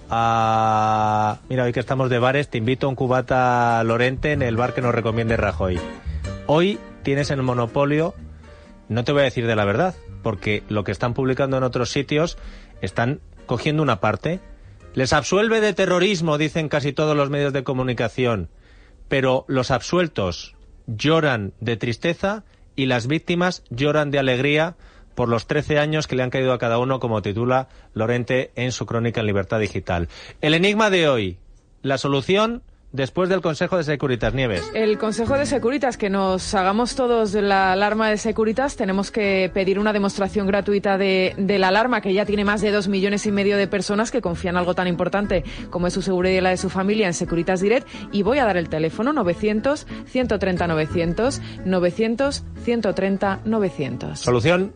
a... Mira, hoy que estamos de bares, te invito a un cubata Lorente en el bar que nos recomiende Rajoy. Hoy tienes en el monopolio. No te voy a decir de la verdad, porque lo que están publicando en otros sitios están cogiendo una parte. Les absuelve de terrorismo, dicen casi todos los medios de comunicación, pero los absueltos lloran de tristeza y las víctimas lloran de alegría por los trece años que le han caído a cada uno, como titula Lorente en su crónica en Libertad Digital. El enigma de hoy, la solución después del Consejo de Securitas, Nieves. El Consejo de Securitas, que nos hagamos todos de la alarma de Securitas, tenemos que pedir una demostración gratuita de, de la alarma, que ya tiene más de dos millones y medio de personas que confían en algo tan importante como es su seguridad y la de su familia en Securitas Direct. Y voy a dar el teléfono: novecientos, ciento treinta, novecientos, novecientos, ciento treinta, novecientos. ¿Solución?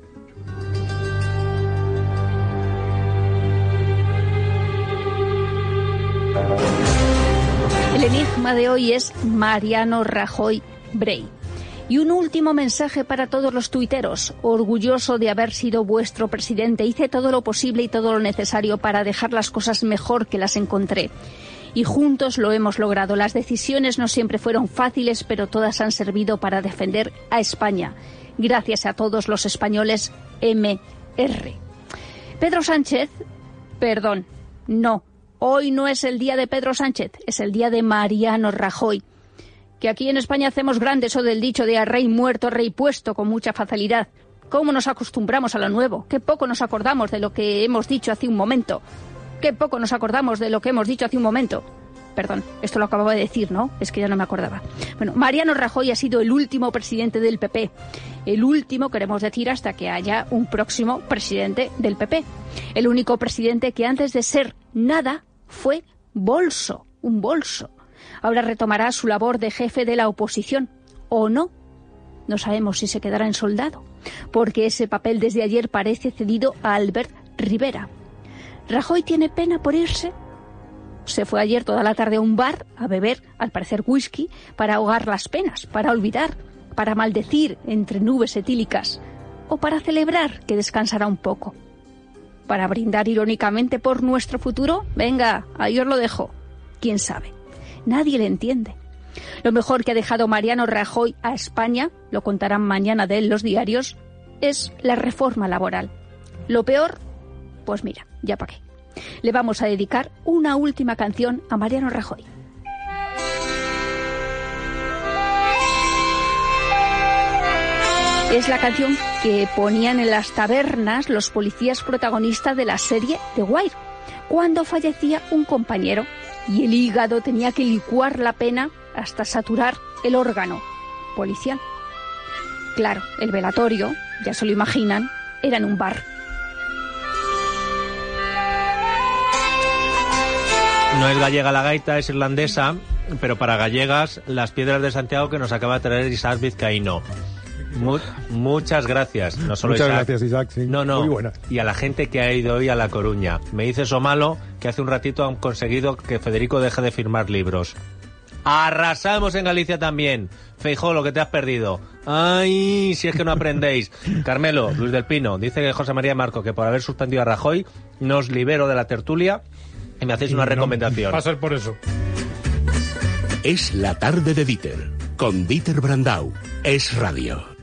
El enigma de hoy es Mariano Rajoy Brey. Y un último mensaje para todos los tuiteros. Orgulloso de haber sido vuestro presidente. Hice todo lo posible y todo lo necesario para dejar las cosas mejor que las encontré. Y juntos lo hemos logrado. Las decisiones no siempre fueron fáciles, pero todas han servido para defender a España. Gracias a todos los españoles. M R. Pedro Sánchez, perdón, no. Hoy no es el día de Pedro Sánchez, es el día de Mariano Rajoy. Que aquí en España hacemos grande eso del dicho de a rey muerto, rey puesto, con mucha facilidad. ¿Cómo nos acostumbramos a lo nuevo? Qué poco nos acordamos de lo que hemos dicho hace un momento. Qué poco nos acordamos de lo que hemos dicho hace un momento. Perdón, esto lo acababa de decir, ¿no? Es que ya no me acordaba. Bueno, Mariano Rajoy ha sido el último presidente del P P. El último, queremos decir, hasta que haya un próximo presidente del P P. El único presidente que antes de ser nada fue bolso, un bolso. Ahora retomará su labor de jefe de la oposición, ¿o no? No sabemos si se quedará en soldado, porque ese papel desde ayer parece cedido a Albert Rivera. ¿Rajoy tiene pena por irse? Se fue ayer toda la tarde a un bar a beber, al parecer whisky, para ahogar las penas, para olvidar, para maldecir entre nubes etílicas, o para celebrar que descansará un poco. Para brindar irónicamente por nuestro futuro, venga, ahí os lo dejo. ¿Quién sabe? Nadie le entiende. Lo mejor que ha dejado Mariano Rajoy a España, lo contarán mañana de él los diarios, es la reforma laboral. Lo peor, pues mira, ya para qué. Le vamos a dedicar una última canción a Mariano Rajoy. Es la canción que ponían en las tabernas los policías protagonistas de la serie The Wire, cuando fallecía un compañero y el hígado tenía que licuar la pena hasta saturar el órgano policial. Claro, el velatorio, ya se lo imaginan, era en un bar. No es gallega la gaita, es irlandesa, pero para gallegas, las piedras de Santiago que nos acaba de traer Isaac Vizcaíno. Mu- muchas gracias. No solo Muchas Isaac. gracias, Isaac. Sí, No, no. muy buena. Y a la gente que ha ido hoy a La Coruña. Me dice Somalo que hace un ratito han conseguido que Federico deje de firmar libros. Arrasamos en Galicia también. Feijóo, lo que te has perdido. Ay, si es que no aprendéis. Carmelo, Luis del Pino, dice que José María Marco, que por haber suspendido a Rajoy, nos libero de la tertulia y me hacéis una No, recomendación. va a ser por eso. Es la tarde de Dieter, con Dieter Brandau. Es Radio.